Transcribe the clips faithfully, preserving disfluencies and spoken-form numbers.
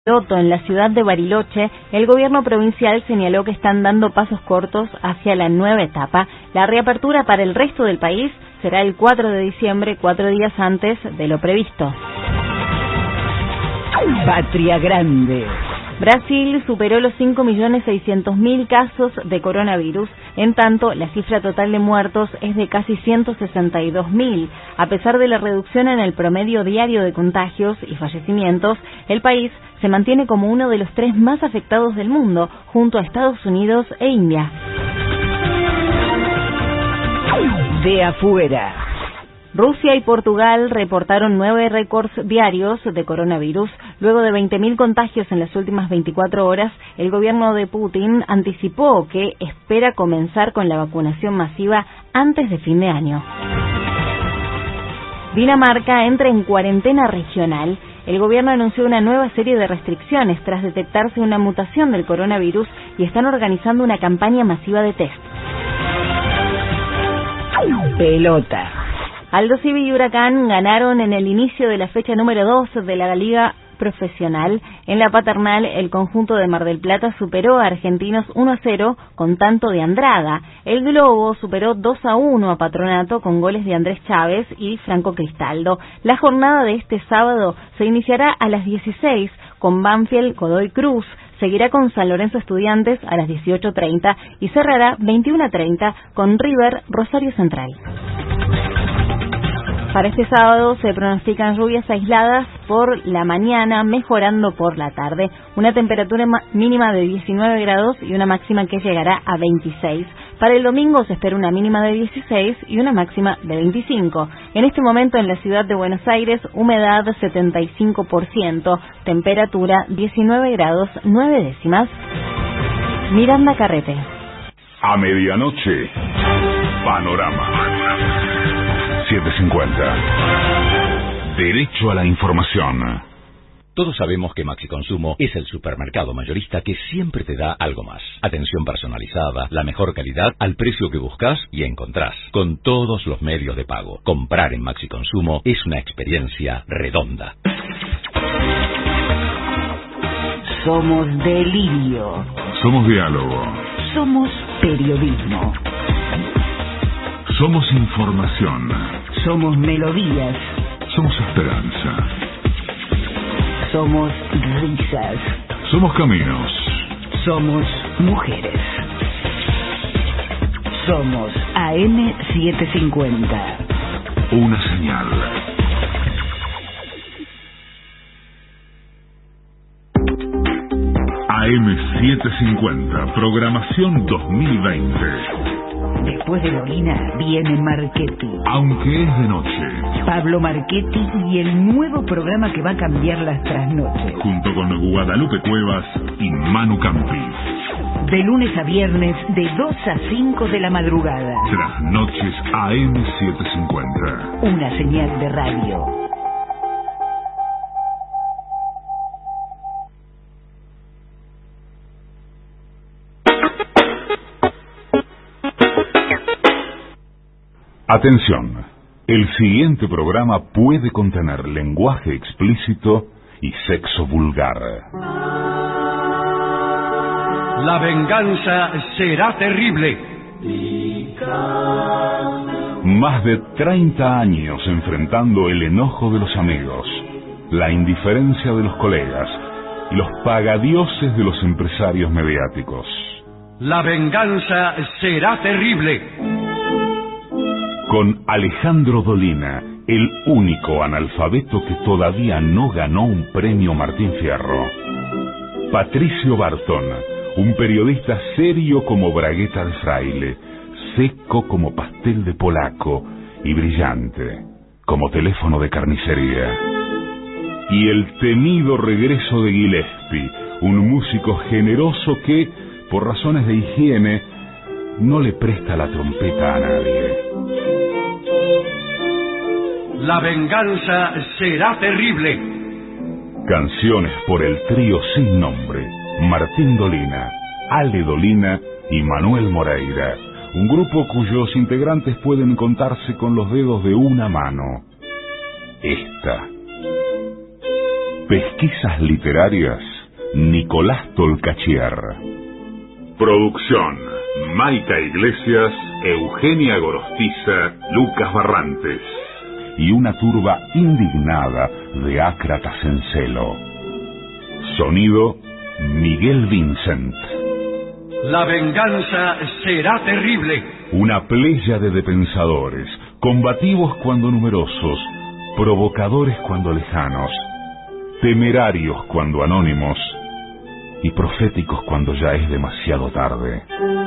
Piloto en la ciudad de Bariloche, el gobierno provincial señaló que están dando pasos cortos hacia la nueva etapa. La reapertura para el resto del país será el cuatro de diciembre, cuatro días antes de lo previsto. Patria Grande. Brasil superó los cinco millones seiscientos mil casos de coronavirus. En tanto, la cifra total de muertos es de casi ciento sesenta y dos mil. A pesar de la reducción en el promedio diario de contagios y fallecimientos, el país se mantiene como uno de los tres más afectados del mundo, junto a Estados Unidos e India. De afuera. Rusia y Portugal reportaron nueve récords diarios de coronavirus. Luego de veinte mil contagios en las últimas veinticuatro horas, el gobierno de Putin anticipó que espera comenzar con la vacunación masiva antes de fin de año. Dinamarca entra en cuarentena regional. El gobierno anunció una nueva serie de restricciones tras detectarse una mutación del coronavirus y están organizando una campaña masiva de test. Pelota. Aldo Civi y Huracán ganaron en el inicio de la fecha número dos de la Liga Profesional. En la Paternal, el conjunto de Mar del Plata superó a Argentinos uno a cero con tanto de Andrada. El Globo superó dos a uno a Patronato con goles de Andrés Chávez y Franco Cristaldo. La jornada de este sábado se iniciará a las dieciséis con Banfield Godoy Cruz. Seguirá con San Lorenzo Estudiantes a las dieciocho treinta y cerrará veintiuno a treinta con River Rosario Central. Para este sábado se pronostican lluvias aisladas por la mañana, mejorando por la tarde. Una temperatura mínima de diecinueve grados y una máxima que llegará a veintiséis. Para el domingo se espera una mínima de dieciséis y una máxima de veinticinco. En este momento en la ciudad de Buenos Aires, humedad setenta y cinco por ciento, temperatura diecinueve grados nueve décimas. Miranda Carrete. A medianoche, Panorama. siete cincuenta. Derecho a la información. Todos sabemos que Maxi Consumo es el supermercado mayorista que siempre te da algo más. Atención personalizada, la mejor calidad, al precio que buscas y encontrás, con todos los medios de pago. Comprar en Maxi Consumo es una experiencia redonda. Somos delirio. Somos diálogo. Somos periodismo. Somos información. Somos melodías. Somos esperanza. Somos risas. Somos caminos. Somos mujeres. Somos A M setecientos cincuenta. Una señal. A M setecientos cincuenta, programación dos mil veinte. Después de Dolina viene Marchetti. Aunque es de noche. Pablo Marchetti y el nuevo programa que va a cambiar las trasnoches. Junto con Guadalupe Cuevas y Manu Campi. De lunes a viernes de dos a cinco de la madrugada. Trasnoches A M setecientos cincuenta. Una señal de radio. Atención, el siguiente programa puede contener lenguaje explícito y sexo vulgar. La venganza será terrible. Más de treinta años enfrentando el enojo de los amigos, la indiferencia de los colegas y los pagadioses de los empresarios mediáticos. La venganza será terrible. Con Alejandro Dolina, el único analfabeto que todavía no ganó un premio Martín Fierro. Patricio Barton, un periodista serio como bragueta de fraile, seco como pastel de polaco y brillante como teléfono de carnicería. Y el temido regreso de Gillespie, un músico generoso que, por razones de higiene, no le presta la trompeta a nadie. La venganza será terrible. Canciones por el trío sin nombre, Martín Dolina, Ale Dolina y Manuel Moreira. Un grupo cuyos integrantes pueden contarse con los dedos de una mano. Esta. Pesquisas literarias Nicolás Tolcachier. Producción: Maica Iglesias, Eugenia Gorostiza, Lucas Barrantes. Y una turba indignada de ácratas en celo. Sonido: Miguel Vincent. La venganza será terrible. Una pléyade de pensadores, combativos cuando numerosos, provocadores cuando lejanos, temerarios cuando anónimos y proféticos cuando ya es demasiado tarde.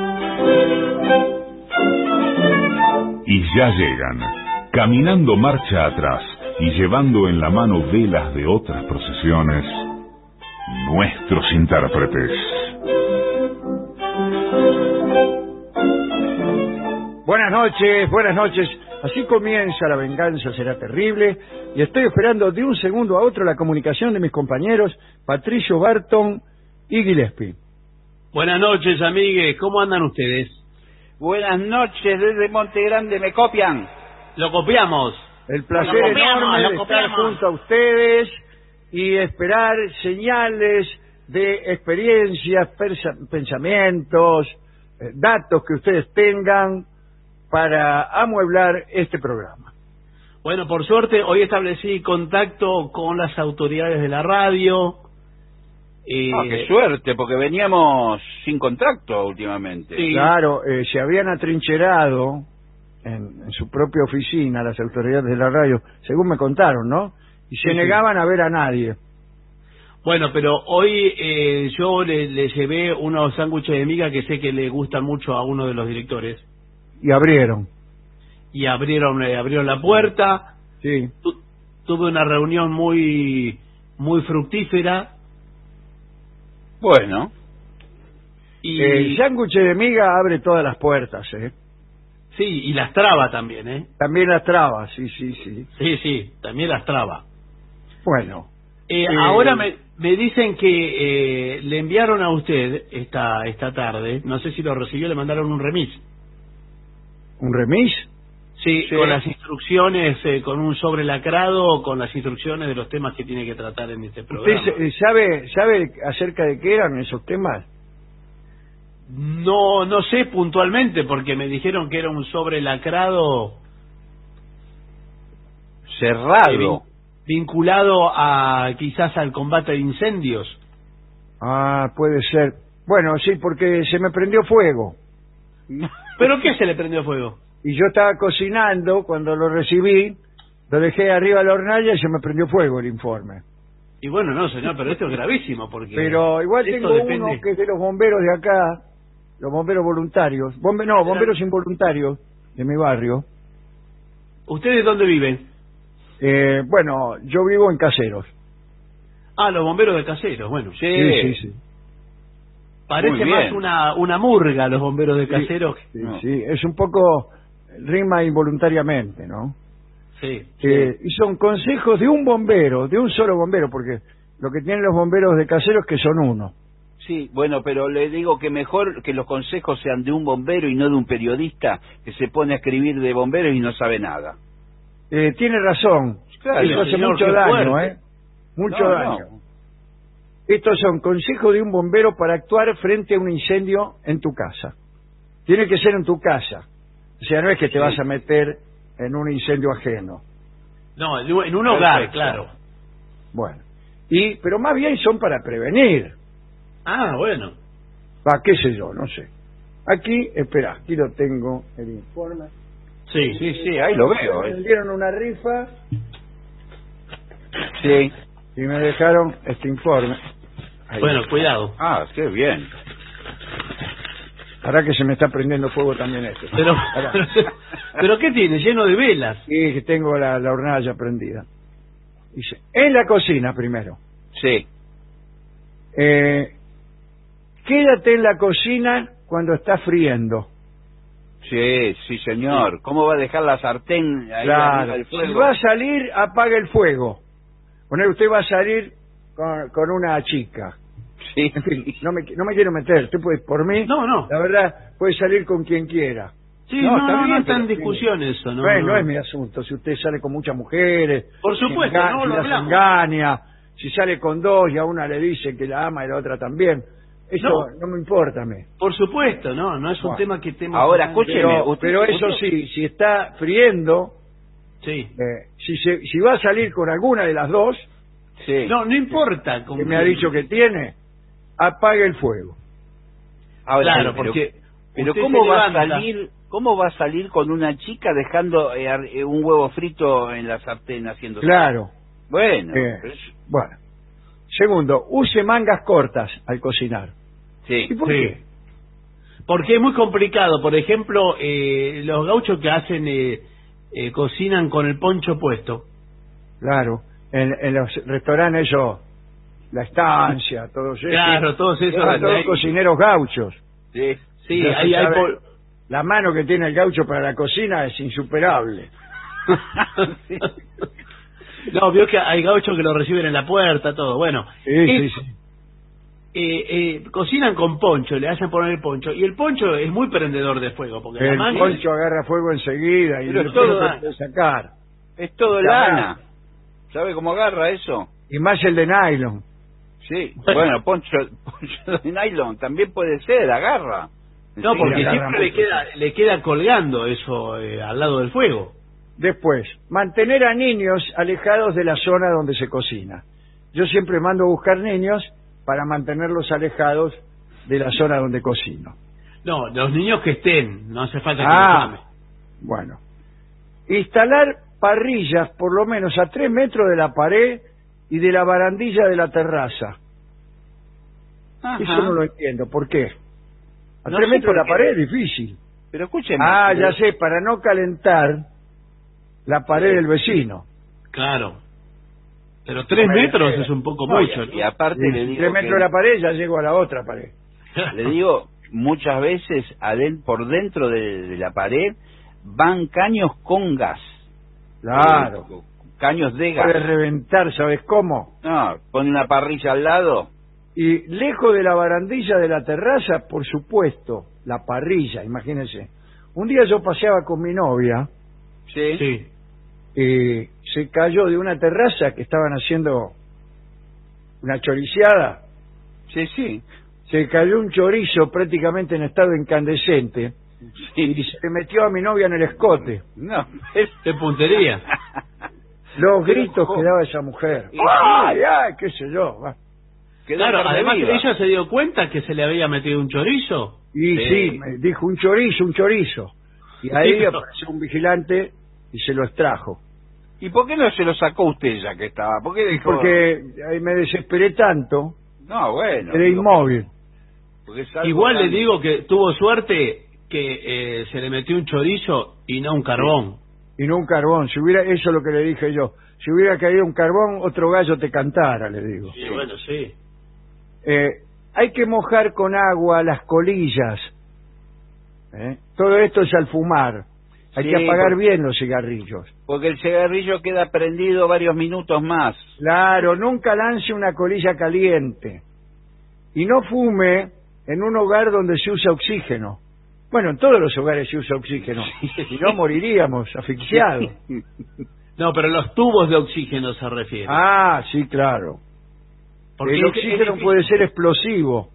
Y ya llegan, caminando marcha atrás y llevando en la mano velas de otras procesiones, nuestros intérpretes. Buenas noches, buenas noches. Así comienza La venganza será terrible, y estoy esperando de un segundo a otro la comunicación de mis compañeros Patricio Barton y Gillespie. Buenas noches, amigues. ¿Cómo andan ustedes? Buenas noches, desde Monte Grande, ¿me copian? Lo copiamos. El placer Lo copiamos, enorme lo de copiamos. estar junto a ustedes y esperar señales de experiencias, persa- pensamientos, eh, datos que ustedes tengan para amueblar este programa. Bueno, por suerte, hoy establecí contacto con las autoridades de la radio. Eh, Ah, qué suerte, porque veníamos sin contacto últimamente. Sí. Claro, eh, se habían atrincherado en, en su propia oficina las autoridades de la radio, según me contaron, ¿no? Y se Sí, sí. negaban a ver a nadie. Bueno, pero hoy eh, yo le, le llevé unos sándwiches de miga que sé que le gustan mucho a uno de los directores. Y abrieron. Y abrieron, eh, abrieron la puerta. Sí. Tu, tuve una reunión muy, muy fructífera. Bueno, Y, El sándwich de miga abre todas las puertas, ¿eh? sí, y las traba también, ¿eh? También las trabas, sí, sí, sí. Sí, sí, también las traba. Bueno. Eh, Eh, ahora me, me dicen que eh, le enviaron a usted esta esta tarde, no sé si lo recibió, le mandaron un remis. ¿Un remis? Sí, Sí. con las instrucciones, eh, con un sobre lacrado, con las instrucciones de los temas que tiene que tratar en este programa. ¿Usted eh, sabe, sabe acerca de qué eran esos temas? No, no sé puntualmente, porque me dijeron que era un sobre lacrado cerrado. eh, vin- vinculado a quizás al combate de incendios. Ah, puede ser. Bueno, sí, porque se me prendió fuego. ¿Pero qué se le prendió fuego? Y yo estaba cocinando cuando lo recibí, lo dejé arriba de la hornalla y se me prendió fuego el informe. Y bueno, no, señor, pero esto es gravísimo, porque... Pero igual esto tengo depende- uno que es de los bomberos de acá, los bomberos voluntarios, bombe, no, bomberos involuntarios de mi barrio. ¿Ustedes dónde viven? Eh, bueno, yo vivo en Caseros. Ah, los bomberos de Caseros, bueno. Sí, Sí, sí, sí. Parece Muy más bien. una, una murga los bomberos de Caseros. Sí, No. sí, es un poco rima involuntariamente, ¿no? Sí. Eh, y son consejos de un bombero, de un solo bombero, porque lo que tienen los bomberos de Caseros es que son uno. Sí, bueno, pero le digo que mejor que los consejos sean de un bombero y no de un periodista que se pone a escribir de bomberos y no sabe nada. Eh, tiene razón. Claro, Eso hace señor, mucho qué daño, fuerte. ¿eh? Mucho No, daño. no. Estos son consejos de un bombero para actuar frente a un incendio en tu casa. Tiene que ser en tu casa. O sea, no es que te Sí. vas a meter en un incendio ajeno. No, en un- en un hogar, Perfecto. claro. Bueno. Y, pero más bien son para prevenir. Ah, bueno. Va, qué sé yo, no sé. Aquí, espera, aquí lo tengo, el informe. Sí. Sí, sí, ahí lo veo. Me eh. dieron una rifa Sí. y me dejaron este informe. Ahí. Bueno, cuidado. Ah, qué bien. Ahora que se me está prendiendo fuego también esto. Pero, Ahora. pero ¿qué tiene? Lleno de velas. Y que tengo la, la hornalla prendida. Dice, en la cocina primero. Sí. Eh, quédate en la cocina cuando está friendo. Sí, sí, señor. ¿Cómo va a dejar la sartén ahí Claro. arriba del fuego? Si va a salir, apaga el fuego. Poner, usted va a salir con, con una chica. Sí. En fin, no me, no me quiero meter. Usted puede, por mí, No, no. la verdad, puede salir con quien quiera. Sí, No, no, está no, no bien, está en pero- discusión eso, ¿no? No, es- no. no es mi asunto. Si usted sale con muchas mujeres, Por supuesto, si enga- no, si lo las hablamos. engaña, si sale con dos y a una le dice que la ama y la otra también. Eso no, No. no me importa a mí. Por supuesto, no, no es un Bueno. tema que estemos... Ahora, hablando. escúcheme, Pero, usted- pero eso usted- sí, si está friendo, Sí. eh, si, se, si va a salir con alguna de las dos, Sí. No, no importa. Con que me ha dicho que tiene, apague el fuego. Ahora, Claro, pero, porque pero usted ¿cómo se va a levanta. salir, cómo va a salir con una chica dejando eh, ar- eh, un huevo frito en la sartén haciendo? Claro. Bueno, Eh, pero es- bueno. Segundo, use mangas cortas al cocinar. sí. ¿Y por Sí. qué? Porque es muy complicado. Por ejemplo, eh, los gauchos que hacen, eh, eh, cocinan con el poncho puesto. Claro. En, en los restaurantes eso, La Estancia, todos esos. Claro, todos esos. Ah, todos ahí- cocineros gauchos. Sí. Sí, Ya se ahí hay... sabe, pol- La mano que tiene el gaucho para la cocina es insuperable. Sí. No, vio que hay gauchos que lo reciben en la puerta, todo. Bueno, Sí, sí, es- sí. eh, eh, cocinan con poncho, le hacen poner el poncho. Y el poncho es muy prendedor de fuego, porque la El manga... poncho agarra fuego enseguida y Pero después todo- no se puede sacar. Es todo Lana. lana. ¿Sabe cómo agarra eso? Y más el de nylon. Sí. Bueno. Bueno, poncho, poncho de nylon también puede ser, agarra. No, Sí, porque agarra siempre le mucho. queda, le queda colgando eso eh, al lado del fuego. Después, mantener a niños alejados de la zona donde se cocina. Yo siempre mando a buscar niños para mantenerlos alejados de la zona donde cocino. No, los niños que estén, no hace falta que Ah, los llame. bueno. Instalar parrillas por lo menos a tres metros de la pared y de la barandilla de la terraza. Ajá. Eso no lo entiendo. ¿Por qué? A No tres sé metros de la por qué. pared es difícil. Pero escúcheme. Ah, pero- ya sé, para no calentar la pared del vecino. Claro. Pero tres Hombre, metros eh, es un poco No, y- mucho, y, ¿no? aparte Y le digo tres metros que- de la pared ya llego a la otra pared. le digo, muchas veces aden- por dentro de, de la pared van caños con gas. Claro. Eh, Caños de gas. Puede reventar, ¿sabes cómo? No, pone una parrilla al lado. Y lejos de la barandilla de la terraza, por supuesto, la parrilla, imagínense. Un día yo paseaba con mi novia Sí. Sí. y se cayó de una terraza que estaban haciendo una choriciada. Sí, sí. Se cayó un chorizo prácticamente en estado incandescente y Sí. se le metió a mi novia en el escote. No, es... De puntería. Los Pero, gritos ¿cómo? que daba esa mujer. Y- ¡Ay, ay! ¿Qué sé yo? va. Quedó Claro, carne además viva. ella se dio cuenta que se le había metido un chorizo. Y Sí. sí, me dijo un chorizo, un chorizo. Y ahí Sí, pero- apareció un vigilante y se lo extrajo. ¿Y por qué no se lo sacó usted ya que estaba? ¿Por qué dijo...? Porque ahí me desesperé tanto, No, bueno. quedé digo, inmóvil. porque es algo Igual le tan- digo que tuvo suerte que eh, se le metió un chorizo y no un carbón. Y no un carbón. Si hubiera, eso es lo que le dije yo. Si hubiera caído un carbón, otro gallo te cantara, le digo. Sí, bueno, sí. Eh, hay que mojar con agua las colillas. ¿eh? Todo esto es al fumar. Hay Sí, que apagar porque- bien los cigarrillos. Porque el cigarrillo queda prendido varios minutos más. Claro, nunca lance una colilla caliente. Y no fume en un hogar donde se usa oxígeno. Bueno, en todos los hogares se usa oxígeno. Si no, moriríamos asfixiados. No, pero los tubos de oxígeno se refiere. Ah, sí, claro. Porque El es- oxígeno es difícil. puede ser explosivo.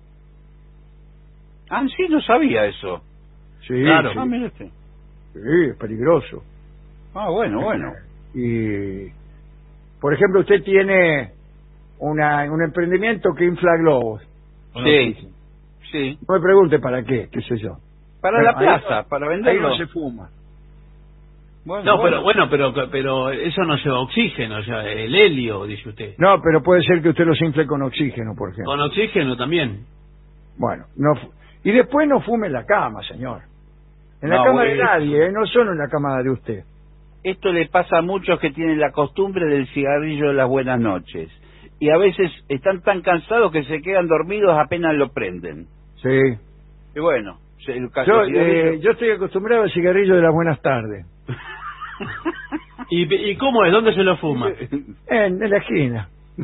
Ah, sí, no sabía eso. Sí, Claro. sí, Ah, mire usted. sí, es peligroso. Ah, bueno, bueno. Y, por ejemplo, usted tiene una, un emprendimiento que infla globos. Sí, sí. No me pregunte para qué, qué sé yo. Para Bueno, la ahí plaza, no- para Ahí venderlo. no se fuma. Bueno, No, pero bueno, pero pero eso no lleva oxígeno, ya el helio, dice usted. No, pero puede ser que usted los infle con oxígeno, por ejemplo. Con oxígeno también. Bueno, no fu- y después no fume en la cama, señor. En la No, cama de bueno. nadie, ¿eh? No solo en la cama de usted. Esto le pasa a muchos que tienen la costumbre del cigarrillo de las buenas noches. Y a veces están tan cansados que se quedan dormidos apenas lo prenden. Sí. Y bueno, se- el ca- Yo, los cigarrillos- eh, yo estoy acostumbrado al cigarrillo de las buenas tardes. ¿Y, ¿Y cómo es? ¿Dónde se lo fuma? En, en la esquina.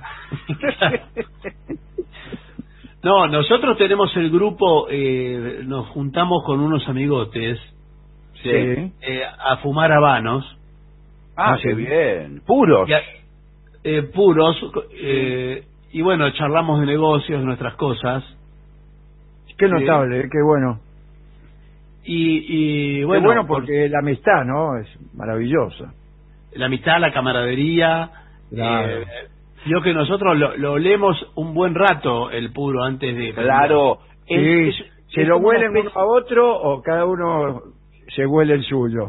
No, nosotros tenemos el grupo, eh, nos juntamos con unos amigotes Sí. eh, a fumar habanos. Ah, Ah, qué sí. bien. Puros. Y a- eh, puros, eh, y bueno, charlamos de negocios, de nuestras cosas. Qué notable, eh, qué bueno. Y, y bueno, qué bueno porque por... la amistad, ¿no? Es maravillosa. La amistad, la camaradería. Claro. Eh, yo que nosotros lo, lo olemos un buen rato el puro antes de... Claro. Sí, es, es, se es lo huelen especie... uno a otro o cada uno se huele el suyo.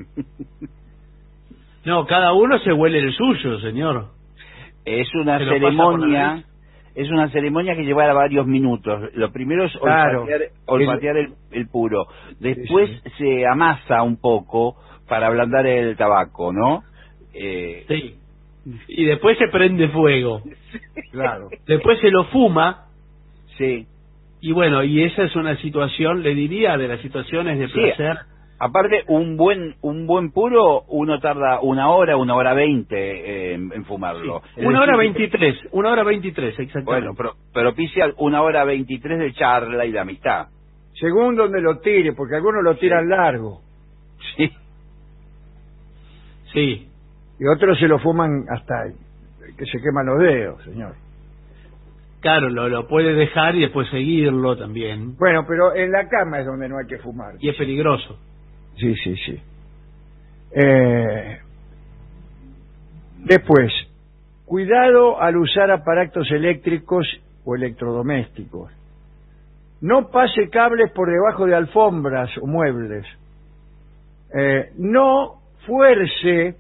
No, cada uno se huele el suyo, señor. Es una ceremonia, es una ceremonia que llevará varios minutos. Lo primero es claro. olfatear, olfatear el, el puro. Después sí, sí. se amasa un poco para ablandar el tabaco, ¿no? Eh... Sí. Y después se prende fuego. Claro. Después se lo fuma. Sí. Y bueno, y esa es una situación, le diría, de las situaciones de placer. Sí. Aparte, un buen un buen puro, uno tarda una hora, una hora veinte eh, en, en fumarlo. Sí. Una hora veintitrés, una hora veintitrés, exactamente. Bueno, pro, propicia una hora veintitrés de charla y de amistad. Según donde lo tire, porque algunos lo tiran sí. largo. Sí. Sí. Y otros se lo fuman hasta que se queman los dedos, señor. Claro, lo, lo puede dejar y después seguirlo también. Bueno, pero en la cama es donde no hay que fumar. Y es peligroso. Sí, sí, sí. Eh, después, cuidado al usar aparatos eléctricos o electrodomésticos. No pase cables por debajo de alfombras o muebles. Eh, no fuerce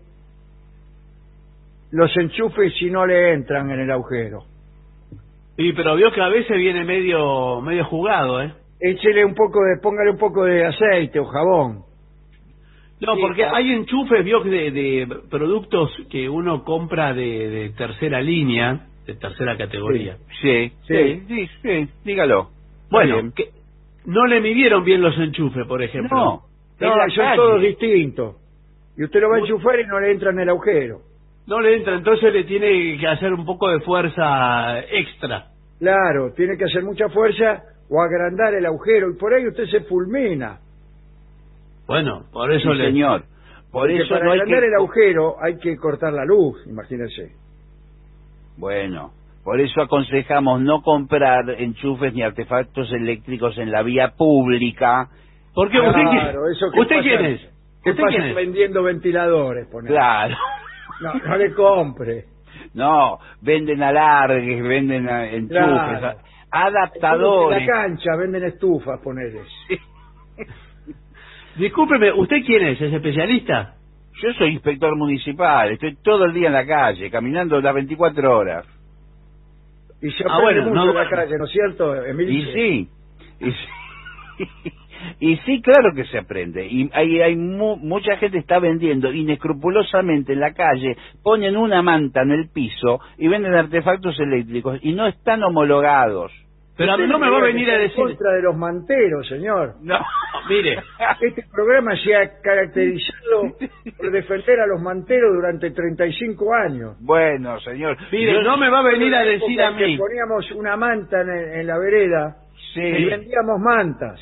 los enchufes si no le entran en el agujero. Sí, pero vio que a veces viene medio medio jugado, ¿eh? Échele un poco de, póngale un poco de aceite o jabón. No, porque hay enchufes, vio, de, de productos que uno compra de, de tercera línea, de tercera categoría. Sí, sí, sí, sí, sí dígalo. Bueno, que no le midieron bien los enchufes, por ejemplo. No, no, son calle. Todos distintos. Y usted lo va a enchufar y no le entra en el agujero. No le entra, entonces le tiene que hacer un poco de fuerza extra. Claro, tiene que hacer mucha fuerza o agrandar el agujero, y por ahí usted se fulmina. Bueno, por eso sí, le... señor. Por Porque eso para no hay agrandar que... el agujero hay que cortar la luz, imagínense. Bueno, por eso aconsejamos no comprar enchufes ni artefactos eléctricos en la vía pública. Porque claro, usted, quién, eso que ¿usted pasa, quién es? ¿Qué ¿Usted pasa quién es? vendiendo ventiladores? Poner. Claro. No, no le compre. No, venden alargues, venden enchufes, claro. adaptadores. En la cancha venden estufas, ponele. Sí. Discúlpeme, ¿usted quién es? ¿Es especialista? Yo soy inspector municipal, estoy todo el día en la calle, caminando las veinticuatro horas. Y se ah, aprende bueno, mucho no, en la calle, ¿no es cierto, Emilio? Y sí, y sí, y sí, claro que se aprende. Y hay, hay mu mucha gente está vendiendo inescrupulosamente en la calle, ponen una manta en el piso y venden artefactos eléctricos y no están homologados. Pero a mí no me va a venir a decir... En contra de los manteros, señor. No, mire. Este programa se ha caracterizado por defender a los manteros durante treinta y cinco años. Bueno, señor. Mire, yo no me va a venir a decir a mí... Poníamos una manta en, en la vereda sí. y vendíamos mantas.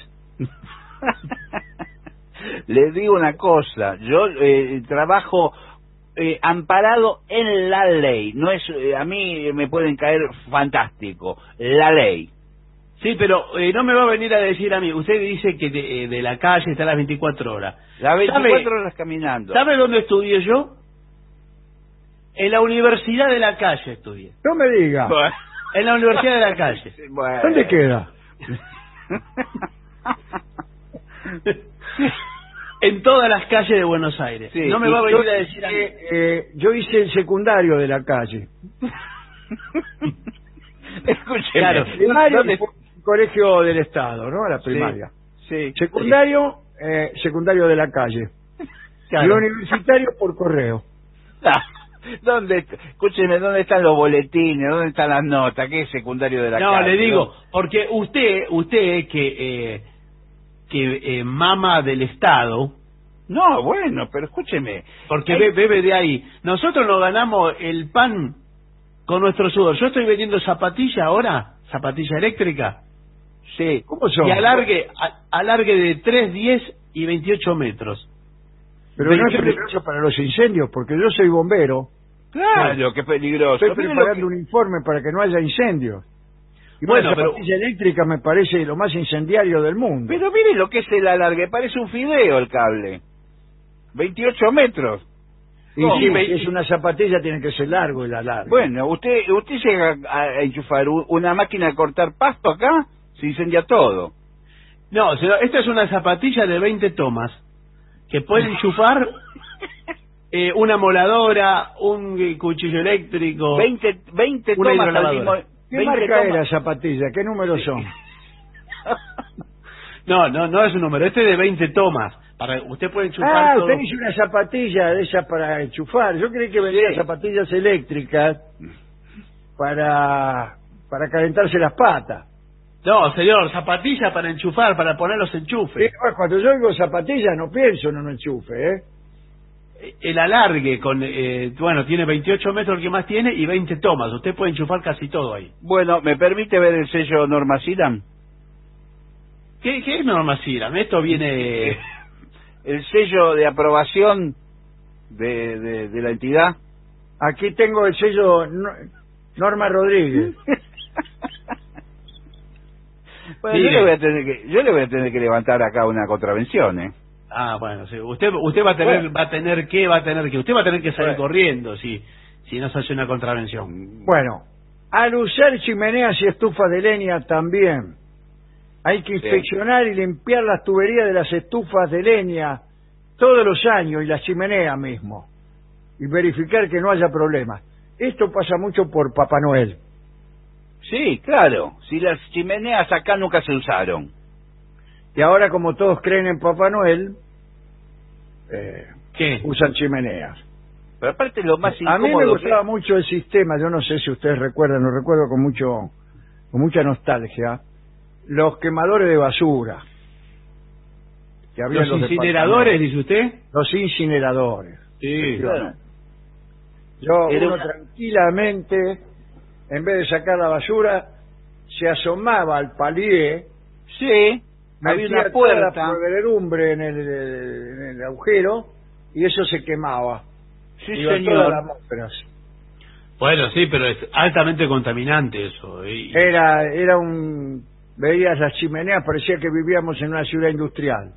Le digo una cosa, yo eh, trabajo... Eh, amparado en la ley, no es eh, a mí me pueden caer fantástico, la ley. Sí, pero eh, no me va a venir a decir a mí, usted dice que de, de la calle está a las veinticuatro horas. Las veinticuatro ¿Sabe, horas caminando. ¿Sabe dónde estudié yo? En la Universidad de la Calle estudié. No me diga. Bueno. En la Universidad de la Calle. Bueno. ¿Dónde queda? En todas las calles de Buenos Aires. Sí, no me va a venir a decir a mí. Eh, yo hice el secundario de la calle. Escúcheme. Claro, primario fue un colegio del Estado, ¿no? A la primaria. Sí. sí secundario, sí. Eh, secundario de la calle. Claro. Y universitario por correo. Ah, ¿dónde? Escúcheme, ¿dónde están los boletines? ¿Dónde están las notas? ¿Qué es secundario de la no, calle? No, le digo, ¿no? porque usted, usted que... Eh, que eh, mama del Estado. No, bueno, pero escúcheme. Porque hay... bebe de ahí. Nosotros nos ganamos el pan con nuestro sudor. Yo estoy vendiendo zapatilla ahora, zapatilla eléctrica. Sí. ¿Cómo son? Y alargue, a, alargue de tres, diez y veintiocho metros. Pero no es peligroso para los incendios, porque yo soy bombero Claro, qué peligroso. Estoy preparando que... un informe para que no haya incendios. Y bueno, la zapatilla pero... eléctrica me parece lo más incendiario del mundo. Pero mire lo que es el alargue, parece un fideo el cable. veintiocho metros. Y no, sí, si es una zapatilla tiene que ser largo el alargue. Bueno, usted usted llega a enchufar una máquina de cortar pasto acá, se incendia todo. No, esta es una zapatilla de veinte tomas, que puede enchufar eh, una moladora, un cuchillo eléctrico... veinte, veinte tomas al mismo... ¿Qué marca es la zapatilla? ¿Qué números son? No, no, no es un número, este es de veinte tomas. Para, usted puede enchufar Ah, todo. usted hizo una zapatilla de esas para enchufar. Yo creí que vendía sí. zapatillas eléctricas para, para calentarse las patas. No, señor, zapatilla para enchufar, para poner los enchufes. Sí, cuando yo digo zapatilla no pienso en un enchufe, ¿eh? El alargue, con eh, bueno, tiene veintiocho metros el que más tiene y veinte tomas. Usted puede enchufar casi todo ahí. Bueno, ¿me permite ver el sello Norma Siram? ¿Qué, qué es Norma Siram? Esto viene... el sello de aprobación de, de, de la entidad. Aquí tengo el sello no, Norma Rodríguez. Bueno, yo le, voy a tener que, yo le voy a tener que levantar acá una contravención, ¿eh? Ah, bueno, sí. Usted usted va a tener bueno. va a tener que va a tener que usted va a tener que salir bueno. corriendo si si no se hace una contravención. Bueno, al usar chimeneas y estufas de leña también hay que inspeccionar sí. y limpiar las tuberías de las estufas de leña todos los años y las chimeneas mismo y verificar que no haya problemas. Esto pasa mucho por Papá Noel. Sí, claro. Si las chimeneas acá nunca se usaron. Y ahora, como todos creen en Papá Noel, eh, ¿qué? Usan chimeneas. Pero aparte lo más incómodo... A mí me gustaba que... mucho el sistema, yo no sé si ustedes recuerdan, lo recuerdo con mucho con mucha nostalgia, los quemadores de basura. Que había ¿Los, los incineradores, dice usted? Los incineradores. Sí, claro. Yo, Era uno una... tranquilamente, en vez de sacar la basura, se asomaba al palier. Sí. Había una puerta, la podredumbre en el, en el agujero y eso se quemaba. Sí, señor. Bueno, sí, pero es altamente contaminante eso. Y... Era, era un, veías las chimeneas, parecía que vivíamos en una ciudad industrial.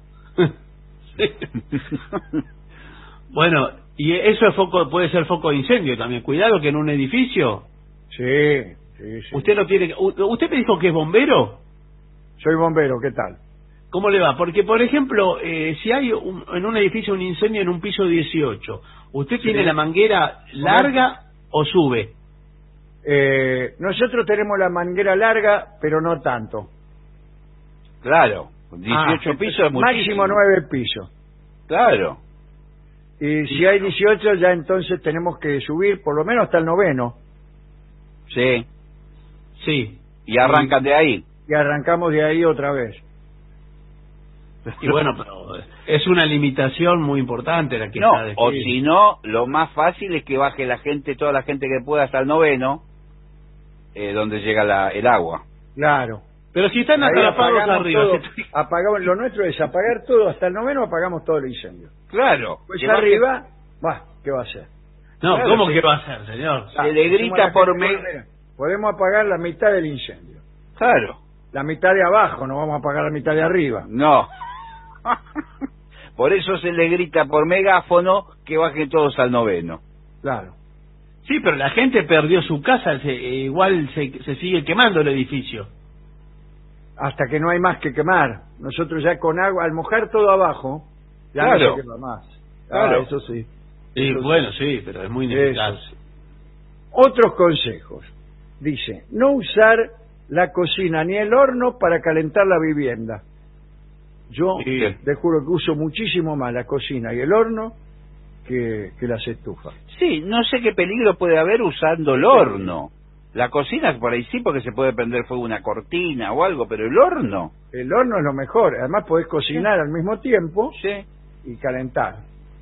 Bueno, y eso es foco, puede ser foco de incendio también. Cuidado que en un edificio. Sí, sí, sí. Usted no tiene. ¿Usted me dijo que es bombero? Soy bombero, ¿qué tal? ¿Cómo le va? Porque, por ejemplo, eh, si hay un, en un edificio un incendio en un piso dieciocho, ¿usted sí. tiene la manguera larga o sube? Eh, nosotros tenemos la manguera larga, pero no tanto. Claro, dieciocho ah, pisos es muchísimo. Máximo nueve pisos. Claro. Y si hay dieciocho, ya entonces tenemos que subir por lo menos hasta el noveno. Sí. Sí. Y arrancan de ahí. Y arrancamos de ahí otra vez. Y bueno, pero es una limitación muy importante la que no, está descrita. O si no, lo más fácil es que baje la gente, toda la gente que pueda hasta el noveno, eh, donde llega la, el agua. Claro. Pero si están atrapados arriba... Todo, apagamos, lo nuestro es apagar todo, hasta el noveno apagamos todo el incendio. Claro. Pues arriba, bah, ¿qué va a hacer? No, claro, ¿cómo sí. que va a hacer, señor? Se ah, le grita por... Me... Podemos apagar la mitad del incendio. Claro. La mitad de abajo, no vamos a apagar la mitad de arriba. No. Por eso se le grita por megáfono que bajen todos al noveno. Claro. Sí, pero la gente perdió su casa, se, eh, igual se, se sigue quemando el edificio. Hasta que no hay más que quemar. Nosotros ya con agua, al mojar todo abajo, ya claro. no se quema más. Claro. Ah, eso sí. Sí, eso bueno, sí. sí, pero es muy ineficaz. Otros consejos. Dice, no usar la cocina ni el horno para calentar la vivienda. Yo sí. te juro que uso muchísimo más la cocina y el horno que, que las estufas. Sí, no sé qué peligro puede haber usando el horno. La cocina por ahí sí, porque se puede prender fuego una cortina o algo, pero el horno... El horno es lo mejor, además podés cocinar sí. al mismo tiempo sí. y calentar.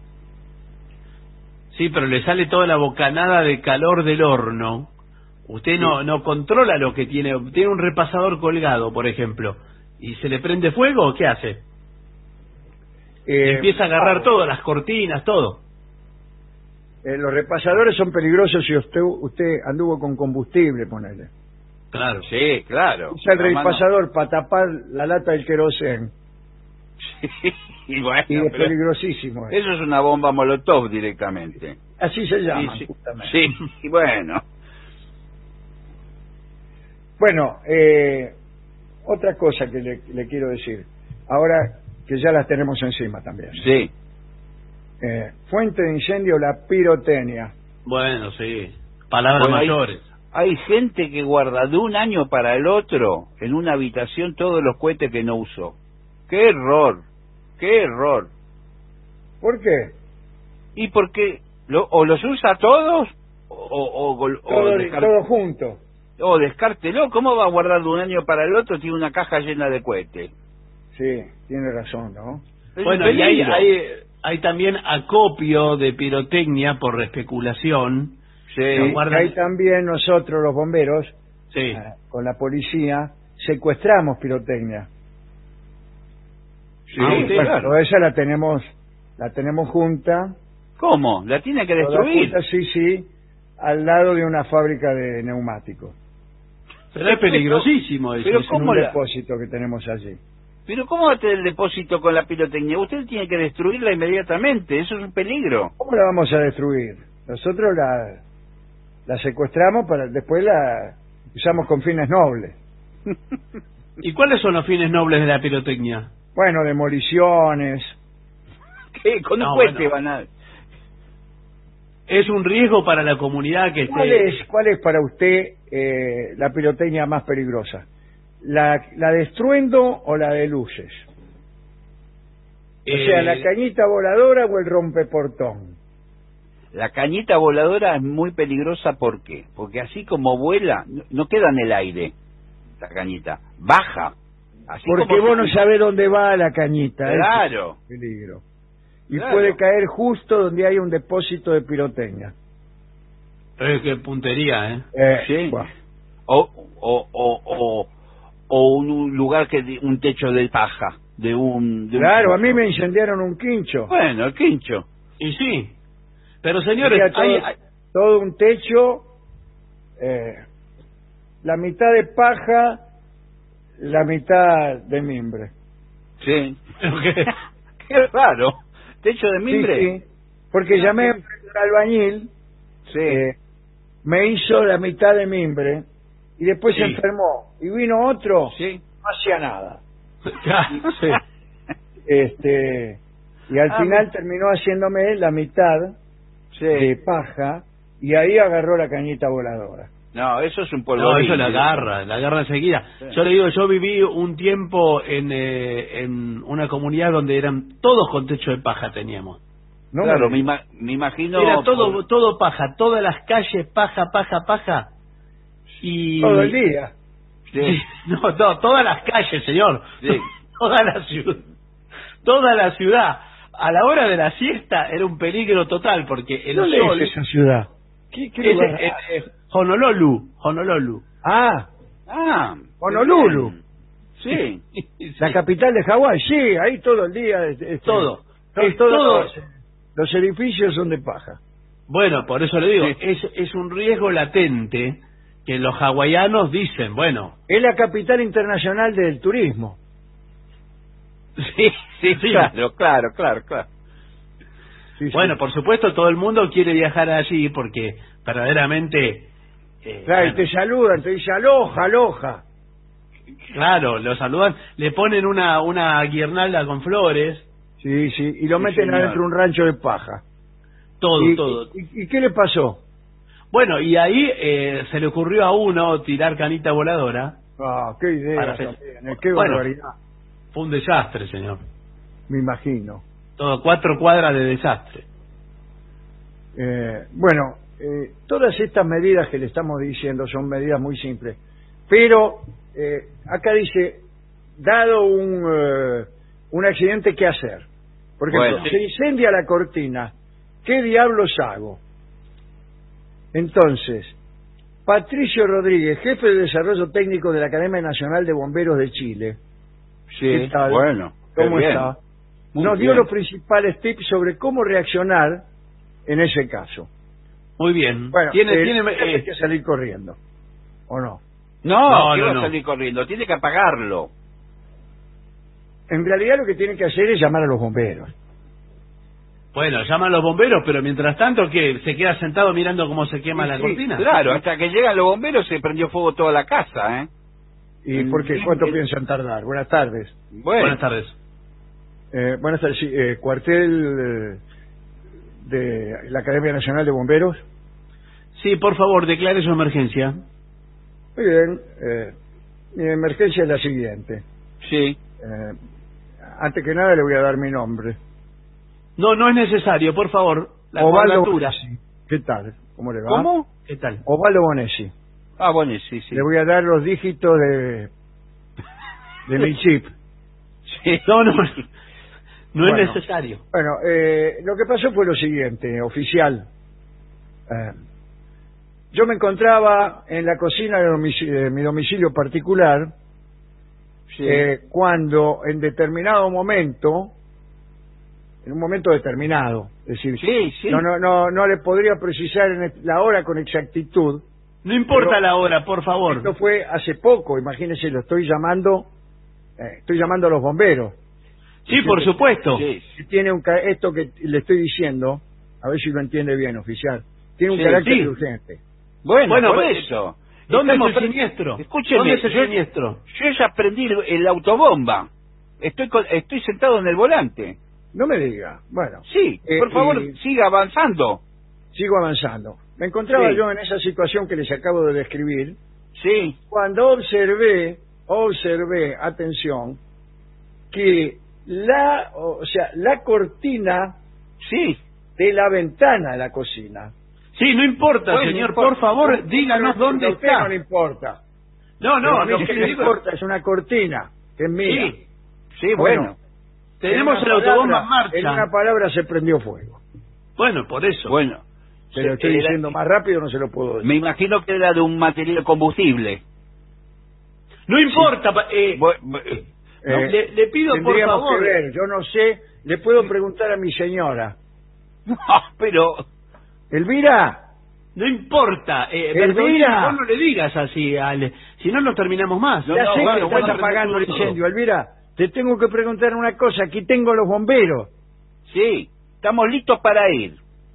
Sí, pero le sale toda la bocanada de calor del horno. Usted sí. no no controla lo que tiene. Tiene un repasador colgado, por ejemplo, y se le prende fuego, ¿qué hace? Eh, Empieza a agarrar ah, todo, las cortinas, todo. Eh, los repasadores son peligrosos si usted, usted anduvo con combustible, ponele. Claro. Sí, claro. Usa el La mano- repasador para tapar la lata del querosén. Sí, y bueno, Y es pero peligrosísimo. eso. eso es una bomba molotov directamente. Así se llama, Sí, sí. justamente. Sí, y bueno. Bueno, eh, otra cosa que le, le quiero decir, ahora que ya las tenemos encima también. Sí. Eh, fuente de incendio, la pirotecnia. Bueno, sí. Palabras Bueno, hay- mayores. Hay gente que guarda de un año para el otro en una habitación todos los cohetes que no usó. ¡Qué error! ¡Qué error! ¿Por qué? ¿Y por qué? Lo, ¿O los usa todos? ¿O, o, o, o Todo, descar- todo junto. o descártelo? ¿Cómo va a guardar de un año para el otro? Tiene una caja llena de cohetes. Sí, tiene razón, ¿no? Es Bueno, un y hay, peligro. hay, hay también acopio de pirotecnia por especulación. Sí. Lo Y guardan- hay también nosotros, los bomberos, Sí. eh, con la policía, secuestramos pirotecnia. Sí, Ah, usted- Bueno, claro. toda esa la tenemos, la tenemos junta. ¿Cómo? ¿La tiene que Toda destruir? junta, sí, sí, al lado de una fábrica de neumáticos. Pero es peligrosísimo eso. Pero Es ¿cómo un la- depósito que tenemos allí. ¿Pero cómo va a tener el depósito con la pirotecnia? Usted tiene que destruirla inmediatamente. Eso es un peligro. ¿Cómo la vamos a destruir? Nosotros la, la secuestramos, para después la usamos con fines nobles. ¿Y cuáles son los fines nobles de la pirotecnia? Bueno, demoliciones. ¿Qué? Con un No, cohete bueno. van a... Es un riesgo para la comunidad que ¿Cuál esté... es, cuál es para usted eh, la pirotecnia más peligrosa? ¿La, ¿La de estruendo o la de luces? O sea, eh, ¿la cañita voladora o el rompeportón? La cañita voladora es muy peligrosa, ¿por qué? Porque así como vuela, no, no queda en el aire, la cañita, baja. Así Porque como vos no se- sabés dónde va la cañita. ese Claro. es el peligro. Y Claro. puede caer justo donde hay un depósito de pirotecnia. eh, qué puntería, ¿eh? Eh, Sí. bueno. O, o, o, o, o un lugar que de- un techo de paja, de un... de un Claro, a quincho. mí me incendiaron un quincho. Bueno, el quincho. Y sí. Pero señores, Tenía todo, hay, hay- todo un techo, eh, la mitad de paja, la mitad de mimbre. Sí. ¿Qué? Qué raro. ¿Techo de Sí, mimbre? sí, porque llamé a un albañil, Sí. eh, me hizo la mitad de mimbre y después Sí. se enfermó. Y vino otro, Sí. no hacía nada. Sí. Este, y al Ah, final me- terminó haciéndome la mitad Sí. de paja y ahí agarró la cañita voladora. No, eso es un polvo. No, eso la agarra, la agarra enseguida. Sí. Yo le digo, yo viví un tiempo en, eh, en una comunidad donde eran todos con techo de paja teníamos. No Claro, me- me, ima- me imagino... Era todo todo paja, todas las calles paja, paja, paja. Y todo el día. Sí. No, no, todas las calles, señor. Sí. Toda la ciudad. Toda la ciudad. A la hora de la siesta era un peligro total porque el ¿Dónde sol es esa ciudad? ¿Qué, qué es- lugar? es- es Honolulu, Honolulu. Ah, Ah, Honolulu. sí. la Sí. capital de Hawái. Sí, ahí todo el día. este, Todo. to- Es todos todo. Los, los edificios son de paja. Bueno, por eso le digo, Sí. es, es un riesgo latente que los hawaianos dicen, bueno, Es la capital internacional del turismo. sí, Sí, sí. claro, claro, claro, claro. Sí, sí. Bueno, por supuesto todo el mundo quiere viajar allí porque verdaderamente, eh, Claro, y bueno, te saludan, te dicen aloja, aloja. claro, lo saludan, le ponen una, una guirnalda con flores, Sí, sí, y lo Sí, meten señor. adentro de un rancho de paja. todo, y, todo. Y, y qué le pasó? Bueno, y ahí eh, se le ocurrió a uno tirar canita voladora, Ah, qué idea Para fe- también, eh, qué Bueno. barbaridad, fue un desastre, señor. me imagino. Todo, cuatro cuadras de desastre. Eh, bueno, eh, todas estas medidas que le estamos diciendo son medidas muy simples, pero eh, acá dice, dado un, eh, un accidente, ¿qué hacer? Por ejemplo, Bueno. se incendia la cortina, ¿qué diablos hago? Entonces, Patricio Rodríguez, jefe de desarrollo técnico de la Academia Nacional de Bomberos de Chile, Sí, ¿qué tal? bueno. qué ¿cómo bien. está? Muy Nos dio bien. los principales tips sobre cómo reaccionar en ese caso. Muy bien. Bueno, tiene, eh, tiene, hay eh, que salir corriendo, ¿o no? No, No, ¿qué no, va no. a salir corriendo? Tiene que apagarlo. En realidad lo que tiene que hacer es llamar a los bomberos. bueno, llama a los bomberos, pero mientras tanto, ¿qué? ¿Se queda sentado mirando cómo se quema Sí, la sí, cortina? Claro, hasta que llegan los bomberos se prendió fuego toda la casa, ¿eh? ¿Y Mm, por qué? sí, ¿Cuánto eh. piensan tardar? Buenas tardes. Bueno, Buenas tardes. Eh, buenas tardes, sí, eh, cuartel eh, de la Academia Nacional de Bomberos. Sí, por favor, declare su emergencia. Muy bien, eh, mi emergencia es la siguiente. sí. Eh, antes que nada le voy a dar mi nombre. No, no es necesario, por favor. La Ovaldo cuadratura. Bonesi. ¿Qué tal? ¿Cómo le va? ¿Cómo? ¿Qué tal? Ovaldo Bonesi. Ah, bueno, sí, sí. Le voy a dar los dígitos de, de mi chip. Sí. No, no, no Bueno. es necesario. Bueno, eh, lo que pasó fue lo siguiente, oficial. Eh, yo me encontraba en la cocina de, domicilio, de mi domicilio particular Sí. eh, cuando en determinado momento, en un momento determinado, es decir, Sí, sí. no, no, no, no le podría precisar en la hora con exactitud. No importa Pero- la hora, por favor. Esto fue hace poco, imagínese, lo estoy llamando, eh, estoy llamando a los bomberos. Sí, por supuesto. Sí. Si tiene un ca- esto que le estoy diciendo, a ver si lo entiende bien, oficial, tiene un Sí, carácter sí. urgente. Bueno, Bueno, por pues, eso. ¿Dónde Estamos es el pre- siniestro? Escúcheme, ¿Dónde es el yo- siniestro? Yo ya prendí el, el autobomba. Estoy con- estoy sentado en el volante. No me diga. Bueno, Sí, Eh, por favor, y- siga avanzando. sigo avanzando. Me encontraba Sí. yo en esa situación que les acabo de describir, Sí, cuando observé, observé, atención, que la, o sea, la cortina sí. de la ventana de la cocina. Sí, no importa, Pues, señor. no importa. Por favor, No, díganos no, dónde a usted está. No le importa. No, no, Pero a lo mí que sí le me digo... importa es una cortina, que es mía. Sí, Sí, Bueno, bueno. tenemos En el una autobomba palabra- en En una marcha. palabra se prendió fuego. Bueno, por eso. Bueno. Se lo Se- estoy era- diciendo más rápido, no se lo puedo decir. Me imagino que era de un material combustible. No importa. pa- eh, Bu- bu- Eh, le, le pido, por Tendríamos favor... que ver, yo no sé, le puedo preguntar a mi señora. No, pero... Elvira, No importa. Eh, Elvira. Bertolini, vos no le digas así, Ale. Si no, no terminamos más. No, ya no, sé bueno, que estás bueno, apagando el todo. incendio. Elvira, te tengo que preguntar una cosa, aquí tengo los bomberos. Sí, estamos listos para ir.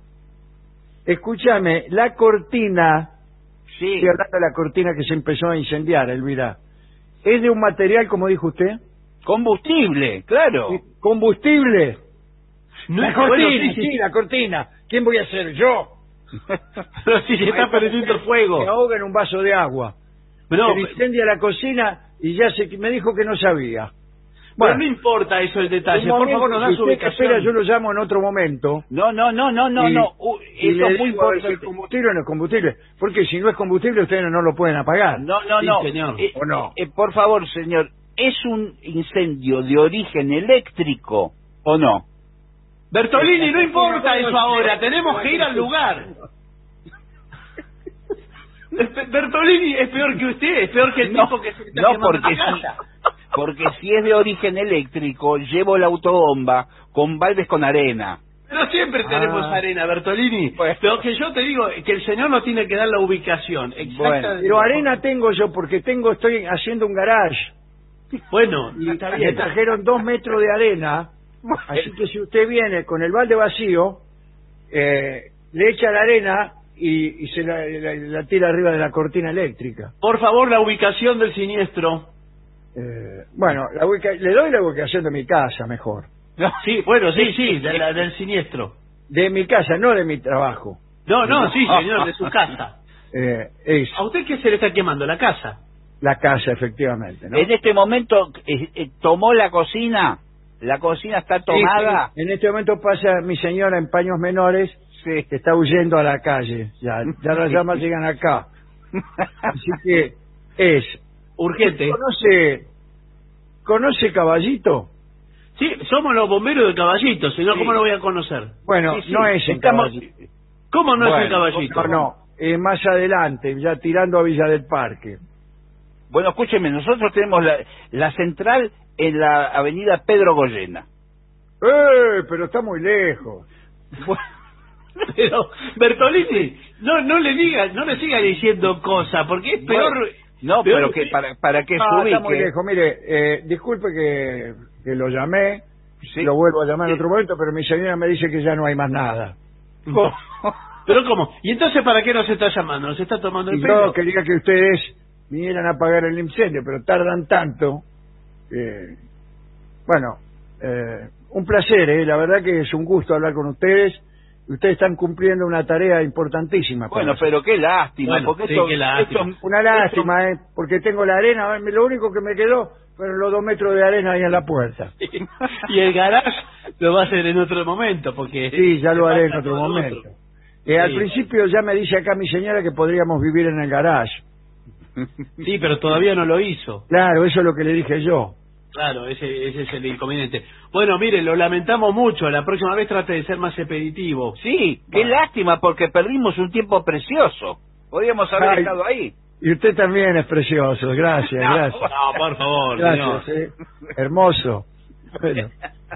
Escúchame, la cortina, Sí. estoy hablando de la cortina que se empezó a incendiar, Elvira, ¿es de un material, como dijo usted? Combustible, claro. ¿Combustible? No, la bueno, cortina, sí, sí, sí. la cortina. ¿Quién voy a ser? Yo. Pero si se está perdiendo el Me fuego. ahoga en un vaso de agua. No, Se pero, incendia la cocina y ya se, me dijo que no sabía. pero Bueno, no importa eso el detalle. un Por favor, momento, nos da si su usted ubicación. espera, yo lo llamo en otro momento. No, no, no, no, no, y, no. Uh, y eso le es muy digo a ver si es importante. combustible o no es combustible. Porque si no es combustible, ustedes no lo pueden apagar. No, no, Sí, no. señor. Eh, ¿O no? eh, por favor, señor, ¿es un incendio de origen eléctrico o no? Bertolini, no importa eso ahora. Tenemos que ir al lugar. Bertolini es peor que usted, es peor que el No, tipo que se está no, quemando porque la si, casa. porque si es de origen eléctrico, llevo la autobomba con baldes con arena. Pero siempre tenemos Ah. arena, Bertolini. Pues- Lo que yo te digo es que el señor no tiene que dar la ubicación exacta. Bueno, de- Pero arena tengo yo porque tengo, estoy haciendo un garage. Bueno, y está Me bien. trajeron dos metros de arena. Así que si usted viene con el balde vacío, eh, le echa la arena y, y se la, la- la tira arriba de la cortina eléctrica. Por favor, la ubicación del siniestro. Eh, bueno, la ubica- le doy la ubicación de mi casa mejor. No, Sí, bueno, sí, sí, de la- del siniestro. De mi casa, no de mi trabajo. No, no, sí, señor, de su casa. Eh, es ¿A usted qué se le está quemando? ¿La casa? la casa, efectivamente, ¿no? En este momento eh, eh, tomó la cocina, la cocina está tomada. Sí, sí. En este momento pasa mi señora en paños menores, Sí. que está huyendo a la calle. Ya, ya las llamas llegan acá. Así que es. Urgente. ¿Conoce, conoce Caballito? Sí, somos los bomberos de Caballito, señor, Sí. ¿cómo lo voy a conocer? Bueno, Sí, sí, no es en estamos- Caballito. ¿Cómo no es Bueno, el Caballito? No, no, es más adelante, ya tirando a Villa del Parque. Bueno, escúcheme, nosotros tenemos la, la central en la avenida Pedro Goyena. ¡Eh! Pero está muy lejos. Bueno, Pero, Bertolini, no no le diga, no le siga diciendo cosas, porque es peor... Bueno, no, peor pero que para, para que No, se ubique... está muy lejos. Mire, eh, disculpe que, que lo llamé, Sí. lo vuelvo a llamar en otro momento, pero mi señora me dice que ya no hay más nada. ¿Pero cómo? ¿Y entonces para qué nos está llamando? ¿Nos está tomando el Y pelo? yo quería que ustedes vinieran a apagar el incendio, pero tardan tanto. que- bueno, eh, un placer, ¿eh? La verdad que es un gusto hablar con ustedes. Ustedes están cumpliendo una tarea importantísima. para Bueno, nosotros. pero qué lástima, Bueno, porque sí, esto, qué lástima. esto- Una lástima, ¿eh? Porque tengo la arena, lo único que me quedó fueron los dos metros de arena ahí en la puerta. Y el garage lo va a hacer en otro momento, porque... Sí, ya lo le haré en falta otro todo lo momento. otro. Eh, Al Sí. principio ya me dice acá mi señora que podríamos vivir en el garage. Sí, pero todavía no lo hizo. Claro, eso es lo que le dije yo. Claro, ese, ese es el inconveniente. Bueno, mire, lo lamentamos mucho. La próxima vez trate de ser más expeditivo. Sí, qué Bueno. lástima, porque perdimos un tiempo precioso. Podríamos haber Ay. estado ahí. Y usted también es precioso, gracias, No, gracias. No, por favor, Gracias, señor. eh. Hermoso. Bueno.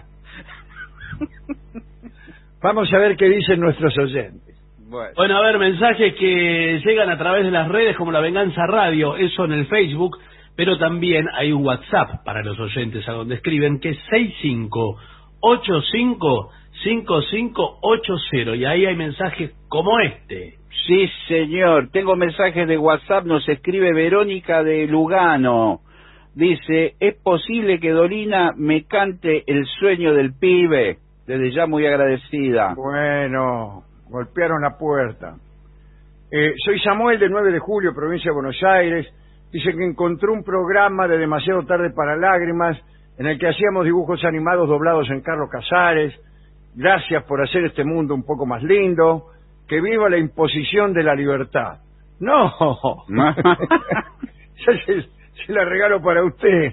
Vamos a ver qué dicen nuestros oyentes. Bueno. Bueno, a ver, mensajes que llegan a través de las redes como La Venganza Radio, eso en el Facebook, pero también hay un WhatsApp para los oyentes a donde escriben que es seis cinco ocho cinco cinco cinco ocho cero y ahí hay mensajes como este. Sí, señor. Tengo mensajes de WhatsApp. Nos escribe Verónica de Lugano. Dice, ¿es posible que Dolina me cante El sueño del pibe? Desde ya muy agradecida. Bueno, golpearon la puerta. Eh, soy Samuel de nueve de julio, provincia de Buenos Aires. Dice que encontró un programa de Demasiado tarde para lágrimas en el que hacíamos dibujos animados doblados en Carlos Casares. Gracias por hacer este mundo un poco más lindo. Que viva la imposición de la libertad. No, Yo se, se la regalo para usted.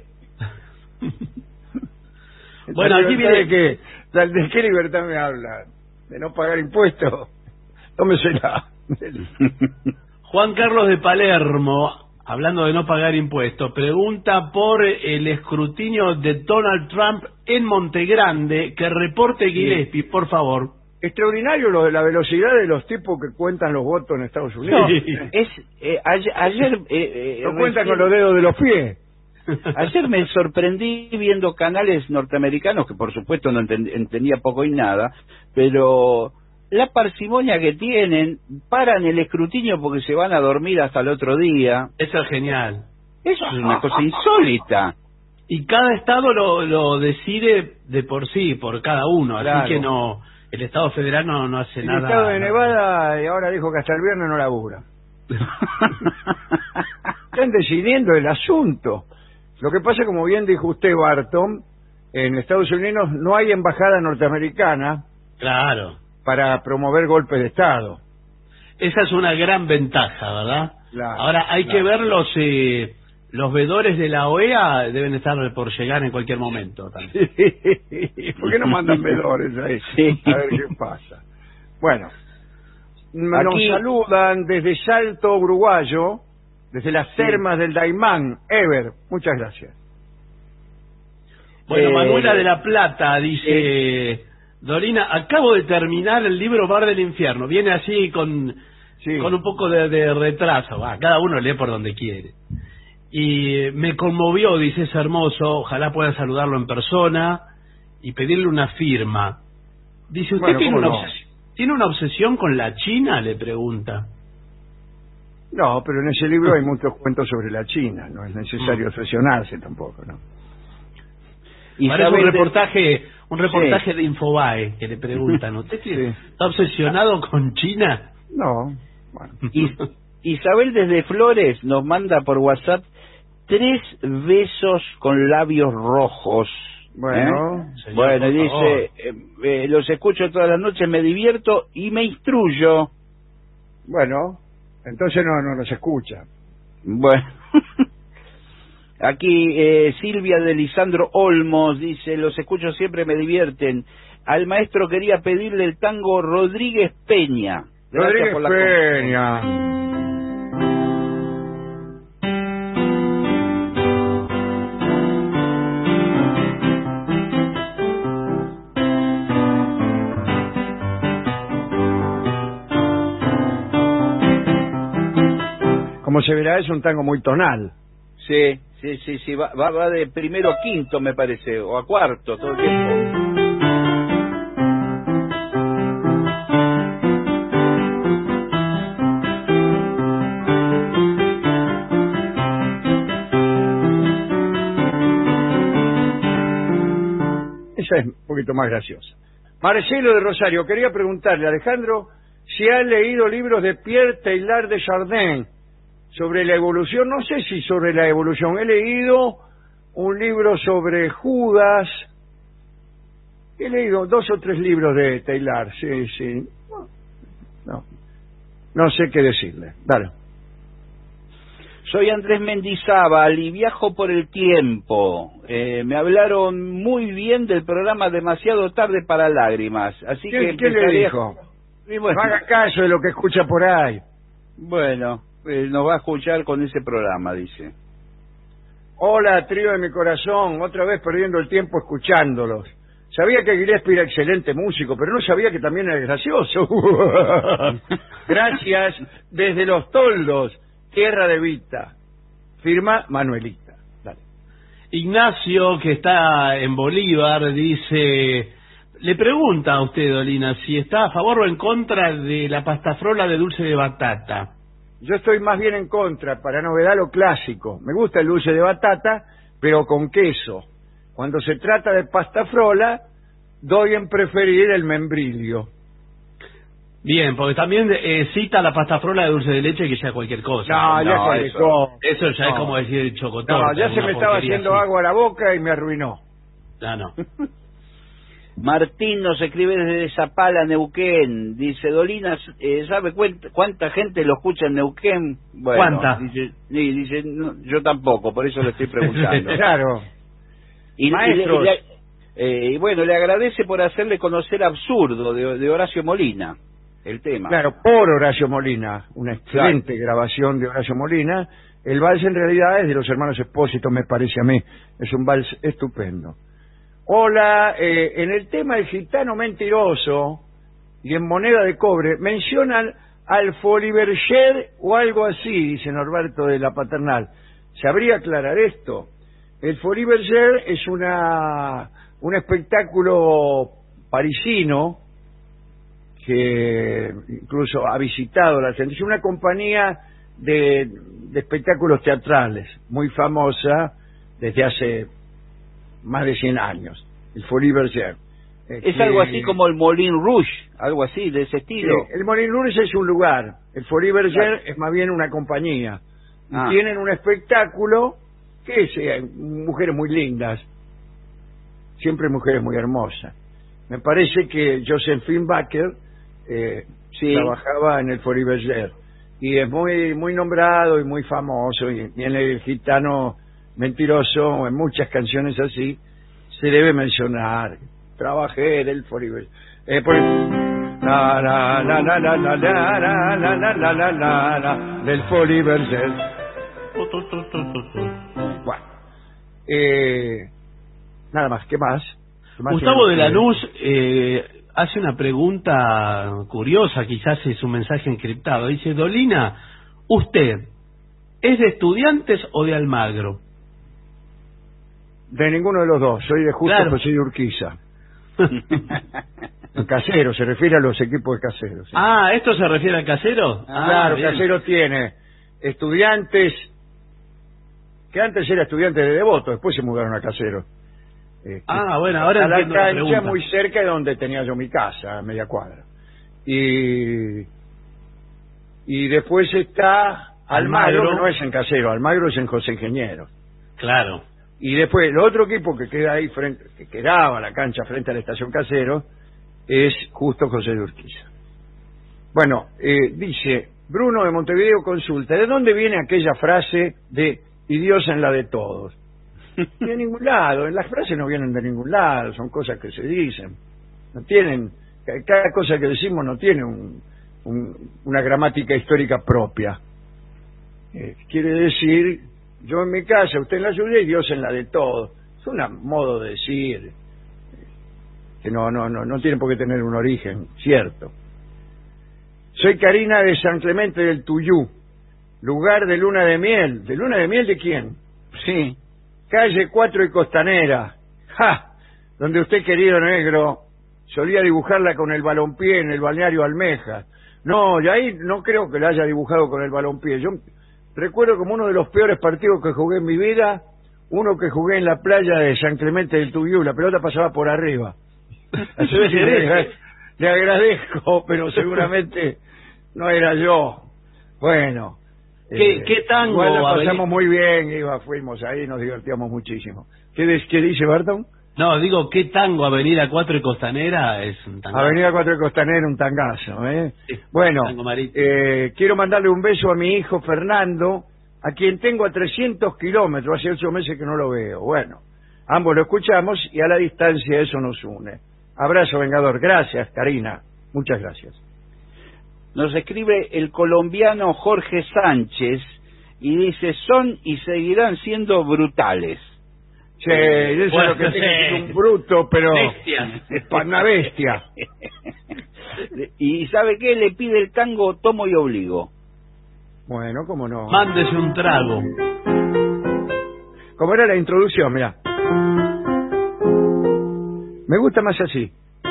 Bueno, ¿La aquí libertad viene- ¿De qué? ¿De qué libertad me habla? ¿De no pagar impuestos? Tómesela. Juan Carlos de Palermo, hablando de no pagar impuestos, pregunta por el escrutinio de Donald Trump en Montegrande. Que reporte Gillespie, por favor. Extraordinario lo de la velocidad de los tipos que cuentan los votos en Estados Unidos. Sí. Es eh, ayer, ayer eh, eh, Lo cuentan recién- con los dedos de los pies. Ayer me sorprendí viendo canales norteamericanos que por supuesto no enten- entendía poco y nada, pero la parsimonia que tienen, paran el escrutinio porque se van a dormir hasta el otro día. Eso es genial. Eso es una cosa insólita. Y cada estado lo, lo decide de por sí, por cada uno, Claro. así que no, el estado federal no, no hace El nada. estado de Nevada y ahora dijo que hasta el viernes no labura. Están decidiendo el asunto. Lo que pasa, como bien dijo usted, Barton, en Estados Unidos no hay embajada norteamericana Claro, para promover golpes de Estado. esa es una gran ventaja, ¿verdad? Claro, Ahora hay claro. que ver los eh, los vedores de la O E A, deben estar por llegar en cualquier momento también. ¿Por qué no mandan vedores ahí? Sí. A ver qué pasa. Bueno, nos Aquí- saludan desde Salto, Uruguayo, desde las termas del Daimán, Ever. Muchas gracias. Bueno, Eh, Manuela de la Plata dice, Dorina, acabo de terminar el libro Bar del Infierno. Viene así con, Sí. con un poco de, de retraso. Va, cada uno lee por donde quiere. Y me conmovió, dice, es hermoso. Ojalá pueda saludarlo en persona y pedirle una firma. Dice, ¿usted Bueno, tiene, ¿cómo una no? obses- tiene una obsesión con la China? Le pregunta. No, pero en ese libro hay muchos cuentos sobre la China. No es necesario obsesionarse tampoco, ¿no? Y Parece un sabe de- reportaje, un reportaje Sí. de Infobae que le preguntan, ¿usted tiene- Sí. está obsesionado con China? No, bueno. Y, Isabel desde Flores nos manda por WhatsApp tres besos con labios rojos. Bueno, ¿Eh? señor, Bueno, por dice, favor. eh, eh, los escucho todas las noches, me divierto y me instruyo. bueno, entonces no, no nos escucha. Bueno, aquí eh, Silvia de Lisandro Olmos dice, los escucho siempre, me divierten. Al maestro quería pedirle el tango Rodríguez Peña. Gracias Rodríguez por la Peña. realidad es un tango muy tonal. Sí, sí, sí, sí, va, va, va de primero a quinto, me parece, o a cuarto, todo el tiempo. Esa es un poquito más graciosa. Marcelo de Rosario, quería preguntarle a Alejandro si ha leído libros de Pierre Teilhard de Chardin sobre la evolución. No sé si sobre la evolución. He leído un libro sobre Judas. He leído dos o tres libros de Teilhard. Sí, sí. No, no sé qué decirle. Dale. Soy Andrés Mendizábal y viajo por el tiempo. Eh, me hablaron muy bien del programa Demasiado Tarde para Lágrimas. Así ¿Qué, que ¿qué le empezaría- dijo? Y bueno, No haga caso de lo que escucha por ahí. bueno, eh, nos va a escuchar con ese programa, dice. Hola, trío de mi corazón, otra vez perdiendo el tiempo escuchándolos. Sabía que Gillespie era excelente músico, pero no sabía que también era gracioso. Gracias desde Los Toldos, tierra de Vita. Firma Manuelita. Dale. Ignacio, que está en Bolívar, dice... Le pregunta a usted, Dolina, si está a favor o en contra de la pastafrola de dulce de batata. Yo estoy más bien en contra, para novedad lo clásico. Me gusta el dulce de batata, pero con queso. Cuando se trata de pasta frola, doy en preferir el membrillo. Bien, porque también eh, cita la pastafrola de dulce de leche que sea cualquier cosa. No, ya no, se eso- dejó. Eso ya No. es como decir chocotorta. No, ya se una me estaba porquería haciendo así. agua a la boca y me arruinó. Ah, no. Martín nos escribe desde Zapala, Neuquén. Dice, Dolina, eh, ¿sabe cuánta, cuánta gente lo escucha en Neuquén? Bueno, ¿Cuánta? Dice, sí, dice no, yo tampoco, por eso le estoy preguntando. Claro. Y, y le- Maestros. y le- eh, y bueno, le agradece por hacerle conocer Absurdo de, de Horacio Molina, el tema. Claro, por Horacio Molina, una excelente grabación de Horacio Molina. El vals en realidad es de los hermanos Espósito, me parece a mí. Es un vals estupendo. Hola, eh, en el tema del gitano mentiroso y en moneda de cobre, mencionan al Foliberger o algo así, dice Norberto de la Paternal. ¿Sabría aclarar esto? El Foliberger es una un espectáculo parisino que incluso ha visitado la Argentina. Es una compañía de, de espectáculos teatrales muy famosa desde hace más de cien años, el Folie Bergère. Eh, Es que- algo así como el Moulin Rouge, algo así, de ese estilo. Sí, el Moulin Rouge es un lugar, el Folie Bergère claro. es más bien una compañía. Y Ah. tienen un espectáculo que es eh, mujeres muy lindas, siempre mujeres muy hermosas. Me parece que Josephine Baker eh, Sí. trabajaba en el Folie Bergère y es muy muy nombrado y muy famoso, y, y en el gitano mentiroso, en muchas canciones así, se debe mencionar. Trabajé en el Folie Bergère. Eh, por la la la la la la la la la la la la la la del Folie Bergère. Bueno, eh, nada más, ¿qué más? ¿Qué más Gustavo de tenemos? Lanús eh, hace una pregunta curiosa, quizás es un mensaje encriptado. Dice, Dolina, ¿usted es de Estudiantes o de Almagro? De ninguno de los dos, soy de Justo Claro. José de Urquiza. Casero, se refiere a los equipos de Casero. Sí. Ah, ¿esto se refiere al Casero? Ah, claro, bien. Casero tiene Estudiantes, que antes era Estudiantes de Devoto, después se mudaron a Casero. Eh, Ah, bueno, ahora a la entiendo la cancha pregunta. muy cerca de donde tenía yo mi casa, a media cuadra. Y y después está Almagro, Almagro. que no es en Casero, Almagro es en José Ingeniero. Claro. Y después, el otro equipo que queda ahí frente, que quedaba la cancha frente a la estación Casero, es Justo José de Urquiza. Bueno, eh, dice, Bruno de Montevideo consulta, ¿de dónde viene aquella frase de y Dios en la de todos? De ningún lado, en las frases no vienen de ningún lado, son cosas que se dicen. No tienen, ca- cada cosa que decimos no tiene un, un- una gramática histórica propia. Eh, quiere decir, yo en mi casa, usted en la suya y Dios en la de todos. Es un modo de decir que no, no, no, no tiene por qué tener un origen, cierto. Soy Karina de San Clemente del Tuyú. lugar de luna de miel. ¿De luna de miel de quién? Sí. Calle Cuatro y Costanera. ¡Ja! Donde usted, querido negro, solía dibujarla con el balompié en el balneario Almeja. No, y ahí no creo que la haya dibujado con el balompié. Yo recuerdo como uno de los peores partidos que jugué en mi vida, uno que jugué en la playa de San Clemente del Tuyú. La pelota pasaba por arriba. Así que le, le agradezco, pero seguramente no era yo. Bueno. ¿Qué, eh, qué tango? Igual la pasamos Avenida... muy bien, iba, fuimos ahí, nos divertíamos muchísimo. ¿Qué, ¿qué dice Barton? No, digo, ¿qué tango? Avenida Cuatro y Costanera es un tango. Avenida Cuatro y Costanera, un tangazo, ¿eh? Sí, bueno, eh, quiero mandarle un beso a mi hijo Fernando, a quien tengo a trescientos kilómetros, hace ocho meses que no lo veo. Bueno, ambos lo escuchamos y a la distancia eso nos une. Abrazo, Vengador. Gracias, Karina. Muchas gracias. Nos escribe el colombiano Jorge Sánchez y dice, son y seguirán siendo brutales. Sí, eso bueno, es lo que sí. tiene un bruto, pero Bestia. es para una bestia. Y ¿sabe qué? Le pide el tango Tomo y Obligo. Bueno, cómo no. Mándese un trago. Como era la introducción, mira. Me gusta más así.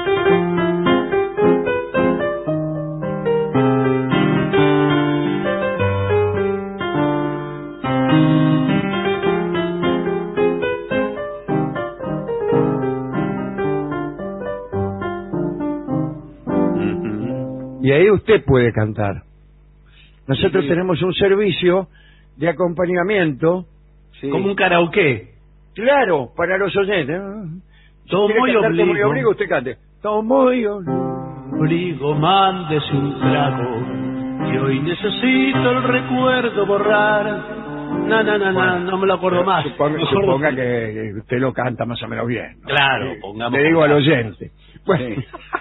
Y ahí usted puede cantar. Nosotros sí. tenemos un servicio de acompañamiento. Sí. Como un karaoke. Claro, para los oyentes. Si Tomo y obligo. Tomo y obligo, usted cante. Tomo y obligo. Obligo, mándese un trago. Y hoy necesito el recuerdo borrar. Na, na, na, bueno, na, no me lo acuerdo más. Suponga, suponga que usted lo canta más o menos bien, ¿no? Claro, eh, pongamos. Le digo al oyente. Bueno,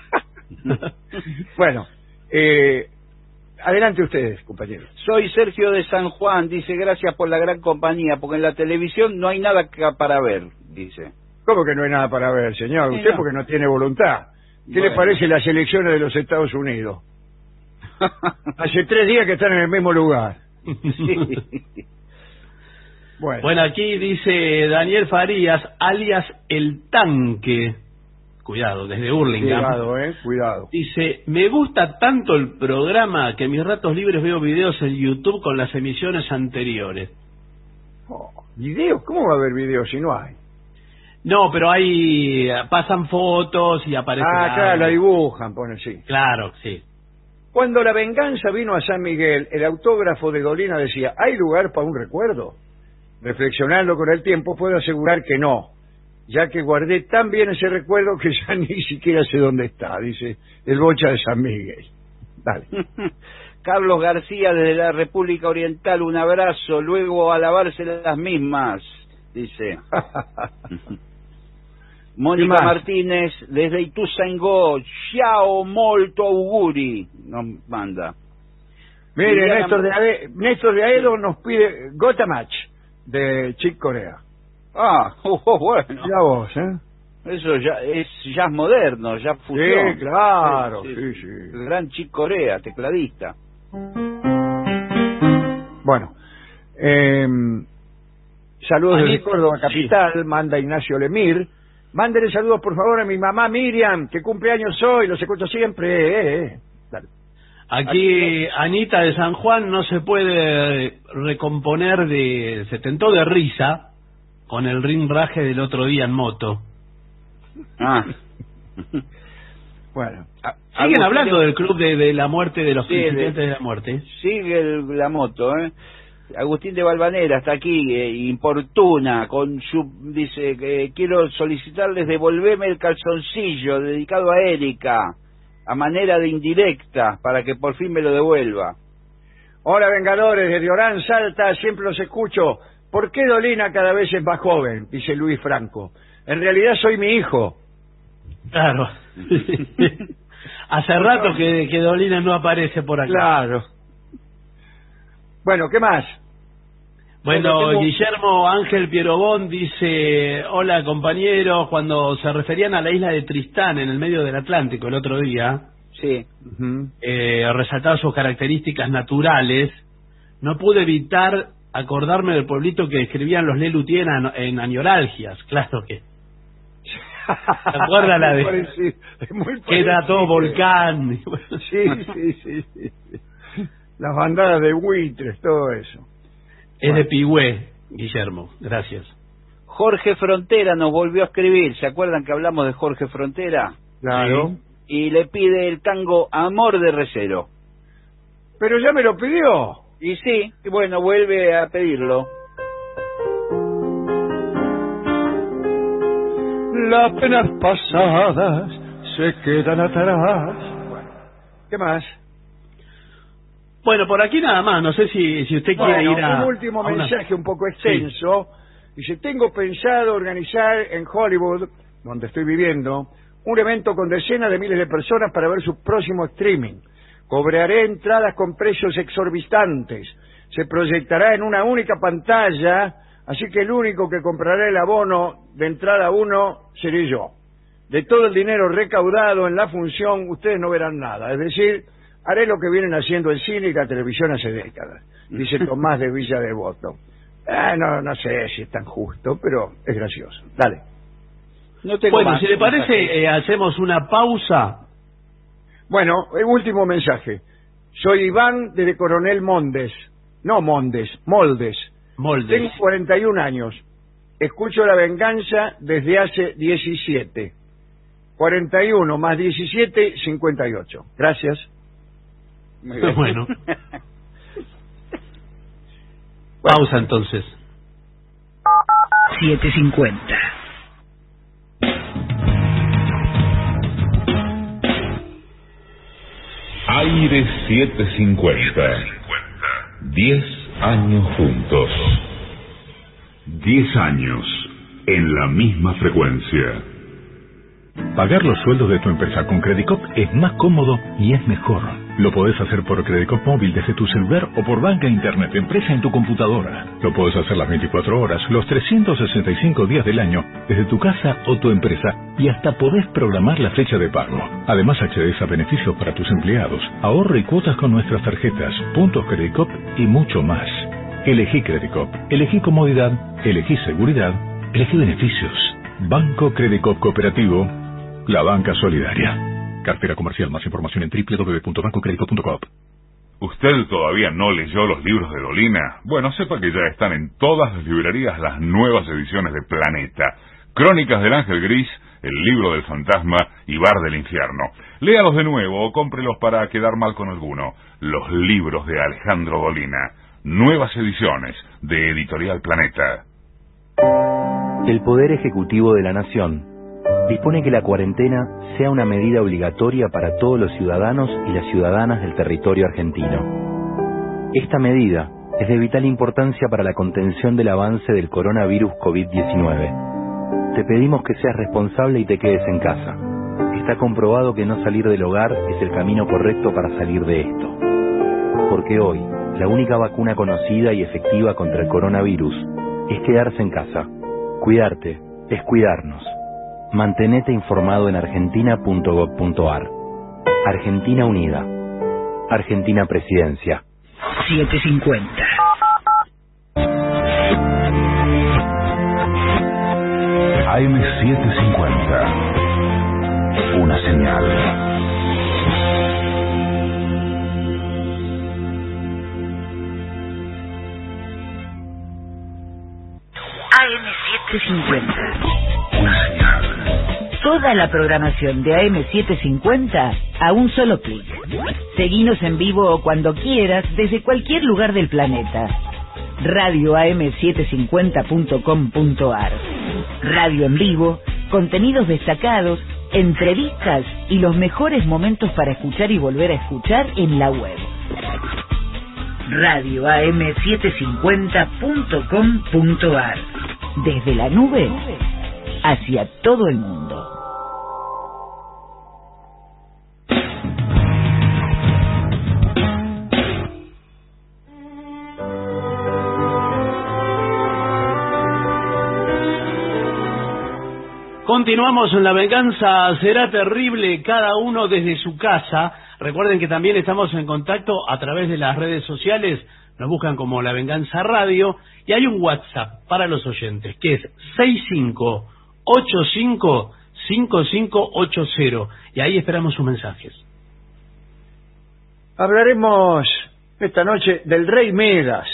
bueno eh, adelante ustedes, compañeros. Soy Sergio de San Juan, dice, gracias por la gran compañía, porque en la televisión no hay nada que, para ver, dice. ¿Cómo que no hay nada para ver, señor? Sí, usted no. porque no tiene voluntad. ¿Qué bueno. le parece las elecciones de los Estados Unidos? Hace tres días que están en el mismo lugar. Sí. Bueno. Bueno, aquí dice Daniel Farías, alias El Tanque. Cuidado, desde Hurlingham. Cuidado, eh, cuidado. Dice, me gusta tanto el programa que en mis ratos libres veo videos en YouTube con las emisiones anteriores. Oh, ¿videos? ¿Cómo va a haber videos si no hay? No, pero ahí pasan fotos y aparece... Ah, algo. claro, la dibujan, pone sí. Claro, sí. Cuando la venganza vino a San Miguel, el autógrafo de Dolina decía, ¿hay lugar para un recuerdo? Reflexionando con el tiempo, puedo asegurar que no, ya que guardé tan bien ese recuerdo que ya ni siquiera sé dónde está, dice el Bocha de San Miguel. Dale. Carlos García desde la República Oriental, un abrazo, luego a lavarse las mismas, dice. Mónica Martínez desde Ituzaingó, ciao molto auguri, nos manda. Mire, Liliana... Néstor de, Ade... Néstor de Aedo nos pide Gota Match de Chick Corea. Ah, oh, bueno. Ya vos, ¿eh? Eso ya es jazz moderno, jazz fusión. Sí, claro, sí, sí, sí. sí. El gran Chick Corea, tecladista. Bueno, eh, saludos Anita, desde Córdoba Capital, sí. Manda Ignacio Lemir. Mándele saludos, por favor, a mi mamá Miriam, que cumple años hoy, los escucho siempre. Eh, eh. Dale. Aquí Anita de San Juan no se puede recomponer de... Se tentó de risa con el rinraje del otro día en moto. Ah. Bueno. Siguen hablando del club de, de la muerte, de los sí, principiantes de, de la muerte. Sigue el, la moto, ¿eh? Agustín de Valvanera está aquí, eh, importuna, con su, dice que quiero solicitarles devolverme el calzoncillo dedicado a Erika, a manera de indirecta, para que por fin me lo devuelva. Hola, Vengadores, desde Orán, Salta, siempre los escucho. ¿Por qué Dolina cada vez es más joven? Dice Luis Franco. En realidad soy mi hijo. Claro. Hace rato que, que Dolina no aparece por acá. Claro. Bueno, ¿qué más? Bueno, tengo... Guillermo Ángel Pierobón dice, hola compañeros, cuando se referían a la isla de Tristán en el medio del Atlántico el otro día, sí, uh-huh. eh, resaltaba sus características naturales, no pude evitar acordarme del pueblito que escribían los Lelutier en, en Añoralgias, claro que... ¿Se acuerdan la de...? Muy parecido, es muy que era todo volcán. Sí, sí, sí, sí. Las bandadas de buitres, todo eso. Es bueno. De Pigüé, Guillermo, gracias. Jorge Frontera nos volvió a escribir, ¿se acuerdan que hablamos de Jorge Frontera? Claro. Sí. Y le pide el tango Amor de Recero. Pero ya me lo pidió. Y sí, y bueno, vuelve a pedirlo. Las penas pasadas se quedan atrás. Bueno, ¿qué más? Bueno, por aquí nada más, no sé si, si usted quiere bueno, ir a... un último a una... mensaje un poco extenso. Sí. Dice, tengo pensado organizar en Hollywood, donde estoy viviendo, un evento con decenas de miles de personas para ver su próximo streaming. Cobraré entradas con precios exorbitantes. Se proyectará en una única pantalla, así que el único que comprará el abono de entrada uno seré yo. De todo el dinero recaudado en la función, ustedes no verán nada. Es decir, haré lo que vienen haciendo el cine y la televisión hace décadas. Dice Tomás de Villa Devoto. Ah, no, no sé si es tan justo, pero es gracioso. Dale. No tengo bueno, más, si le parece, eh, hacemos una pausa. Bueno, el último mensaje. Soy Iván desde Coronel Mondes. No Mondes, Moldes. Moldes. Tengo cuarenta y un años. Escucho La Venganza desde hace diecisiete. cuarenta y uno más diecisiete, cincuenta y ocho. Gracias. Muy bien. Bueno. Pausa entonces. siete cincuenta. Aire setecientos cincuenta. Diez años juntos. Diez años en la misma frecuencia. Pagar los sueldos de tu empresa con Credicop es más cómodo y es mejor. Lo podés hacer por Credicop móvil desde tu celular o por banca internet empresa en tu computadora. Lo podés hacer las veinticuatro horas, los trescientos sesenta y cinco días del año, desde tu casa o tu empresa, y hasta podés programar la fecha de pago. Además accedes a beneficios para tus empleados, ahorro y cuotas con nuestras tarjetas, puntos Credicop y mucho más. Elegí Credicop, elegí comodidad, elegí seguridad, elegí beneficios. Banco Credicop Cooperativo, la banca solidaria. Cartera comercial. Más información en doble u doble u doble u punto banco credicop punto com. ¿Usted todavía no leyó los libros de Dolina? Bueno, sepa que ya están en todas las librerías las nuevas ediciones de Planeta. Crónicas del Ángel Gris, El libro del fantasma y Bar del infierno. Léalos de nuevo o cómprelos para quedar mal con alguno. Los libros de Alejandro Dolina. Nuevas ediciones de Editorial Planeta. El Poder Ejecutivo de la Nación dispone que la cuarentena sea una medida obligatoria para todos los ciudadanos y las ciudadanas del territorio argentino. Esta medida es de vital importancia para la contención del avance del coronavirus COVID diecinueve. Te pedimos que seas responsable y te quedes en casa. Está comprobado que no salir del hogar es el camino correcto para salir de esto. Porque hoy, la única vacuna conocida y efectiva contra el coronavirus es quedarse en casa. Cuidarte es cuidarnos. Mantenete informado en argentina punto gob punto ar. Argentina Unida. Argentina Presidencia. siete cincuenta. A M setecientos cincuenta. Una señal. A M setecientos cincuenta. Toda la programación de A M setecientos cincuenta a un solo clic. Seguinos en vivo o cuando quieras desde cualquier lugar del planeta. radio a m setecientos cincuenta punto com punto ar. Radio en vivo, contenidos destacados, entrevistas y los mejores momentos para escuchar y volver a escuchar en la web. radio a m setecientos cincuenta punto com punto ar. Desde la nube hacia todo el mundo. Continuamos en La Venganza Será Terrible, cada uno desde su casa. Recuerden que también estamos en contacto a través de las redes sociales, Nos buscan como La Venganza Radio y hay un WhatsApp para los oyentes que es seis cinco ocho cinco cinco cinco ocho cero y ahí esperamos sus mensajes. Hablaremos esta noche del Rey Midas,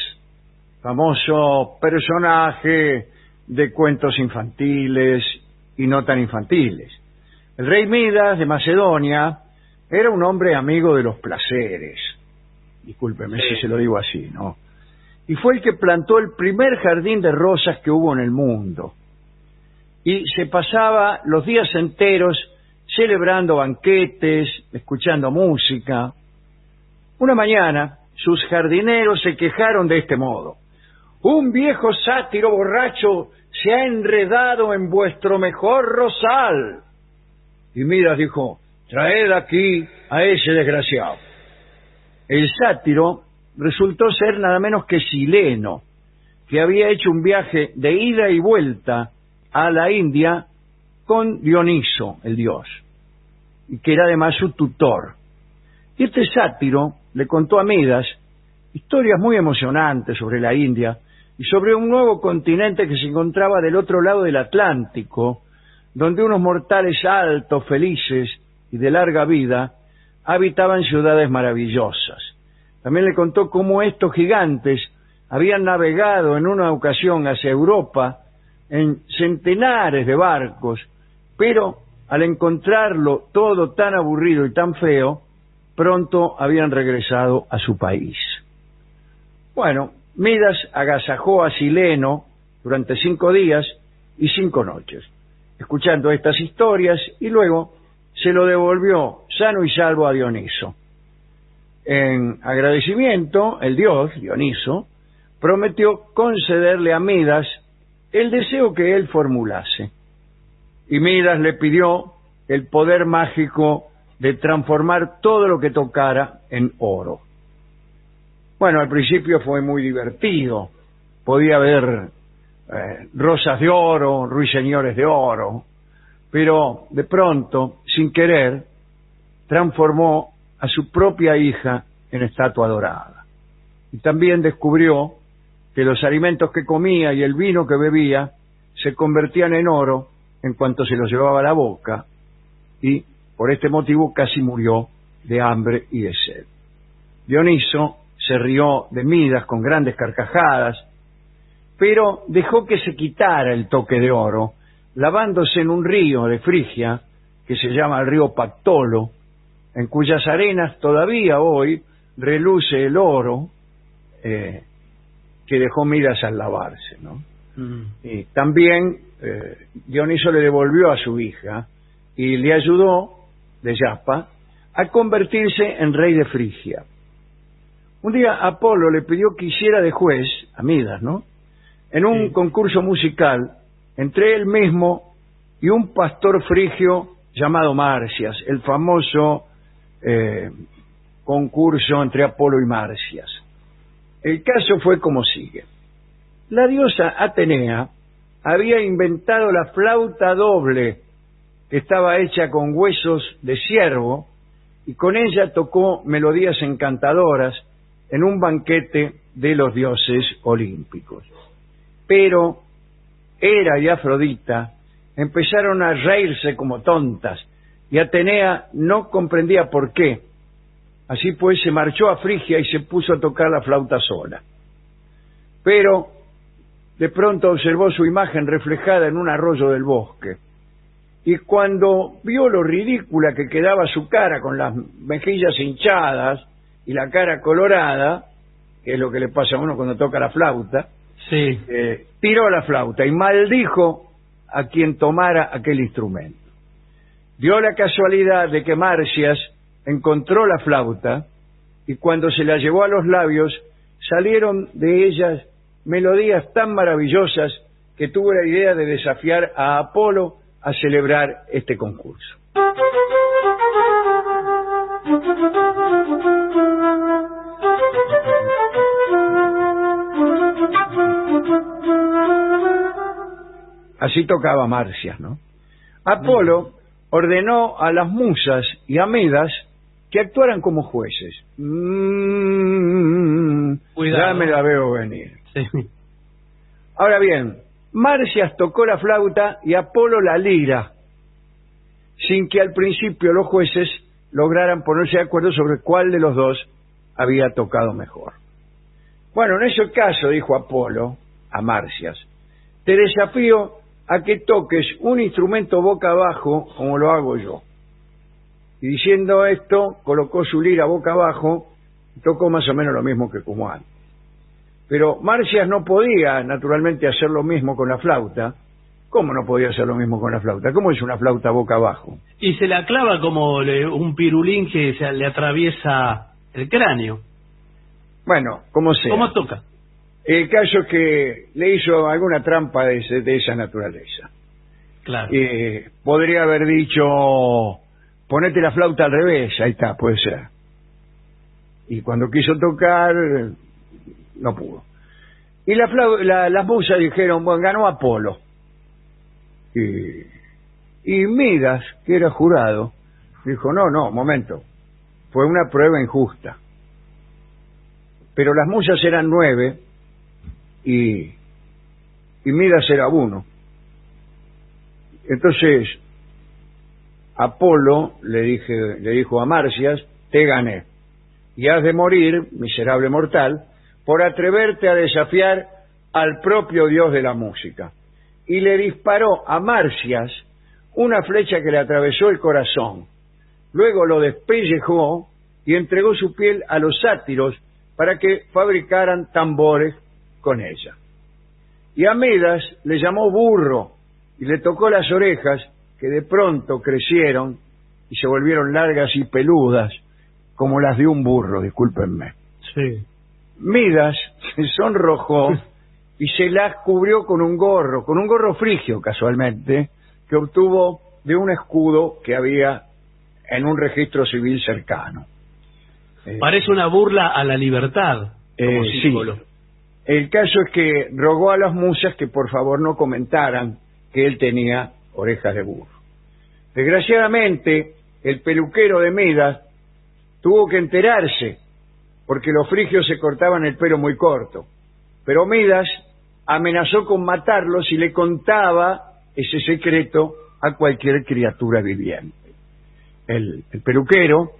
famoso personaje de cuentos infantiles y no tan infantiles. El Rey Midas de Macedonia era un hombre amigo de los placeres. Discúlpeme sí. si se lo digo así, ¿no? Y fue el que plantó el primer jardín de rosas que hubo en el mundo. Y se pasaba los días enteros celebrando banquetes, escuchando música. Una mañana, sus jardineros se quejaron de este modo: un viejo sátiro borracho se ha enredado en vuestro mejor rosal. Y Midas dijo: traed aquí a ese desgraciado. El sátiro resultó ser nada menos que Sileno, que había hecho un viaje de ida y vuelta a la India con Dioniso, el dios, y que era además su tutor. Y este sátiro le contó a Midas historias muy emocionantes sobre la India y sobre un nuevo continente que se encontraba del otro lado del Atlántico, donde unos mortales altos, felices y de larga vida habitaban ciudades maravillosas. También le contó cómo estos gigantes habían navegado en una ocasión hacia Europa en centenares de barcos, pero al encontrarlo todo tan aburrido y tan feo, pronto habían regresado a su país. Bueno, Midas agasajó a Sileno durante cinco días y cinco noches, escuchando estas historias, y luego se lo devolvió sano y salvo a Dioniso. En agradecimiento, el dios, Dioniso, prometió concederle a Midas el deseo que él formulase. Y Midas le pidió el poder mágico de transformar todo lo que tocara en oro. Bueno, al principio fue muy divertido. Podía haber eh, rosas de oro, ruiseñores de oro, pero de pronto, sin querer, transformó a su propia hija en estatua dorada. Y también descubrió que los alimentos que comía y el vino que bebía se convertían en oro en cuanto se los llevaba a la boca, y por este motivo casi murió de hambre y de sed. Dioniso se rió de Midas con grandes carcajadas, pero dejó que se quitara el toque de oro, lavándose en un río de Frigia, que se llama el río Pactolo, en cuyas arenas todavía hoy reluce el oro eh, que dejó Midas al lavarse, ¿no? Mm. Y también eh, Dioniso le devolvió a su hija y le ayudó, de Yapa, a convertirse en rey de Frigia. Un día Apolo le pidió que hiciera de juez a Midas, ¿no?, en un sí. concurso musical entre él mismo y un pastor frigio llamado Marcias, el famoso eh, concurso entre Apolo y Marcias. El caso fue como sigue. La diosa Atenea había inventado la flauta doble, que estaba hecha con huesos de ciervo, y con ella tocó melodías encantadoras en un banquete de los dioses olímpicos. Pero Hera y Afrodita empezaron a reírse como tontas, y Atenea no comprendía por qué. Así pues se marchó a Frigia y se puso a tocar la flauta sola. Pero de pronto observó su imagen reflejada en un arroyo del bosque, y cuando vio lo ridícula que quedaba su cara con las mejillas hinchadas y la cara colorada, que es lo que le pasa a uno cuando toca la flauta, sí. eh, tiró la flauta y maldijo a quien tomara aquel instrumento. Dio la casualidad de que Marcias encontró la flauta, y cuando se la llevó a los labios salieron de ellas melodías tan maravillosas que tuvo la idea de desafiar a Apolo a celebrar este concurso. Así tocaba Marcias, ¿no? Apolo ordenó a las musas y a Midas que actuaran como jueces. Mm, Cuidado. Ya me la veo venir. Sí. Ahora bien, Marcias tocó la flauta y Apolo la lira, sin que al principio los jueces lograran ponerse de acuerdo sobre cuál de los dos había tocado mejor. Bueno, en ese caso, dijo Apolo a Marcias, te desafío a que toques un instrumento boca abajo como lo hago yo. Y diciendo esto, colocó su lira boca abajo y tocó más o menos lo mismo que como antes. Pero Marcias no podía, naturalmente, hacer lo mismo con la flauta. ¿Cómo no podía hacer lo mismo con la flauta? ¿Cómo es una flauta boca abajo? Y se la clava como le- un pirulín que se le atraviesa el cráneo. Bueno, como sea. ¿Cómo toca? El caso es que le hizo alguna trampa de, ese- de esa naturaleza. Claro. Eh, podría haber dicho, ponete la flauta al revés, ahí está, puede ser. Y cuando quiso tocar, no pudo. Y la flau- la- las musas dijeron, bueno, ganó Apolo. Y, y Midas, que era jurado, dijo, no, no, momento, fue una prueba injusta. Pero las musas eran nueve y, y Midas era uno. Entonces, Apolo le, dije, le dijo a Marcias, te gané, y has de morir, miserable mortal, por atreverte a desafiar al propio dios de la música. Y le disparó a Marcias una flecha que le atravesó el corazón. Luego lo despellejó y entregó su piel a los sátiros para que fabricaran tambores con ella. Y a Midas le llamó burro y le tocó las orejas, que de pronto crecieron y se volvieron largas y peludas como las de un burro, discúlpenme. Sí. Midas se sonrojó y se las cubrió con un gorro, con un gorro frigio casualmente, que obtuvo de un escudo que había en un registro civil cercano. Eh, Parece una burla a la libertad, como eh, símbolo. sí. El caso es que rogó a las musas que por favor no comentaran que él tenía orejas de burro. Desgraciadamente, el peluquero de Midas tuvo que enterarse, porque los frigios se cortaban el pelo muy corto. Pero Midas amenazó con matarlos si le contaba ese secreto a cualquier criatura viviente. El, el peluquero,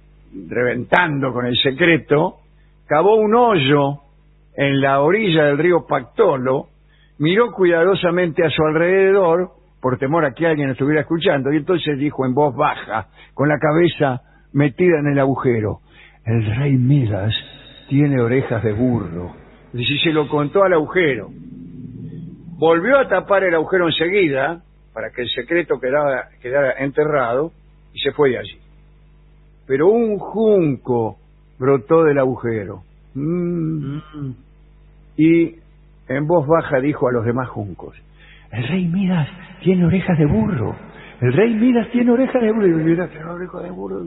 reventando con el secreto, cavó un hoyo en la orilla del río Pactolo, miró cuidadosamente a su alrededor, por temor a que alguien estuviera escuchando, y entonces dijo en voz baja, con la cabeza metida en el agujero, el rey Midas tiene orejas de burro. Y si se lo contó al agujero. Volvió a tapar el agujero enseguida, para que el secreto quedara, quedara enterrado, y se fue de allí. Pero un junco brotó del agujero. Mm. Mm. Y en voz baja dijo a los demás juncos, el rey Midas tiene orejas de burro. El rey Midas tiene orejas de burro. Y Midas tiene orejas de burro.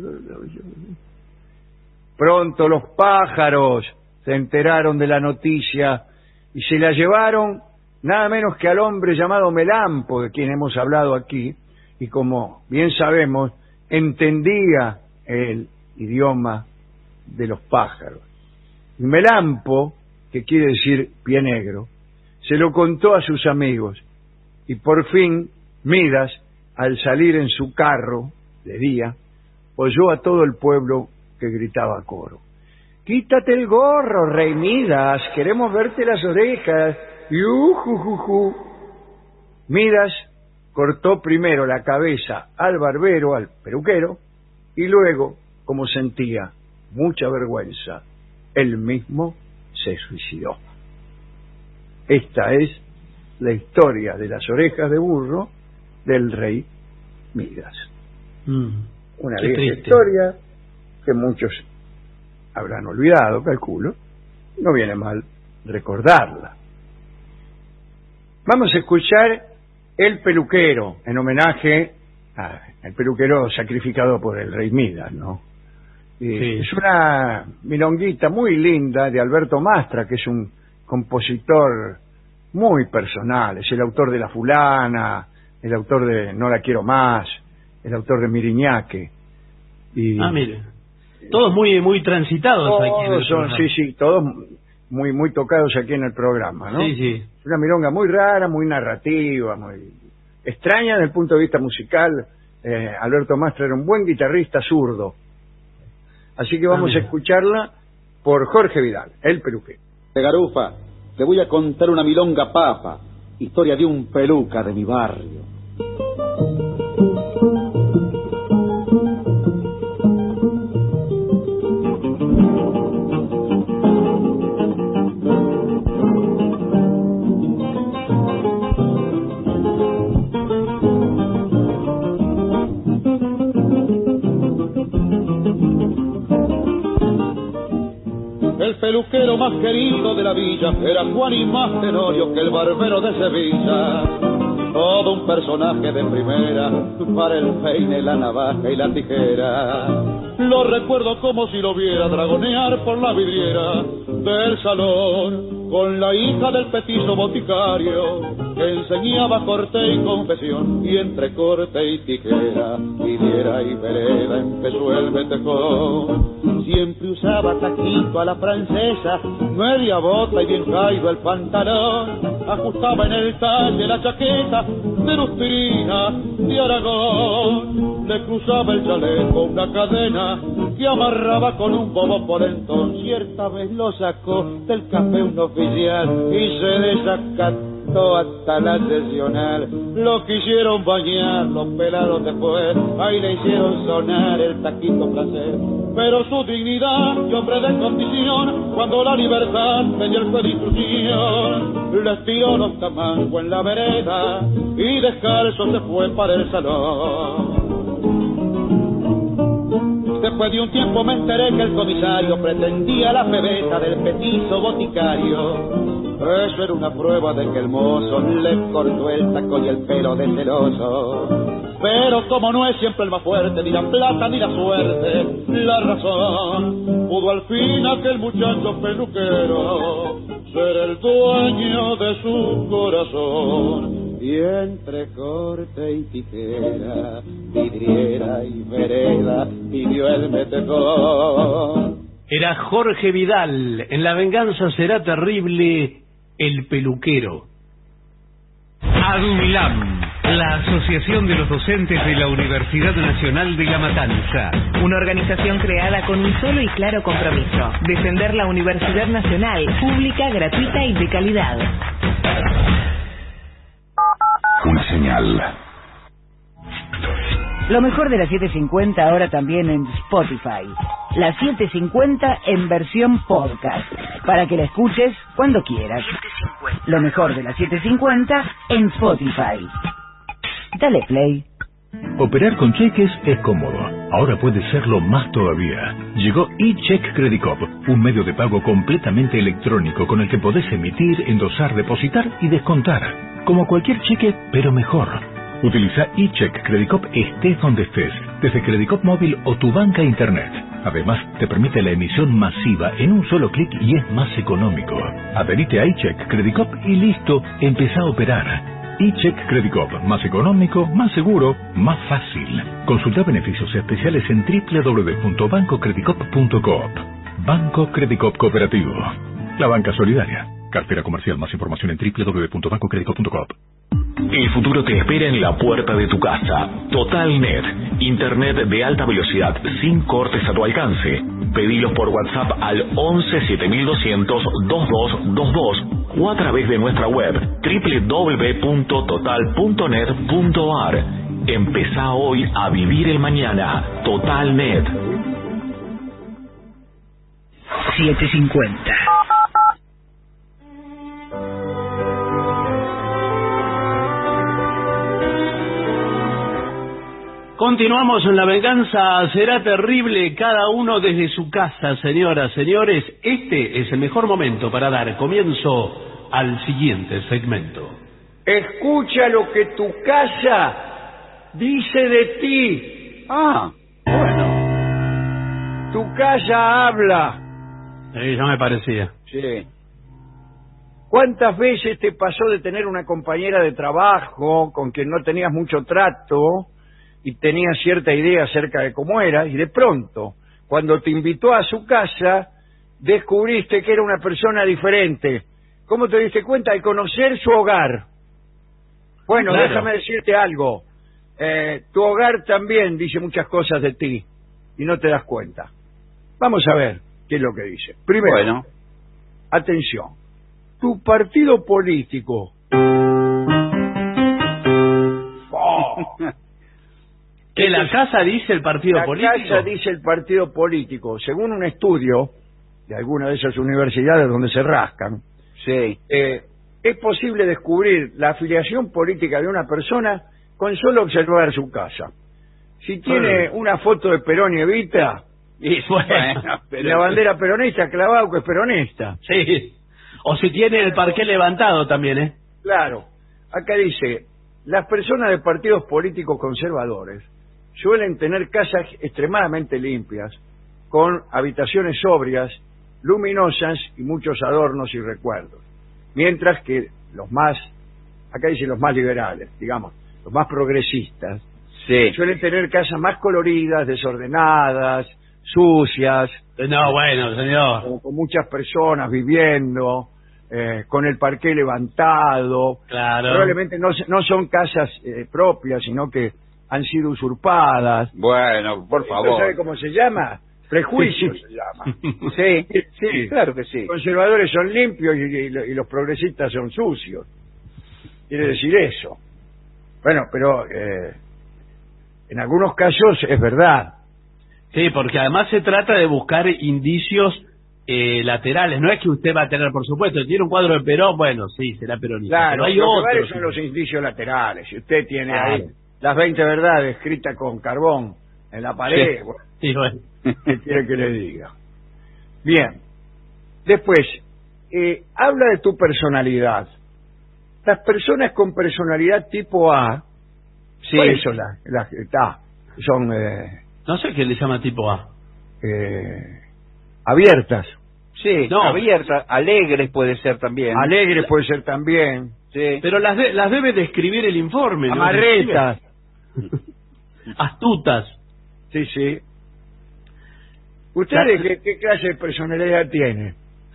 Pronto los pájaros se enteraron de la noticia y se la llevaron nada menos que al hombre llamado Melampo, de quien hemos hablado aquí, y como bien sabemos, entendía el idioma de los pájaros. Y Melampo, que quiere decir pie negro, se lo contó a sus amigos, y por fin Midas, al salir en su carro de día, oyó a todo el pueblo que gritaba a coro, quítate el gorro, rey Midas, queremos verte las orejas. Y ujujuju. Midas cortó primero la cabeza al barbero, al peluquero, y luego, como sentía mucha vergüenza, él mismo se suicidó. Esta es la historia de las orejas de burro del rey Midas. Mm, Una qué vieja triste. historia que muchos habrán olvidado, calculo. No viene mal recordarla. Vamos a escuchar El peluquero, en homenaje al peluquero sacrificado por el rey Midas, ¿no? Y Sí. Es una milonguita muy linda de Alberto Mastra, que es un compositor muy personal. Es el autor de La Fulana, el autor de No la quiero más, el autor de Miriñaque. Y Ah, mire. Todos muy muy transitados todos aquí en el son, programa. sí, sí, todos muy muy tocados aquí en el programa, ¿no? Sí, sí. Es una milonga muy rara, muy narrativa, muy extraña desde el punto de vista musical. Eh, Alberto Mastra era un buen guitarrista zurdo. Así que vamos Ah, a escucharla por Jorge Vidal, el peluquero. De Garufa, te voy a contar una milonga papa, historia de un peluca de mi barrio. El peluquero más querido de la villa era Juan y más tenorio que el barbero de Sevilla. Todo un personaje de primera para el peine, la navaja y la tijera. Lo recuerdo como si lo viera dragonear por la vidriera del salón con la hija del petizo boticario que enseñaba corte y confesión, y entre corte y tijera, vidriera y vereda empezó el metejón. Siempre usaba taquito a la francesa, media bota y bien caído el pantalón, ajustaba en el talle la chaqueta de lustrina de Aragón, le cruzaba el chaleco una cadena que amarraba con un bobo polentón. Cierta vez lo sacó del café un oficial y se desacató hasta la sesional. Lo quisieron bañar, los pelados después, ahí le hicieron sonar el taquito placer. Pero su dignidad y hombre de condición, cuando la libertad tenía el juez de instrucción, les tiró los tamancos en la vereda y descalzo se fue para el salón. Después de un tiempo me enteré que el comisario pretendía la pebeta del petizo boticario. Eso era una prueba de que el mozo le cortó el taco y el pelo de celoso. Pero como no es siempre el más fuerte, ni la plata ni la suerte, la razón pudo al fin aquel muchacho peluquero ser el dueño de su corazón. Y entre corte y tijera, vidriera y vereda, pidió el metejón. Era Jorge Vidal, en La venganza será terrible, el peluquero. ADUMILAM, la Asociación de los Docentes de la Universidad Nacional de La Matanza. Una organización creada con un solo y claro compromiso: defender la Universidad Nacional, pública, gratuita y de calidad. Una señal. Lo mejor de la setecientos cincuenta ahora también en Spotify. La setecientos cincuenta en versión podcast, para que la escuches cuando quieras. Lo mejor de la setecientos cincuenta en Spotify. Dale play. Operar con cheques es cómodo. Ahora puede serlo más todavía. Llegó eCheck Credit Cop, un medio de pago completamente electrónico con el que podés emitir, endosar, depositar y descontar. Como cualquier cheque, pero mejor. Utiliza eCheck Credit Cop estés donde estés, desde Credit Cop móvil o tu banca internet. Además, te permite la emisión masiva en un solo clic y es más económico. Adherite a eCheck Credit Cop y listo, empezá a operar. eCheck Credit Cop, más económico, más seguro, más fácil. Consulta beneficios especiales en doble u doble u doble u punto banco credit cop punto coop. Banco Credit Cop Cooperativo. La banca solidaria. Cartera comercial. Más información en doble u doble u doble u punto banco credit cop punto coop. El futuro te espera en la puerta de tu casa. TotalNet, internet de alta velocidad sin cortes a tu alcance. Pedilos por WhatsApp al once siete mil doscientos veintidós veintidós o a través de nuestra web doble u doble u doble u punto total punto net punto a r. Empezá hoy a vivir el mañana. TotalNet. setecientos cincuenta. Continuamos en La venganza será terrible, cada uno desde su casa, señoras, señores. Este es el mejor momento para dar comienzo al siguiente segmento. Escucha lo que tu casa dice de ti. Ah, bueno. Tu casa habla. Eh, ya me parecía. Sí. ¿Cuántas veces te pasó de tener una compañera de trabajo con quien no tenías mucho trato y tenías cierta idea acerca de cómo era, y de pronto, cuando te invitó a su casa, descubriste que era una persona diferente. ¿Cómo te diste cuenta? Al conocer su hogar. Bueno, claro. Déjame decirte algo. Eh, tu hogar también dice muchas cosas de ti y no te das cuenta. Vamos a ver qué es lo que dice. Primero, bueno. Atención. Tu partido político. Oh. ¿Que la casa dice el partido la político? La casa dice el partido político. Según un estudio de alguna de esas universidades donde se rascan, sí. eh, es posible descubrir la afiliación política de una persona con solo observar su casa. Si tiene sí. una foto de Perón y Evita, y bueno, pero... la bandera peronista, clavado que es peronista. Sí. O si tiene el parqué levantado también, ¿eh? Claro. Acá dice, las personas de partidos políticos conservadores suelen tener casas extremadamente limpias, con habitaciones sobrias, luminosas y muchos adornos y recuerdos. Mientras que los más, acá dice los más liberales, digamos, los más progresistas, sí. suelen tener casas más coloridas, desordenadas, sucias. No, bueno, señor. Con, con muchas personas viviendo, eh, con el parqué levantado. Claro. Probablemente no, no son casas eh, propias, sino que han sido usurpadas. Bueno, por favor. ¿Sabe cómo se llama? Prejuicio se llama. Sí, sí, claro que sí. Los conservadores son limpios y, y, y los progresistas son sucios. Quiere decir eso. Bueno, pero eh, en algunos casos es verdad. Sí, porque además se trata de buscar indicios eh, laterales. No es que usted va a tener, por supuesto, tiene un cuadro de Perón, bueno, sí, será peronista. Claro, pero hay lo otros. que vale son los indicios laterales. Si usted tiene claro. ahí las veinte verdades escritas con carbón en la pared, sí. bueno, sí, bueno. ¿qué quiere que le diga? Bien. Después, eh, habla de tu personalidad. Las personas con personalidad tipo A, sí. ¿cuáles son las? las ah, son... Eh, no sé qué le llama tipo A. Eh, abiertas. Sí, no, abiertas, alegres puede ser también. Alegres puede ser también. Sí. Pero las, de, las debe describir el informe. Amarretas. ¿No? Astutas. Sí, sí. ¿Usted de qué, qué clase de personalidad tiene?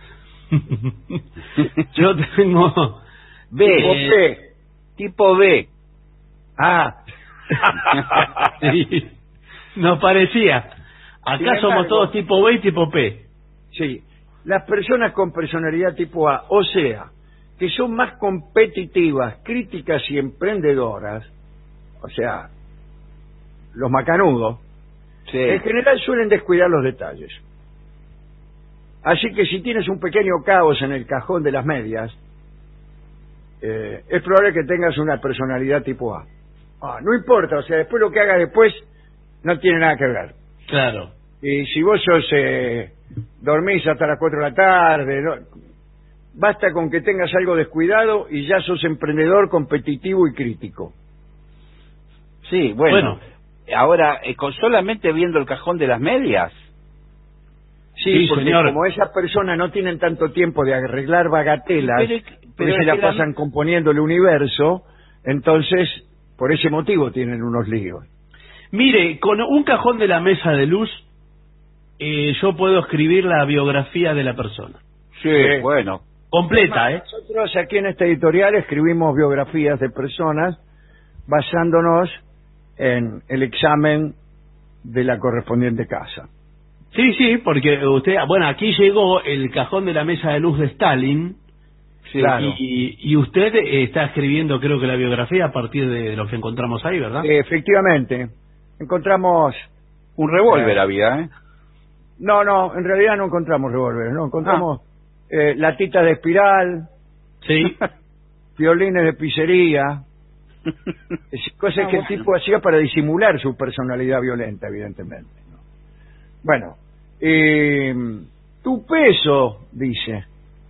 Yo tengo... B. Tipo B. Tipo B. Ah. Sí. Nos parecía. Acá embargo, somos todos tipo B y tipo P. Sí. Las personas con personalidad tipo A, o sea, que son más competitivas, críticas y emprendedoras, o sea, los macanudos, sí. en general suelen descuidar los detalles. Así que si tienes un pequeño caos en el cajón de las medias, eh, es probable que tengas una personalidad tipo A. Ah, no importa, o sea, después lo que hagas después no tiene nada que ver. Claro. Y si vos sos, eh, dormís hasta las cuatro de la tarde, ¿no? Basta con que tengas algo descuidado y ya sos emprendedor, competitivo y crítico. Sí, bueno. bueno. Ahora, eh, con solamente viendo el cajón de las medias. Sí, sí porque señor. Como esas personas no tienen tanto tiempo de arreglar bagatelas, pero, pero se la pasan la... componiendo el universo, entonces, por ese motivo tienen unos líos. Mire, con un cajón de la mesa de luz, eh, yo puedo escribir la biografía de la persona. Sí, bueno. Completa, ¿eh? Nosotros aquí en este editorial escribimos biografías de personas basándonos en el examen de la correspondiente casa. Sí, sí, porque usted, bueno, aquí llegó el cajón de la mesa de luz de Stalin, sí, claro. y, y usted está escribiendo, creo que la biografía a partir de lo que encontramos ahí, ¿verdad? Eh, efectivamente, encontramos un revólver, eh, había, ¿eh? No, no, en realidad no encontramos revólveres, no, encontramos ah. eh, latitas de espiral, sí, violines de pizzería, cosas ah, que bueno. el tipo hacía para disimular su personalidad violenta, evidentemente. ¿no? Bueno, eh, tu peso, dice.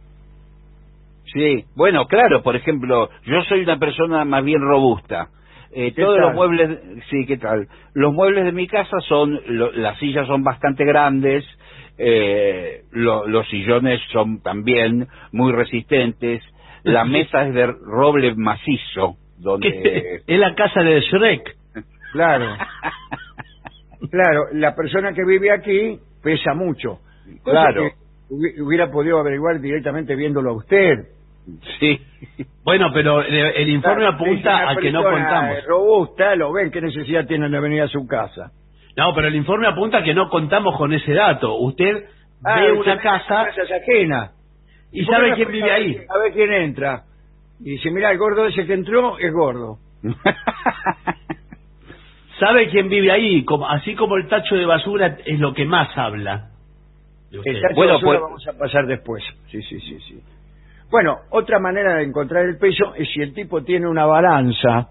Sí, bueno, claro, por ejemplo, yo soy una persona más bien robusta. Eh, todos tal? los muebles, sí, ¿qué tal? Los muebles de mi casa son, lo, las sillas son bastante grandes, eh, lo, los sillones son también muy resistentes, la mesa es de roble macizo, donde... Es la casa de Shrek. Claro. Claro, la persona que vive aquí pesa mucho. Cosa Claro. que hubi- hubiera podido averiguar directamente viéndolo a usted. Sí. Bueno, pero el, el informe Claro, apunta si una a que no persona contamos. robusta, lo ven, ¿qué necesidad tienen de venir a su casa? No, pero el informe apunta a que no contamos con ese dato. Usted Ah, ve usted una casa casa es ajena. y ¿por sabe qué quién no vive a ver- ahí. A ver quién entra. Y dice, mira, el gordo ese que entró es gordo. Sabe quién vive ahí, como, así como el tacho de basura es lo que más habla. de usted. El tacho Bueno, de basura pues- vamos a pasar después. Sí, sí, sí, sí. Bueno, otra manera de encontrar el peso es si el tipo tiene una balanza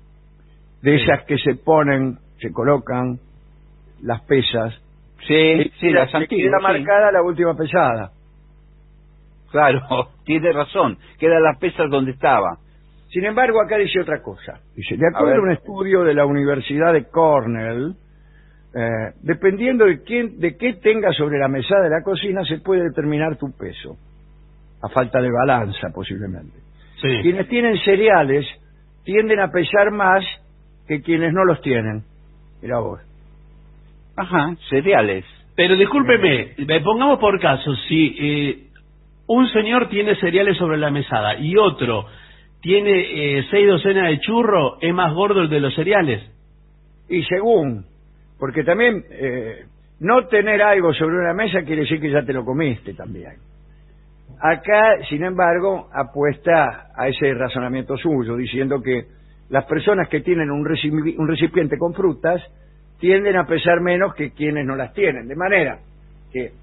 de Sí. esas que se ponen, se colocan las pesas. Sí, sí, Y las le antiguas. queda sí. marcada la última pesada. Claro, tiene razón. Quedan las pesas donde estaba. Sin embargo, acá dice otra cosa. Dice, de A acuerdo a, ver. un estudio de la Universidad de Cornell, eh, dependiendo de quién, de qué tengas sobre la mesada de la cocina, se puede determinar tu peso. A falta de balanza, posiblemente. Sí. Quienes tienen cereales tienden a pesar más que quienes no los tienen. Mira vos. Ajá, cereales. Pero discúlpeme, eh, pongamos por caso, si eh, un señor tiene cereales sobre la mesada y otro tiene eh, seis docenas de churros, ¿es más gordo el de los cereales? Y según, porque también eh, no tener algo sobre una mesa quiere decir que ya te lo comiste también. Acá, sin embargo, apuesta a ese razonamiento suyo, diciendo que las personas que tienen un, recipi- un recipiente con frutas tienden a pesar menos que quienes no las tienen. De manera que, eh,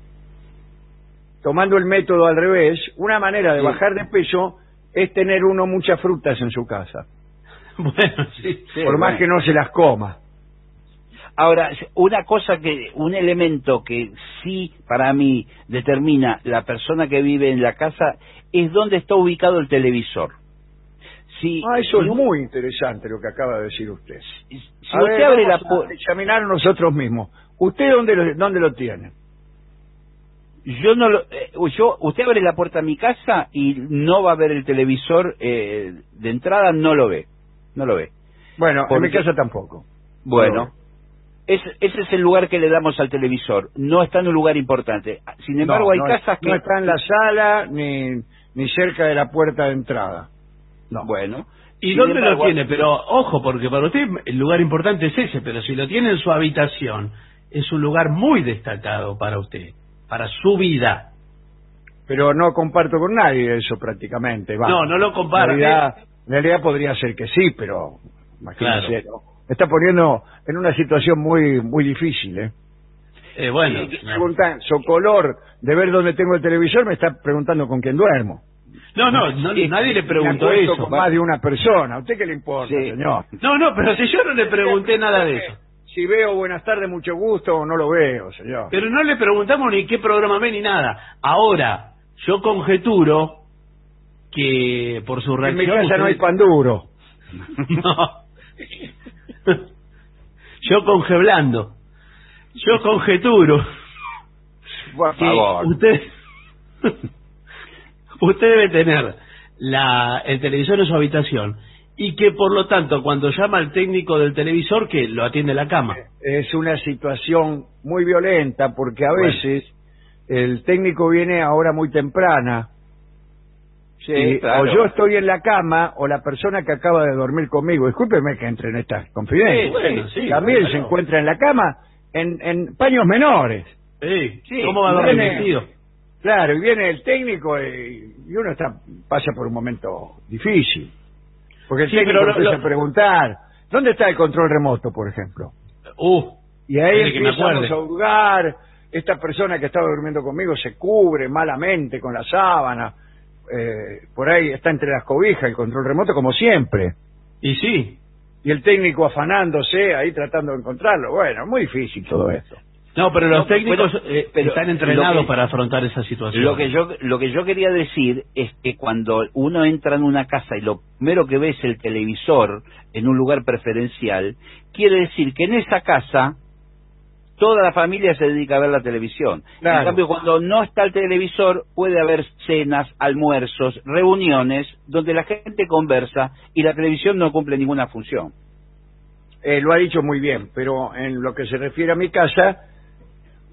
tomando el método al revés, una manera de Sí. bajar de peso es tener uno muchas frutas en su casa, Bueno, sí. Sí, por más bueno. que no se las coma. Ahora, una cosa que, un elemento que sí para mí determina la persona que vive en la casa es dónde está ubicado el televisor. Si, Ah, eso si es un- muy interesante lo que acaba de decir usted. si A usted ver, abre la vamos a puerta, examinar nosotros mismos. ¿Usted dónde lo, dónde lo tiene? yo no lo, eh, yo, usted abre la puerta a mi casa y no va a ver el televisor eh, de entrada, no lo ve, no lo ve. Bueno, en mi Porque- casa tampoco. Bueno, es, ese es el lugar que le damos al televisor. No está en un lugar importante. Sin embargo, No, hay no, casas que no está en la sala ni, ni cerca de la puerta de entrada. No. Bueno. ¿Y sin dónde embargo, lo tiene? Pero ojo, porque para usted el lugar importante es ese, pero si lo tiene en su habitación, es un lugar muy destacado para usted, para su vida. Pero no comparto con nadie eso prácticamente. Va. No, no lo comparte. En realidad, en realidad podría ser que sí, pero imagínese, Claro. ¿no? Me está poniendo en una situación muy muy difícil, ¿eh? Eh, bueno, Y preguntan, Socolor, de ver dónde tengo el televisor, me está preguntando con quién duermo. no, no, no, Sí, nadie le me preguntó acuesto eso. con más de una persona. ¿A usted qué le importa, Sí. señor? No, no, pero si yo no le pregunté nada de eso. Si veo buenas tardes, mucho gusto, o no lo veo, señor. Pero no le preguntamos ni qué programa ve ni nada. Ahora, yo conjeturo que por su En reacción... mi casa usted- no hay pan duro. No. Yo congeblando. Yo conjeturo por que favor. usted usted debe tener la, el televisor en su habitación y que por lo tanto cuando llama al técnico del televisor que lo atiende la cama. Es una situación muy violenta porque a Bueno. veces el técnico viene a hora muy temprana. Sí, y claro. O yo estoy en la cama o la persona que acaba de dormir conmigo, discúlpeme que entre en estas confidencias, Sí, bueno, sí, también claro. se encuentra en la cama en, en paños menores. Sí, Sí, ¿cómo va a y dormir viene- vestido? Claro, y viene el técnico y, y uno está pasa por un momento difícil. Porque el Sí, técnico pero lo- empieza lo- a preguntar, ¿dónde está el control remoto, por ejemplo? Uh, Y ahí Mire que me empezamos acuerde. a hurgar, esta persona que estaba durmiendo conmigo se cubre malamente con la sábana, eh, por ahí está entre las cobijas el control remoto como siempre, y sí. y el técnico afanándose ahí tratando de encontrarlo. Bueno, muy difícil todo esto. No, pero los No, técnicos bueno, eh, pero están entrenados lo que- para afrontar esa situación. Lo que yo lo que yo quería decir es que cuando uno entra en una casa y lo primero que ve es el televisor en un lugar preferencial, quiere decir que en esa casa toda la familia se dedica a ver la televisión. Claro. En cambio, cuando no está el televisor, puede haber cenas, almuerzos, reuniones, donde la gente conversa y la televisión no cumple ninguna función. Eh, lo ha dicho muy bien, pero en lo que se refiere a mi casa,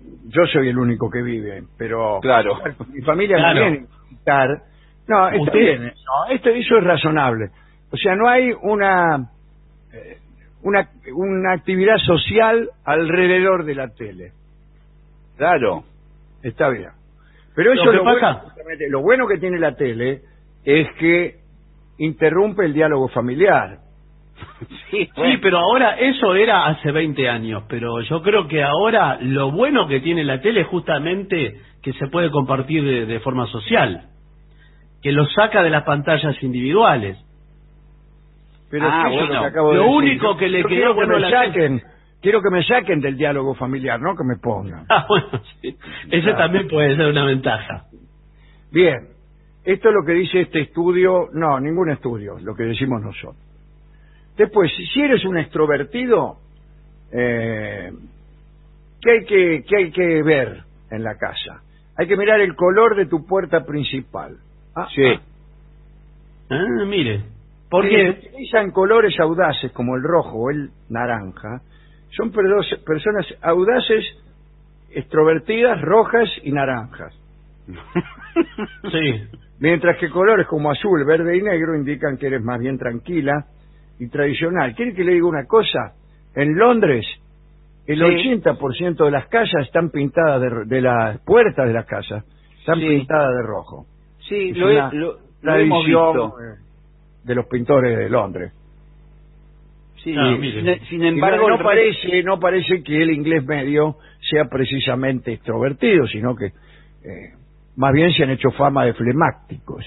yo soy el único que vive, pero claro, mi familia claro. me viene a visitar. No, está Usted- bien, no, esto, eso es razonable. O sea, no hay una, eh, una una actividad social alrededor de la tele. Claro. Está bien. Pero eso Lo que lo, pasa- bueno, justamente, lo bueno que tiene la tele es que interrumpe el diálogo familiar. Sí, Sí, pero ahora eso era hace veinte años, pero yo creo que ahora lo bueno que tiene la tele es justamente que se puede compartir de, de forma social, que lo saca de las pantallas individuales. Pero Ah, eso es bueno. lo que acabo de Lo decir. único Yo- que le yo quedó quiero que bueno me a la saquen, quiero que me saquen del diálogo familiar, no que me pongan. Ah, bueno, sí. Eso Claro. también puede ser una ventaja. Bien, esto es lo que dice este estudio, no, ningún estudio, lo que decimos nosotros. Después, si eres un extrovertido, eh, ¿qué hay que, qué hay que ver en la casa? Hay que mirar el color de tu puerta principal. Ah, Sí. ah. Ah, mire, Porque porque si utilizan colores audaces como el rojo o el naranja, son perdo- personas audaces, extrovertidas, rojas y naranjas. sí, Mientras que colores como azul, verde y negro indican que eres más bien tranquila y tradicional. ¿Quiere que le diga una cosa? En Londres, el Sí. ochenta por ciento de las casas están pintadas, de, ro- de las puertas de las casas, están Sí. pintadas de rojo. Sí, Es lo, he- una lo- lo hemos tradición visto. eh, de los pintores de Londres. Sí, Ah, sin, mire. sin Y embargo, no, el no re- parece, no parece que el inglés medio sea precisamente extrovertido, sino que eh, más bien se han hecho fama de flemáticos.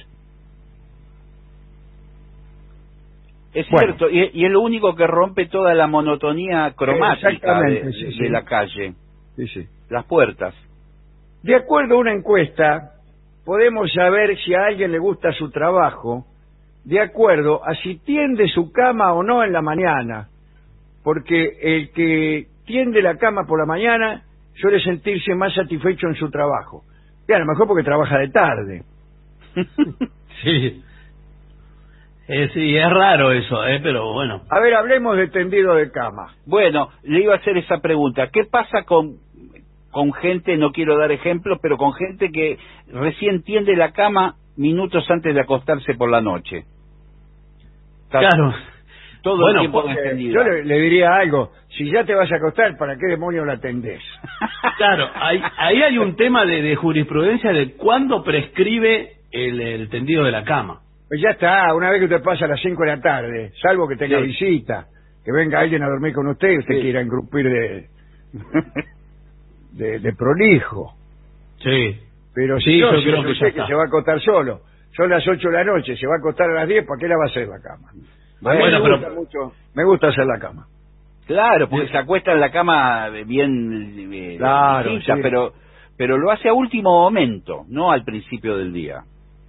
es bueno. cierto, y, y es lo único que rompe toda la monotonía cromática de, Exactamente, sí, de sí. la calle, Sí, sí. las puertas. De acuerdo a una encuesta, podemos saber si a alguien le gusta su trabajo de acuerdo a si tiende su cama o no en la mañana, porque el que tiende la cama por la mañana suele sentirse más satisfecho en su trabajo. Y a lo mejor porque trabaja de tarde. sí. Eh, sí, es raro eso, eh, pero bueno. A ver, hablemos de tendido de cama. Bueno, le iba a hacer esa pregunta. ¿Qué pasa con, con gente, no quiero dar ejemplos, pero con gente que recién tiende la cama minutos antes de acostarse por la noche? Está Claro. todo Bueno, el tiempo Porque extendido. yo le, le diría algo, si ya te vas a acostar, ¿para qué demonios la tendés? Claro, ahí, ahí hay un tema de, de jurisprudencia de cuándo prescribe el, el tendido de la cama. Pues ya está, una vez que usted pasa a las cinco de la tarde, salvo que tenga Sí. visita, que venga alguien a dormir con usted y usted Sí. quiera engrupir de, de, de prolijo. Sí. Pero Sí, si no, yo si creo es que usted ya que está. se va a acostar solo, son las ocho de la noche, se va a acostar a las diez, ¿para qué la va a hacer la cama? A mí Bueno, me, pero- gusta mucho, me gusta hacer la cama. Claro, porque se acuesta en la cama bien eh, Claro, visita, sí. pero pero lo hace a último momento, no al principio del día.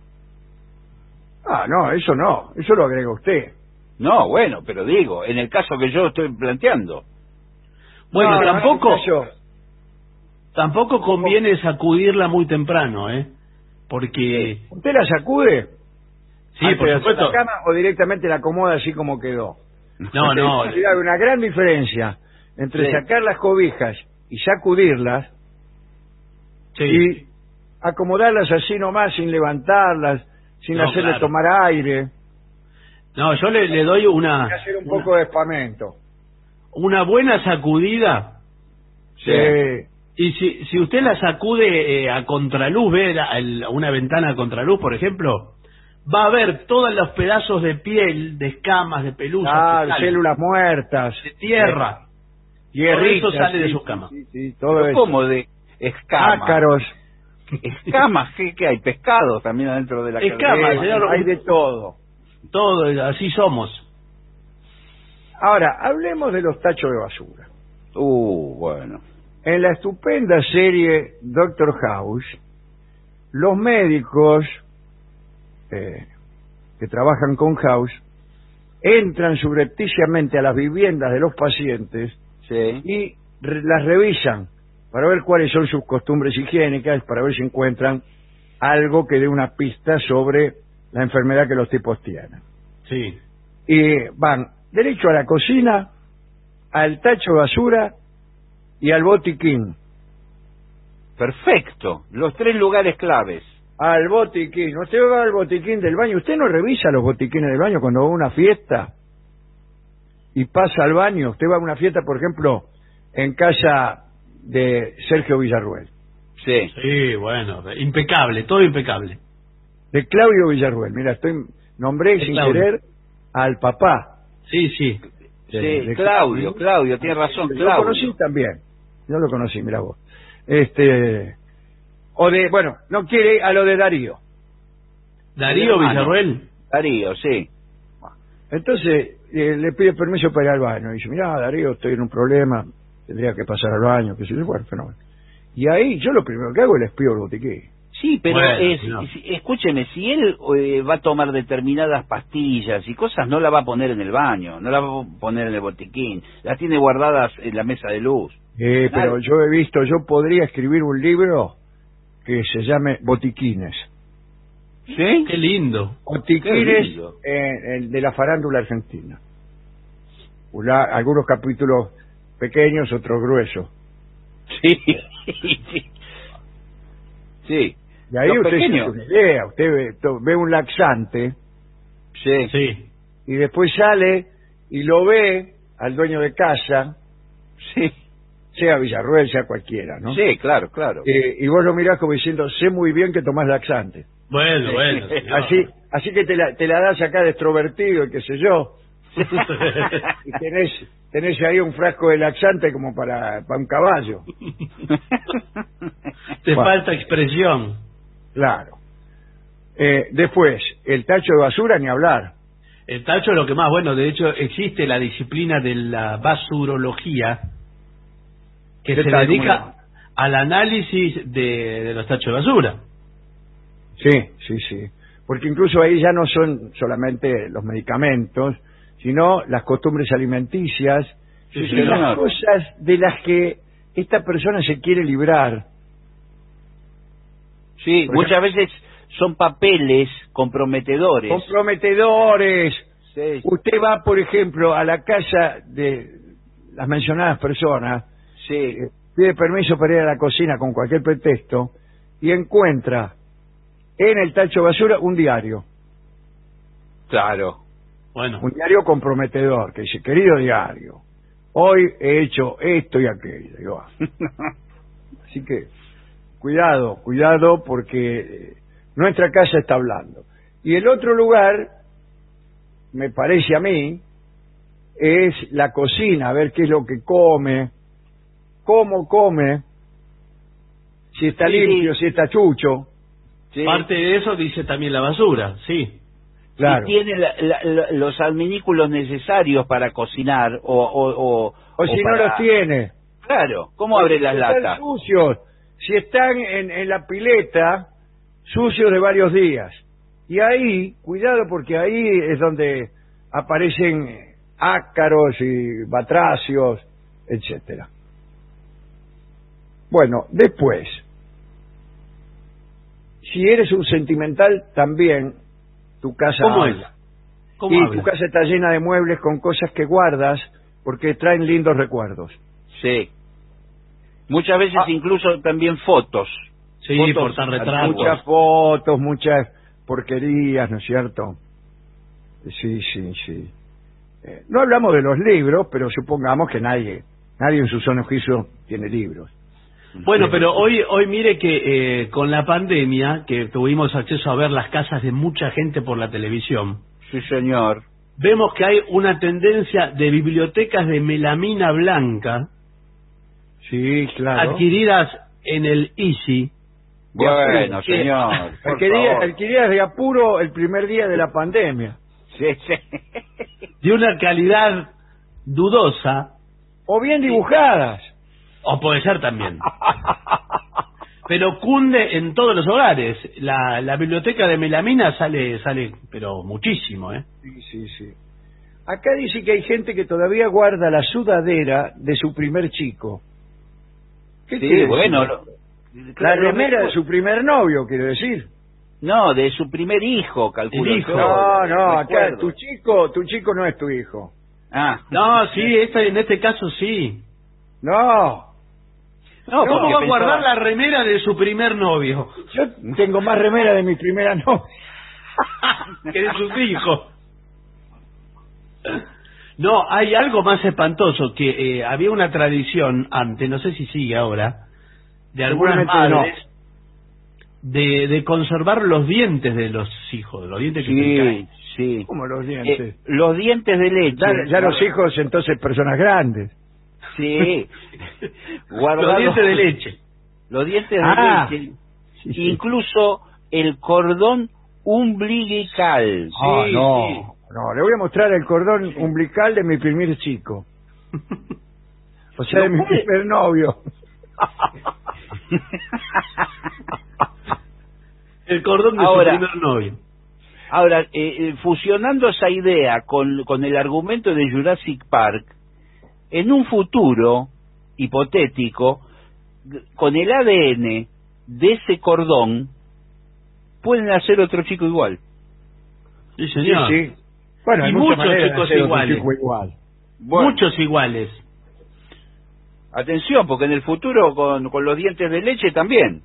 Ah, no, eso no, eso lo agrega usted. No, bueno, pero digo, en el caso que yo estoy planteando. Bueno, No, no, tampoco eso- tampoco conviene sacudirla muy temprano, ¿eh? Porque... ¿Usted la sacude? Sí, antes por de hacer supuesto. la cama o directamente la acomoda así como quedó? No, no. Hay una gran diferencia entre Sí. sacar las cobijas y sacudirlas Sí. y acomodarlas así nomás sin levantarlas, sin No, hacerle claro. tomar aire, No, yo le, le doy una, y hacer un una, poco de espamento. una buena sacudida. Sí. Y si, si usted la sacude eh, a contraluz, ve la- el- una ventana a contraluz, por ejemplo, va a ver todos los pedazos de piel, de escamas, de pelusas, Ah, que salen, células muertas, de tierra. hierritas, Todo eso sale de sí, su cama. sí, sí, todo Pero eso. ¿cómo de escamas? Ácaros, Escamas, ¿qué, qué hay? Pescado también adentro de la Escamas, cabeza. señor. hay de todo. Todo, así somos. Ahora, hablemos de los tachos de basura. Uh, bueno. En la estupenda serie Doctor House, los médicos eh, que trabajan con House entran subrepticiamente a las viviendas de los pacientes Sí. y re- las revisan para ver cuáles son sus costumbres higiénicas, para ver si encuentran algo que dé una pista sobre la enfermedad que los tipos tienen. Sí. Y van derecho a la cocina, al tacho de basura y al botiquín. Perfecto, los tres lugares claves. Al botiquín. Usted va al botiquín del baño. ¿Usted no revisa los botiquines del baño cuando va a una fiesta y pasa al baño? Usted va a una fiesta, por ejemplo, en casa de Sergio Villarruel. Sí. Sí, bueno, impecable, todo impecable. De Claudio Villarruel. Mira, estoy nombré De sin Claudio. querer al papá. Sí, sí. Sí, de, de Claudio, Claudio, tiene razón, Yo Claudio. lo conocí también. Yo lo conocí, mira vos. Este, o de, bueno, no quiere a lo de Darío. Darío hermano. Villarruel. Darío, sí. Entonces eh, le pide permiso para ir al baño. Y dice, mira, Darío, estoy en un problema, tendría que pasar al baño, que sé yo, bueno, fenómeno. Y ahí yo lo primero que hago es les pido el botiquín. Sí, pero Bueno, es, no. si- escúcheme, si él eh, va a tomar determinadas pastillas y cosas, no la va a poner en el baño, no la va a poner en el botiquín, las tiene guardadas en la mesa de luz. Eh, pero Claro. yo he visto, yo podría escribir un libro que se llame Botiquines. ¿Sí? Qué lindo. Botiquines Qué lindo. eh, eh, de la farándula argentina. Una- algunos capítulos pequeños, otros gruesos. Sí, sí. Sí. Y ahí Los usted se pequeños. hace una idea, usted ve, to- ve un laxante Sí. Sí. y después sale y lo ve al dueño de casa, Sí. sea Villarruel, sea cualquiera, ¿no? Sí, claro, claro. Eh, y vos lo mirás como diciendo, sé muy bien que tomás laxante. Bueno, Sí. bueno. señor. Así así que te la, te la das acá de extrovertido y qué sé yo. Y tenés, tenés ahí un frasco de laxante como para, para un caballo. Te Bueno. falta expresión. Claro. Eh, después, el tacho de basura ni hablar. El tacho es lo que más, bueno, de hecho existe la disciplina de la basurología que ¿Qué se tal? dedica ¿Cómo al análisis de, de los tachos de basura. Sí, sí, sí. Porque incluso ahí ya no son solamente los medicamentos, sino las costumbres alimenticias, Sí, y señor. las cosas de las que esta persona se quiere librar. Sí, Por muchas veces son papeles comprometedores. Comprometedores. Sí, Usted va, por ejemplo, a la casa de las mencionadas personas, sí. eh, pide permiso para ir a la cocina con cualquier pretexto y encuentra en el tacho de basura un diario. Claro. Bueno, Un diario comprometedor que dice, querido diario, hoy he hecho esto y aquello. Digo, ah. Así que, cuidado, cuidado porque eh, nuestra casa está hablando. Y el otro lugar, me parece a mí, es la cocina, a ver qué es lo que come, cómo come, si está Sí. limpio, si está chucho. Sí. parte de eso dice también la basura, sí. Claro. Si tiene la- la- la- los adminículos necesarios para cocinar o... O, o, O si no para- los tiene. Claro, ¿cómo abre las Si están latas? sucios, si están en, en la pileta, sucios de varios días. Y ahí, cuidado porque ahí es donde aparecen ácaros y batracios, etcétera. Bueno, después, si eres un sentimental, también tu casa ¿Cómo habla. es? ¿Cómo Y habla? tu casa está llena de muebles con cosas que guardas porque traen lindos recuerdos. Sí. Muchas veces Ah. incluso también fotos. Sí, Fotos portarretratos. antiguas. Muchas fotos, muchas porquerías, ¿no es cierto? Sí, sí, sí. Eh, no hablamos de los libros, pero supongamos que nadie, nadie en su sano juicio tiene libros. Bueno, pero hoy hoy mire que eh, con la pandemia, que tuvimos acceso a ver las casas de mucha gente por la televisión, Sí, señor. vemos que hay una tendencia de bibliotecas de melamina blanca Sí, claro. adquiridas en el Easy. Bueno, que- señor. por Adquiridas favor. adquiridas de apuro el primer día de la pandemia. Sí, sí. de una calidad dudosa, O bien dibujadas. o puede ser también, pero cunde en todos los hogares. La, la biblioteca de melamina sale, sale, pero muchísimo, ¿eh? Sí, sí, sí. Acá dice que hay gente que todavía guarda la sudadera de su primer chico. ¿Qué quiere Sí, decir? bueno. lo- La claro, remera lo- de su primer novio, quiero decir. No, de su primer hijo, calculo. El hijo. yo, No, no, acá recuerdo. tu chico, tu chico no es tu hijo. Ah, No, sí, esta, en este caso sí. No. No, ¿cómo va a pensaba... guardar la remera de su primer novio? Yo tengo más remera de mi primera novia que de sus hijos. No, hay algo más espantoso, que eh, había una tradición antes, no sé si sigue ahora, de algunas madres, no. de, de conservar los dientes de los hijos, los dientes que sí, te caen. Sí, ¿Cómo los dientes? Eh, los dientes de leche. Ya, ya los hijos, entonces, personas grandes. Sí. Los dientes de leche. Los dientes de ah, leche. Sí, sí. Incluso el cordón umbilical. Ah, sí, no, sí. no, le voy a mostrar el cordón umbilical de mi primer chico. O sea, de mi primer novio. El cordón de Ahora, su primer novio. Ahora, eh, fusionando esa idea con, con el argumento de Jurassic Park, en un futuro hipotético, con el A D N de ese cordón, pueden hacer otro chico igual. Sí, señor. Sí, sí. Bueno, y hay muchos chicos iguales. Chico igual. Bueno, muchos iguales. Atención, porque en el futuro con, con los dientes de leche también.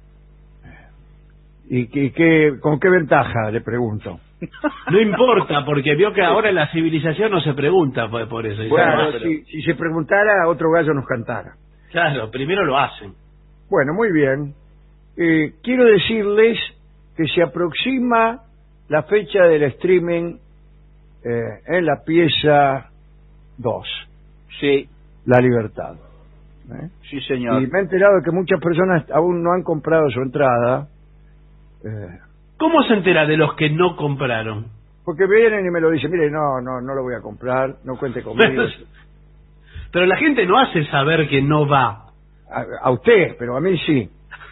¿Y qué, qué, con qué ventaja, le pregunto? No importa, porque vio que ahora la civilización no se pregunta por, por eso. Bueno, pero... si, si se preguntara, otro gallo nos cantara. Claro, primero lo hacen. Bueno, muy bien. Eh, quiero decirles que se aproxima la fecha del streaming eh, en la pieza dos. Sí. La Libertad. ¿Eh? Sí, señor. Y me he enterado que muchas personas aún no han comprado su entrada. Eh, ¿Cómo se entera de los que no compraron? Porque vienen y me lo dicen, mire, no, no, no lo voy a comprar, no cuente conmigo. Pero la gente no hace saber que no va. A, a usted, pero a mí sí.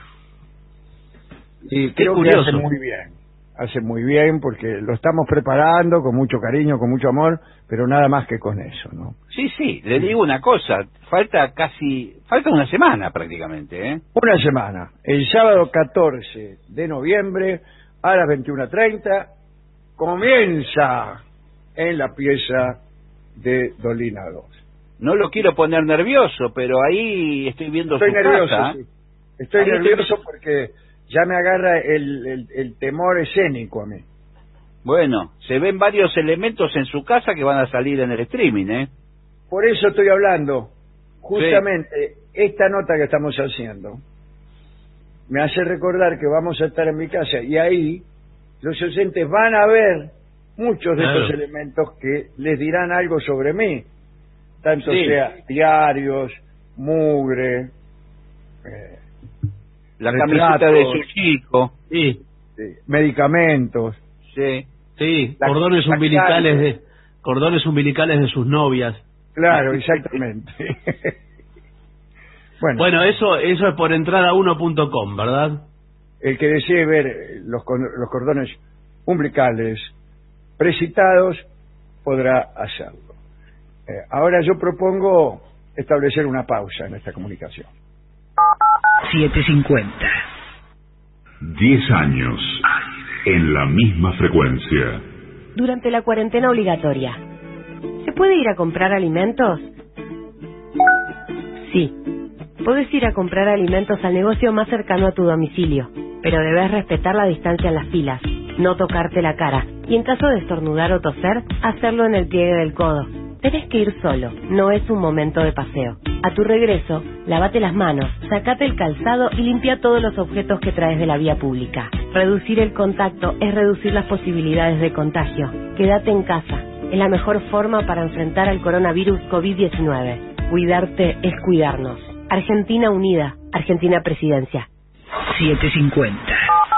Y creo que hace muy bien. Hace muy bien porque lo estamos preparando con mucho cariño, con mucho amor, pero nada más que con eso, ¿no? Sí, sí, le digo una cosa, falta casi, falta una semana prácticamente, ¿eh? Una semana, el sábado catorce de noviembre a las veintiuna treinta comienza en la pieza de Dolina dos. No lo quiero poner nervioso, pero ahí estoy viendo Estoy su nervioso, casa. sí. Estoy Ahí nervioso estoy... porque ya me agarra el, el, el temor escénico a mí. Bueno, se ven varios elementos en su casa que van a salir en el streaming, ¿eh? Por eso estoy hablando. Justamente, sí. Esta nota que estamos haciendo me hace recordar que vamos a estar en mi casa y ahí los oyentes van a ver muchos de claro. estos elementos que les dirán algo sobre mí. Tanto sí. sea diarios, mugre... Eh, la retratos, camiseta de su chico, sí, sí, medicamentos, sí, sí, la, cordones la umbilicales de cordones umbilicales de sus novias. Claro, exactamente. bueno, bueno, eso eso es por entrada uno punto com, ¿verdad? El que desee ver los los cordones umbilicales precitados podrá hacerlo. Eh, ahora yo propongo establecer una pausa en esta comunicación. siete cincuenta. Diez años en la misma frecuencia. Durante la cuarentena obligatoria, ¿se puede ir a comprar alimentos? Sí, puedes ir a comprar alimentos al negocio más cercano a tu domicilio, pero debes respetar la distancia en las filas, no tocarte la cara y en caso de estornudar o toser, hacerlo en el pliegue del codo. Tenés que ir solo, no es un momento de paseo. A tu regreso, lávate las manos, sacate el calzado y limpia todos los objetos que traes de la vía pública. Reducir el contacto es reducir las posibilidades de contagio. Quédate en casa, es la mejor forma para enfrentar al coronavirus COVID diecinueve. Cuidarte es cuidarnos. Argentina Unida, Argentina Presidencia. siete cincuenta.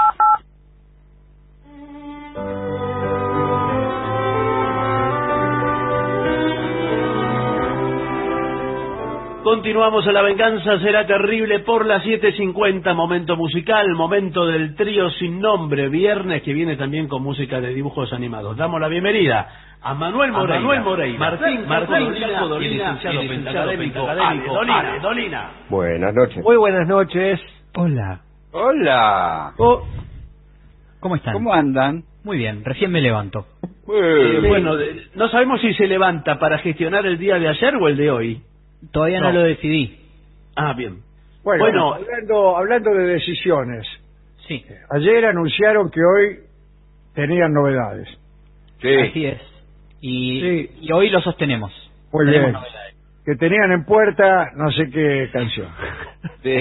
Continuamos a La Venganza Será Terrible por las siete cincuenta, momento musical, momento del trío sin nombre, viernes que viene también con música de dibujos animados. Damos la bienvenida a Manuel Moreira, a Manuel Moreira Martín, Martín Dolina, y licenciado pentacadémico Dolina, Dolina. Buenas noches. Muy buenas noches. Hola. Hola. Oh. ¿Cómo están? ¿Cómo andan? Muy bien, recién me levanto. Eh, bueno, no sabemos si se levanta para gestionar el día de ayer o el de hoy. Todavía no, no lo decidí. Ah, bien. Bueno, Bueno. hablando, hablando de decisiones, Sí, ayer anunciaron que hoy tenían novedades. así es. Y, Sí. y hoy lo sostenemos. Muy Tenemos bien. novedades. Que tenían en puerta no sé qué canción. Sí.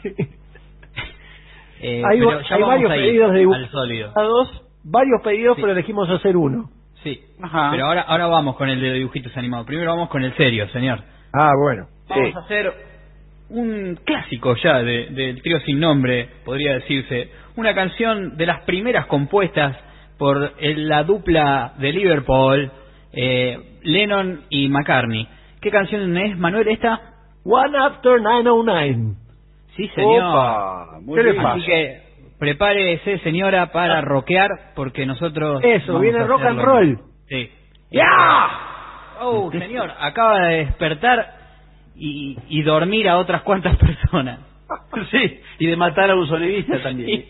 Eh, Hay, pero ya hay vamos varios a ir pedidos de al sólido. dibujados, varios pedidos, Sí. pero elegimos hacer uno. Sí, Ajá. pero ahora ahora vamos con el de dibujitos animados. Primero vamos con el serio, señor. Ah, bueno. Vamos Sí. a hacer un clásico ya de- del trío sin nombre, podría decirse. Una canción de las primeras compuestas por el- la dupla de Liverpool, eh, Lennon y McCartney. ¿Qué canción es, Manuel, esta? One After nine oh nine. Sí, señor. Opa, muy ¿Qué le bien. pasa? Así que prepárese, señora, para rockear, porque nosotros... Eso, vamos viene a rock and hacerlo. roll. Sí. ¡Ya! Oh, señor, acaba de despertar y, y dormir a otras cuantas personas. Sí, y de matar a un sonidista también.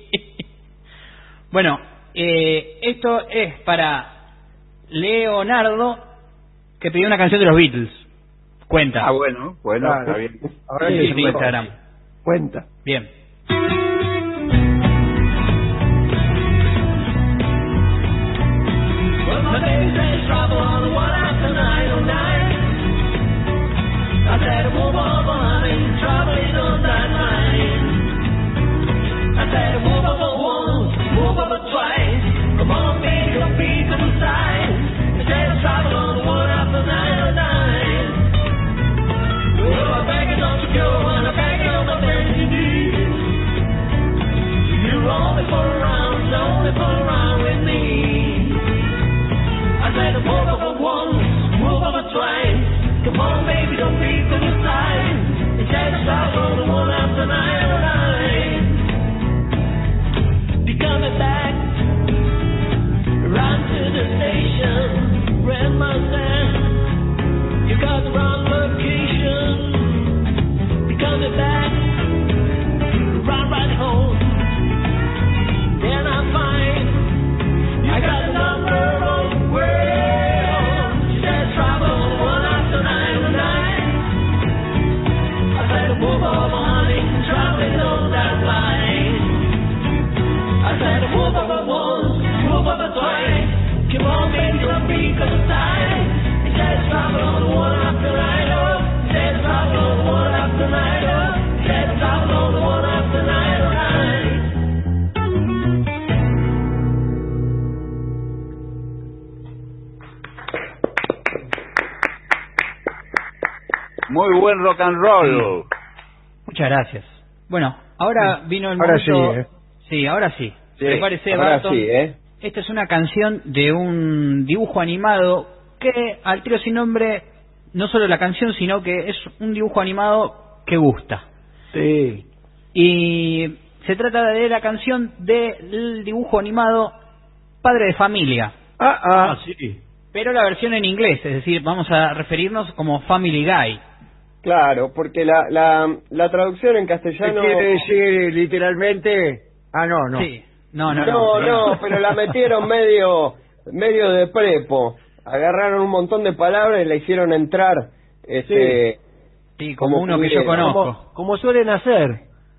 Bueno, eh, esto es para Leonardo, que pidió una canción de los Beatles. Cuenta. Ah, bueno, bueno, Claro. está bien. Ahora Sí, que sí, se sí, puede. Instagram. Cuenta. Bien. Muy buen rock and roll. Muchas gracias. Bueno, ahora vino el Ahora momento... sí, ¿eh? Sí, ahora sí. Sí, Prepárese, ahora Barton. sí, ¿eh? Esta es una canción de un dibujo animado que al trío sin nombre, no solo la canción, sino que es un dibujo animado que gusta. Sí. Y se trata de la canción del dibujo animado Padre de Familia. Ah, ah. Ah, sí. Pero la versión en inglés, es decir, vamos a referirnos como Family Guy. Claro, porque la, la, la traducción en ¿Qué castellano... quiere decir literalmente? Ah, no, no. Sí. No, no, No, no. no, pero la metieron medio medio de prepo. Agarraron un montón de palabras y la hicieron entrar. Este, Sí, como, como uno que yo pudieron. conozco. Como, como suelen hacer.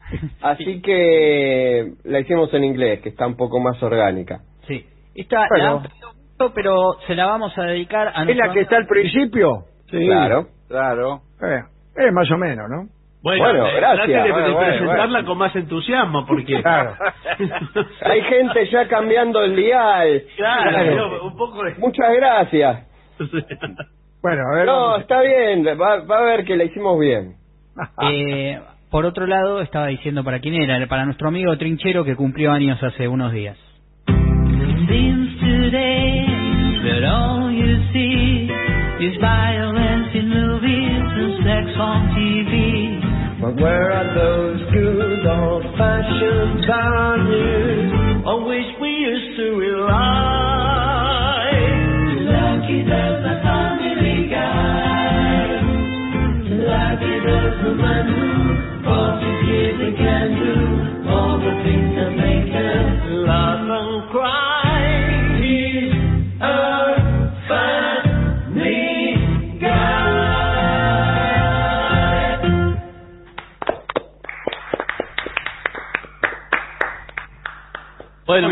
Así que la hicimos en inglés, que está un poco más orgánica. Sí. Esta Bueno. la han pedido mucho, pero se la vamos a dedicar a ¿Es nuestro la que está al principio? Sí. Claro. Claro. Eh, es más o menos, ¿no? Bueno, Bueno, eh, gracias. trate de, Bueno, de bueno, presentarla bueno. con más entusiasmo, porque... Claro. Hay gente ya cambiando el dial. Claro, Claro. yo, un poco de... Muchas gracias. Bueno, a ver. No, vamos. está bien. Va, va a ver que la hicimos bien. Eh, por otro lado, estaba diciendo para quién era, para nuestro amigo Trinchero que cumplió años hace unos días. Seems today that all you see is violence in movies and sex on T V. But where are those good old-fashioned values on which we used to rely? Lucky there's a family guy. Lucky there's a man who bought his kids and can do all the things that make us laugh and cry. He's a family guy.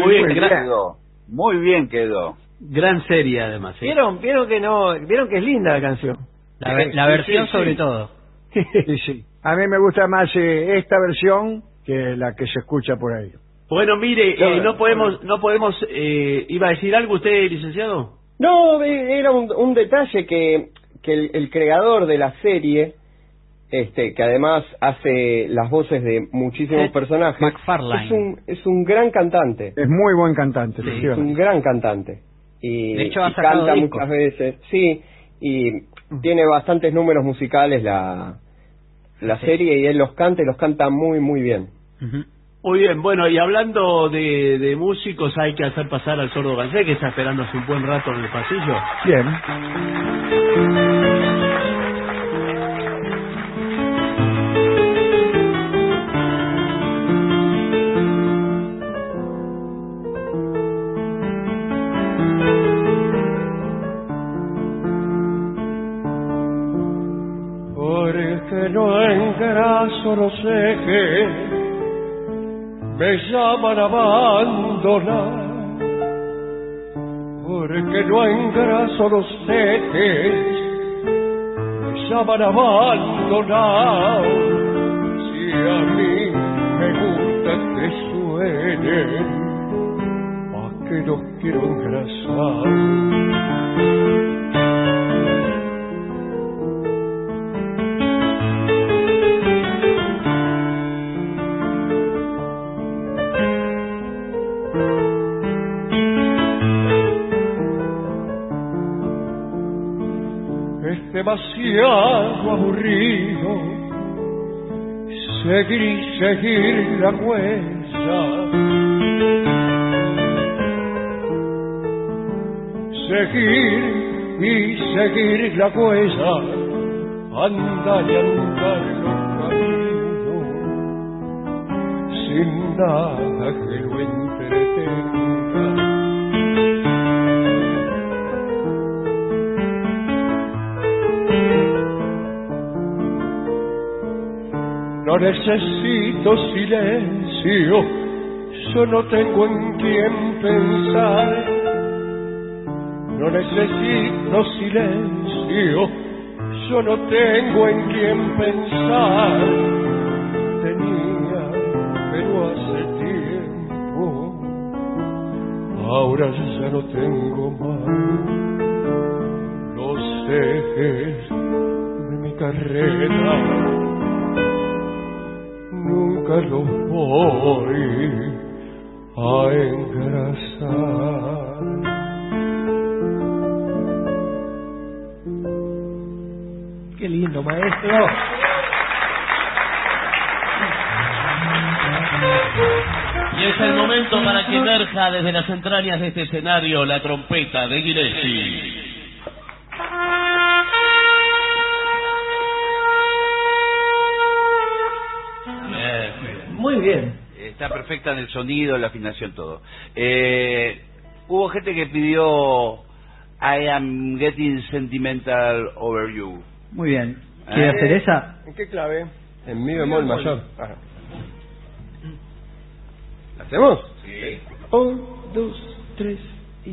Muy bien, muy bien gra- quedó. Muy bien quedó. Gran serie, además. ¿eh? ¿Vieron, vieron que no, vieron que es linda la canción. La, ve- la versión sí, sobre sí. todo. Sí, sí. A mí me gusta más eh, esta versión que la que se escucha por ahí. Bueno, mire, Claro, eh, no podemos, no podemos, eh, ¿iba a decir algo usted, licenciado? No, eh, era un, un detalle que, que el, el creador de la serie, este, que además hace las voces de muchísimos Ed personajes, MacFarlane. es un, es un gran cantante. Es muy buen cantante, Sí, es efectivamente. un gran cantante. Y, De hecho, ha y sacado canta discos. muchas veces. Sí, y tiene bastantes números musicales la, la Sí. serie, y él los canta y los canta muy, muy bien. Ujú. Muy bien, bueno, y hablando de, de músicos, hay que hacer pasar al sordo Gansé, que está esperando hace un buen rato en el pasillo. Bien. Porque no engraso los ejes, me llaman a abandonar. Porque no engraso los ejes, me llaman a abandonar. Si a mí me gusta que suenen, ¿a qué los quiero engrasar? Es demasiado aburrido seguir y seguir la huella, seguir y seguir la huella, andar y andar los caminos sin nada que lo entretenga. No necesito silencio, yo no tengo en quién pensar. No necesito silencio, yo no tengo en quién pensar. Tenía, pero hace tiempo, ahora ya no tengo más. Los ejes de mi carrera nunca los voy a engrasar. Qué lindo, maestro. Y es el momento para que emerja desde las entrañas de este escenario la trompeta de Gillespie. Muy bien. Está perfecta en el sonido, la afinación, todo. Eh, hubo gente que pidió I am getting sentimental over you. Muy bien. ¿Quiere ¿Eh? hacer esa? ¿En qué clave? En mi bemol bemol. mayor. Ajá. ¿La hacemos? Sí. Un, dos, tres y...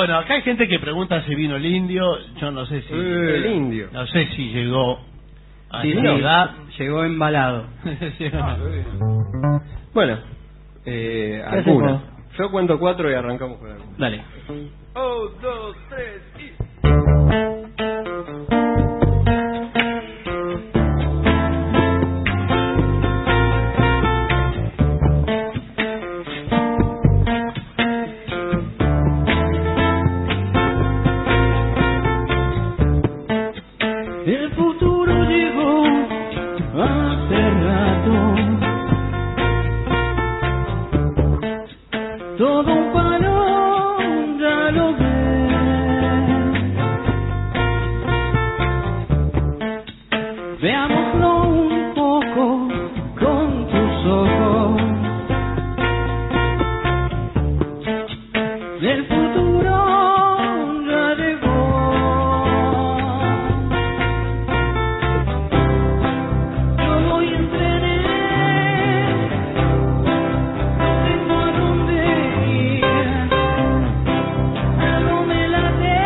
Bueno, acá hay gente que pregunta si vino el indio. Yo no sé si... Eh, el indio. No sé si llegó a Sí, esa no, edad. llegó embalado. Ah, bueno, eh, ¿Qué alguna. hacemos? Yo cuento cuatro y arrancamos con alguna. Dale. Un, dos, tres y... El futuro llegó hace rato. Todo un palo ya lo ves. Veámoslo un poco con tus ojos. El futuro ya llegó. Yo voy en trenes, no tengo a dónde ir. Algo me late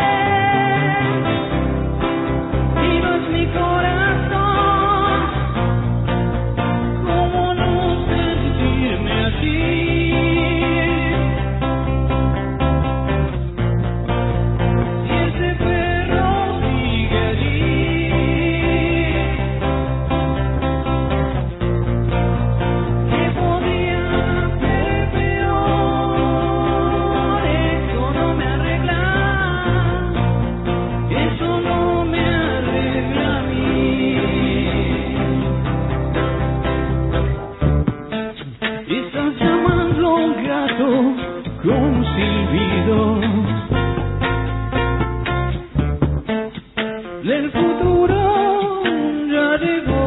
y no es mi corazón. ¿Cómo no sentirme así? Si ese perro sigue allí, ¿qué podría ser peor? Eso no me arregla, eso no me arregla a mí. Estás llamando a un gato con silbido. El futuro ya llegó.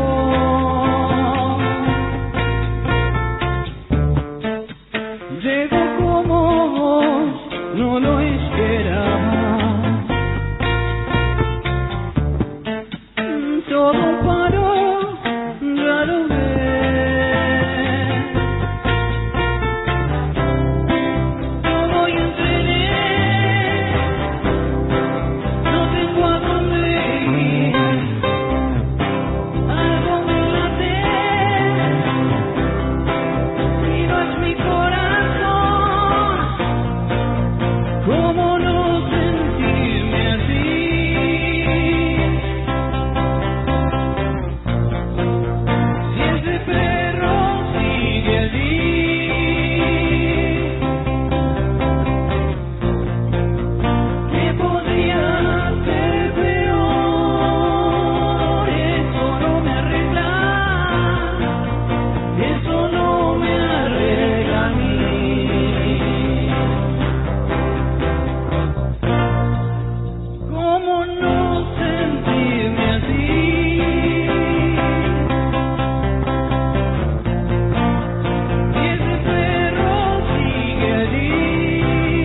Llegó como vos no lo esperaba. Todo paró, ya lo ves. Yo voy en trenes, no tengo a dónde ir. Algo me late y no es mi corazón. ¿Cómo no sentirme así? Si ese perro sigue allí, ¿qué podría ser peor? Eso no me arregla, eso no me arregla a mí. ¿Cómo no sentirme así? Si ese perro sigue allí,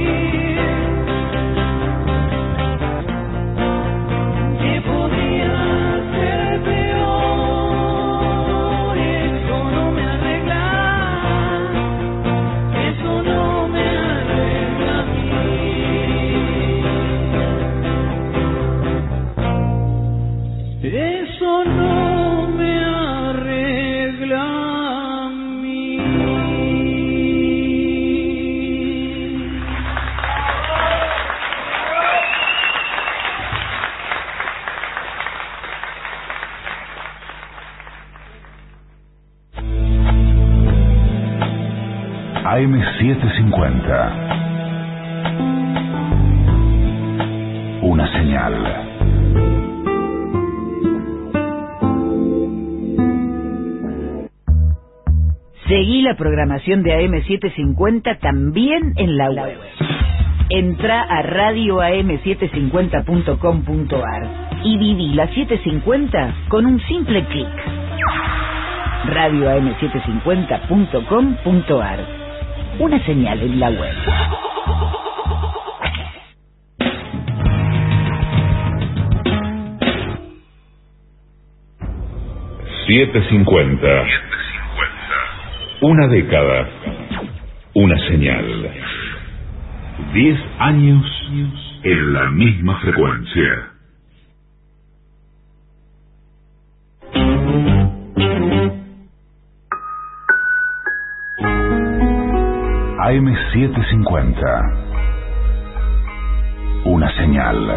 ¿qué podría ser peor? Eso no me arregla, eso no me arregla a mí. Eso no me arregla a mí. A M setecientos cincuenta. Una señal. Seguí la programación de A M setecientos cincuenta también en la web. Entra a radio a m setecientos cincuenta punto com punto a r y viví la setecientos cincuenta con un simple clic. radio a m setecientos cincuenta punto com punto a r. Una señal en la web. setecientos cincuenta. Una década. Una señal. Diez años en la misma frecuencia. A M setecientos cincuenta. Una señal.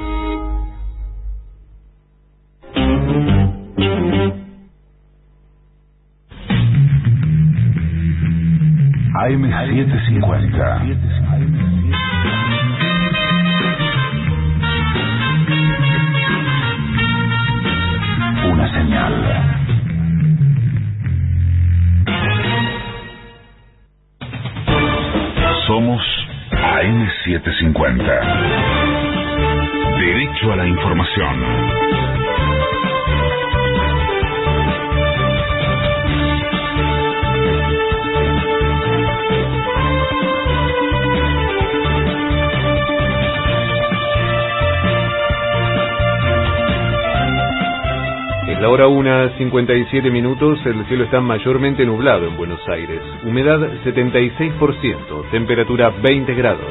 A M setecientos cincuenta. Una señal. Somos A M setecientos cincuenta. Derecho a la información. La hora una, cincuenta y siete minutos, el cielo está mayormente nublado en Buenos Aires. Humedad setenta y seis por ciento, temperatura veinte grados.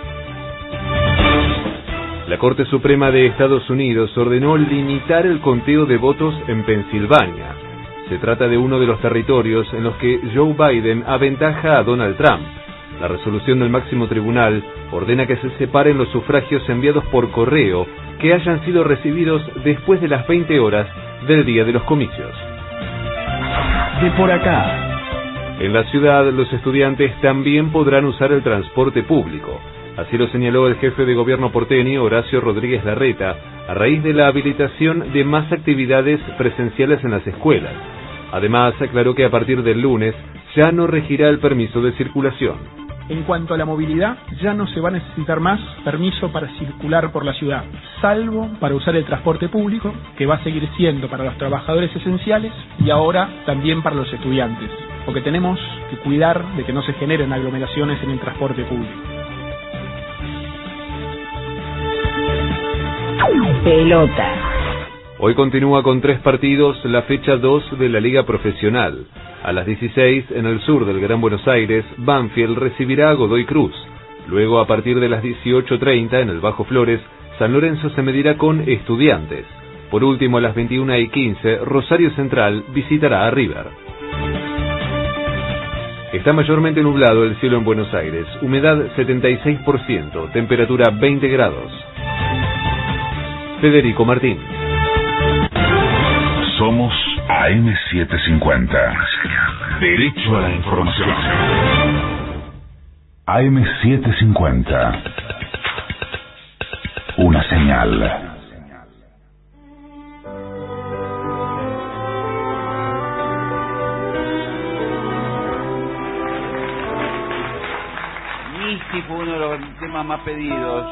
La Corte Suprema de Estados Unidos ordenó limitar el conteo de votos en Pensilvania. Se trata de uno de los territorios en los que Joe Biden aventaja a Donald Trump. La resolución del máximo tribunal ordena que se separen los sufragios enviados por correo que hayan sido recibidos después de las veinte horas del día de los comicios. De por acá. En la ciudad, los estudiantes también podrán usar el transporte público. Así lo señaló el jefe de gobierno porteño, Horacio Rodríguez Larreta, a raíz de la habilitación de más actividades presenciales en las escuelas. Además, aclaró que a partir del lunes ya no regirá el permiso de circulación. En cuanto a la movilidad, ya no se va a necesitar más permiso para circular por la ciudad, salvo para usar el transporte público, que va a seguir siendo para los trabajadores esenciales y ahora también para los estudiantes, porque tenemos que cuidar de que no se generen aglomeraciones en el transporte público. Pelota. Hoy continúa con tres partidos la fecha dos de la Liga Profesional. A las dieciséis, en el sur del Gran Buenos Aires, Banfield recibirá a Godoy Cruz. Luego, a partir de las dieciocho treinta, en el Bajo Flores, San Lorenzo se medirá con Estudiantes. Por último, a las veintiuna y quince, Rosario Central visitará a River. Está mayormente nublado el cielo en Buenos Aires. Humedad setenta y seis por ciento, temperatura veinte grados. Federico Martín. Somos A M setecientos cincuenta. Derecho a la información. A M setecientos cincuenta. Una señal. Misty fue uno de los temas más pedidos.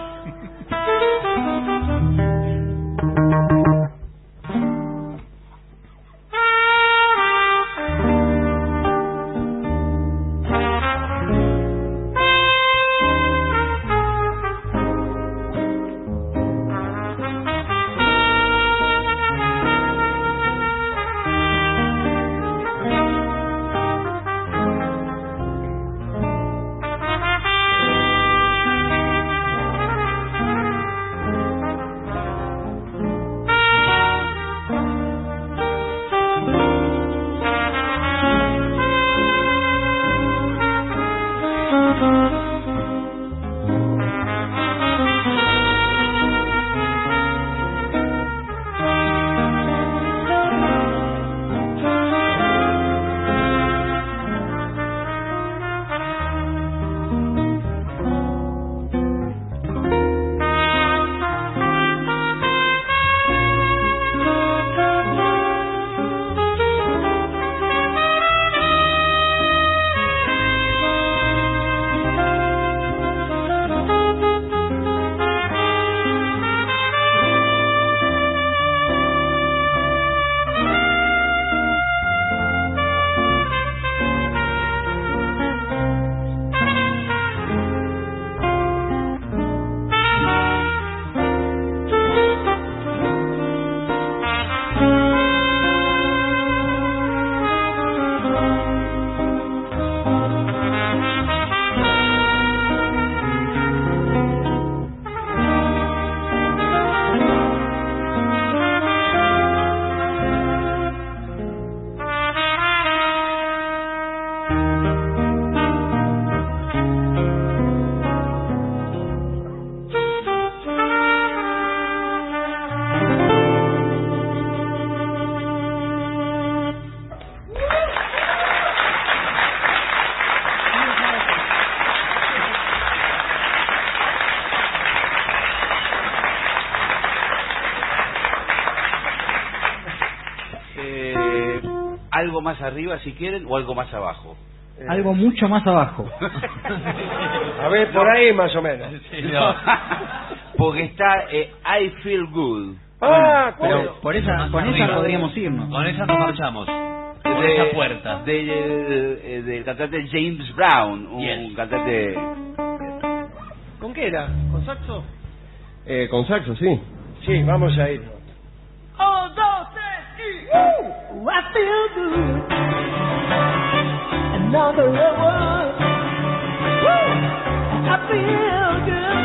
algo más arriba si quieren o algo más abajo. Algo mucho más abajo. A ver, por ahí más o menos. No, porque está eh, I Feel Good. Ah, Pero bueno. por esa, con esa podríamos irnos. Con esa nos marchamos. Por De- esa puerta. de- de- del cantante James Brown, un Yes. cantante. ¿Con qué era? ¿Con saxo? Eh, con saxo, sí. Sí, vamos a ir. Oh, dos, tres y... Ooh, I feel good. Another word. Woo, I feel good.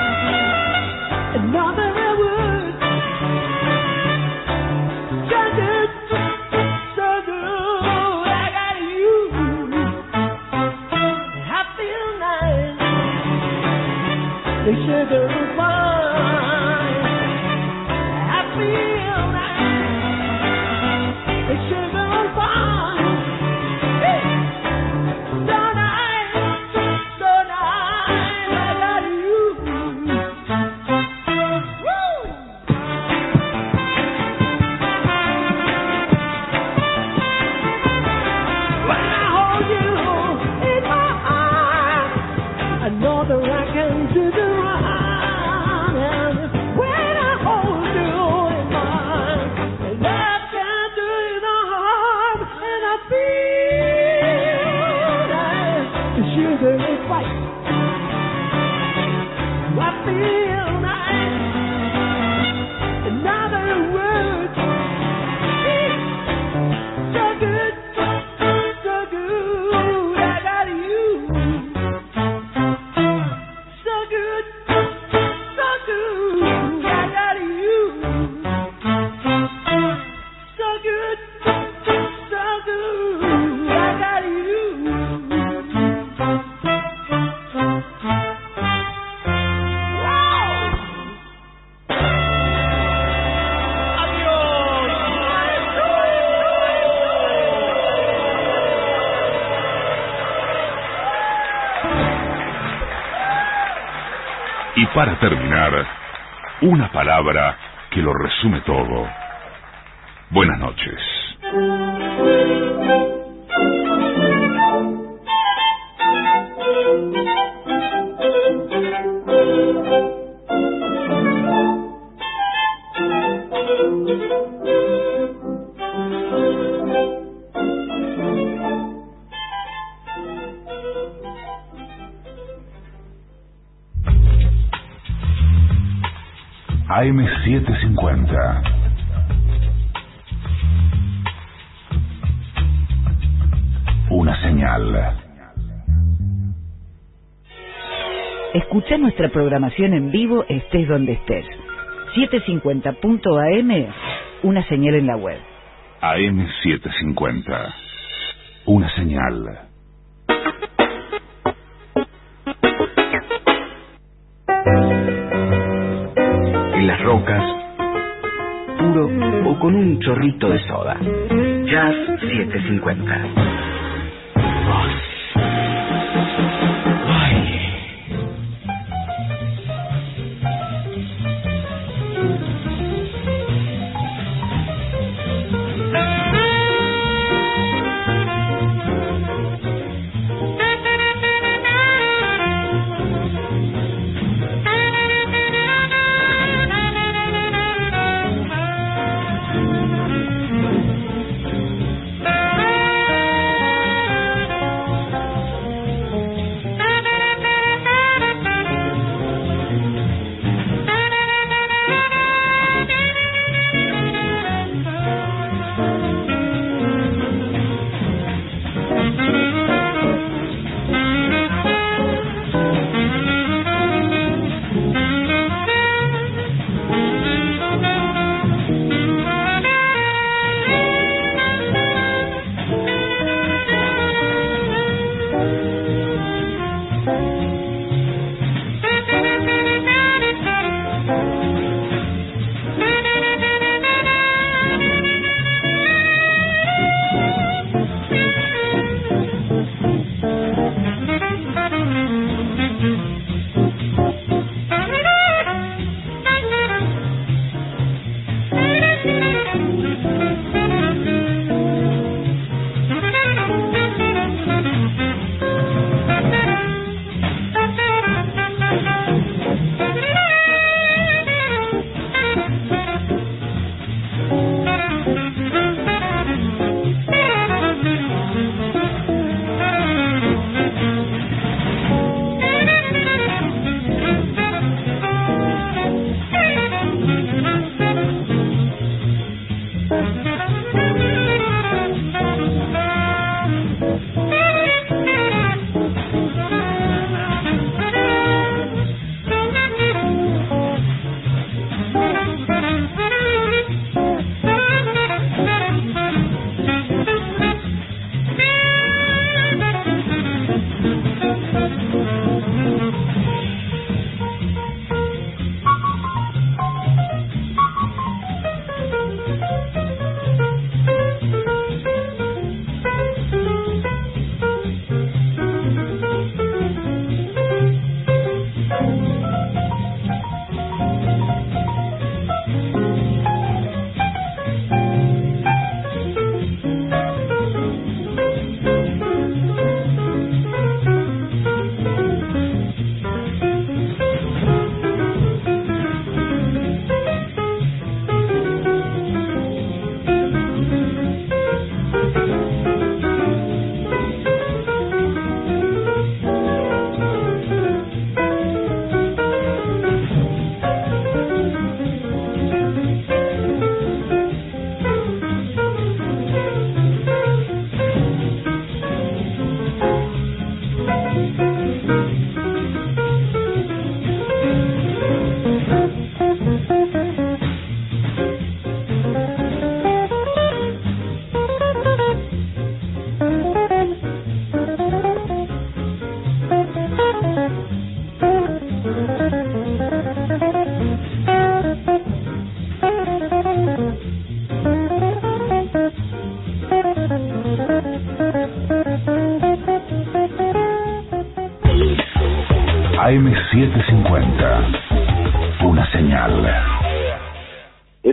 Another word. So good, so good. I got you. I feel nice. The sugar is fine. I feel nice. The sugar is fine. So nice, so nice. I got you. Woo! When I hold you in my arms, I know that I can do the right. And when I hold you in my arms, love can do the harm. And I feel that the sugar is right. I feel nice. Another word. So good, so good. I got you. So good, so good. I got you. So good, so good. I got Y para terminar, una palabra que lo resume todo. Buenas noches. A M setecientos cincuenta. Una señal. Escucha nuestra programación en vivo estés donde estés. setecientos cincuenta punto a eme, una señal en la web. A M setecientos cincuenta. Una señal. En las rocas, puro o con un chorrito de soda. Jazz setecientos cincuenta.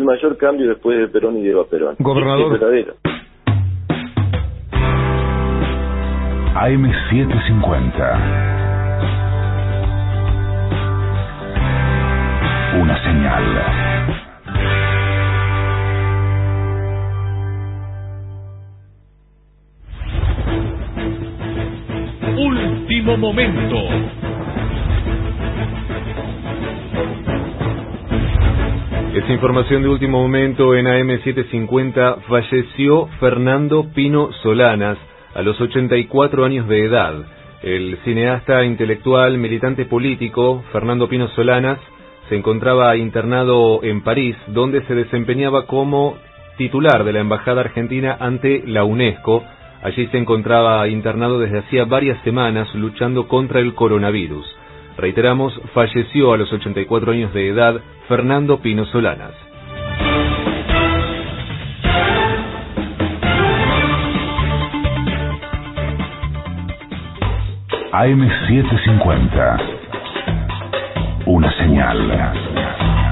el mayor cambio después de Perón y de Eva Perón. Gobernador. Es verdadero. A M setecientos cincuenta. Una señal. Último momento. Esta información de último momento en A M setecientos cincuenta. Falleció Fernando Pino Solanas a los ochenta y cuatro años de edad. El cineasta, intelectual, militante político Fernando Pino Solanas se encontraba internado en París, donde se desempeñaba como titular de la Embajada Argentina ante la UNESCO. Allí se encontraba internado desde hacía varias semanas luchando contra el coronavirus. Reiteramos, falleció a los ochenta y cuatro años de edad Fernando Pino Solanas. A M setecientos cincuenta. Una señal.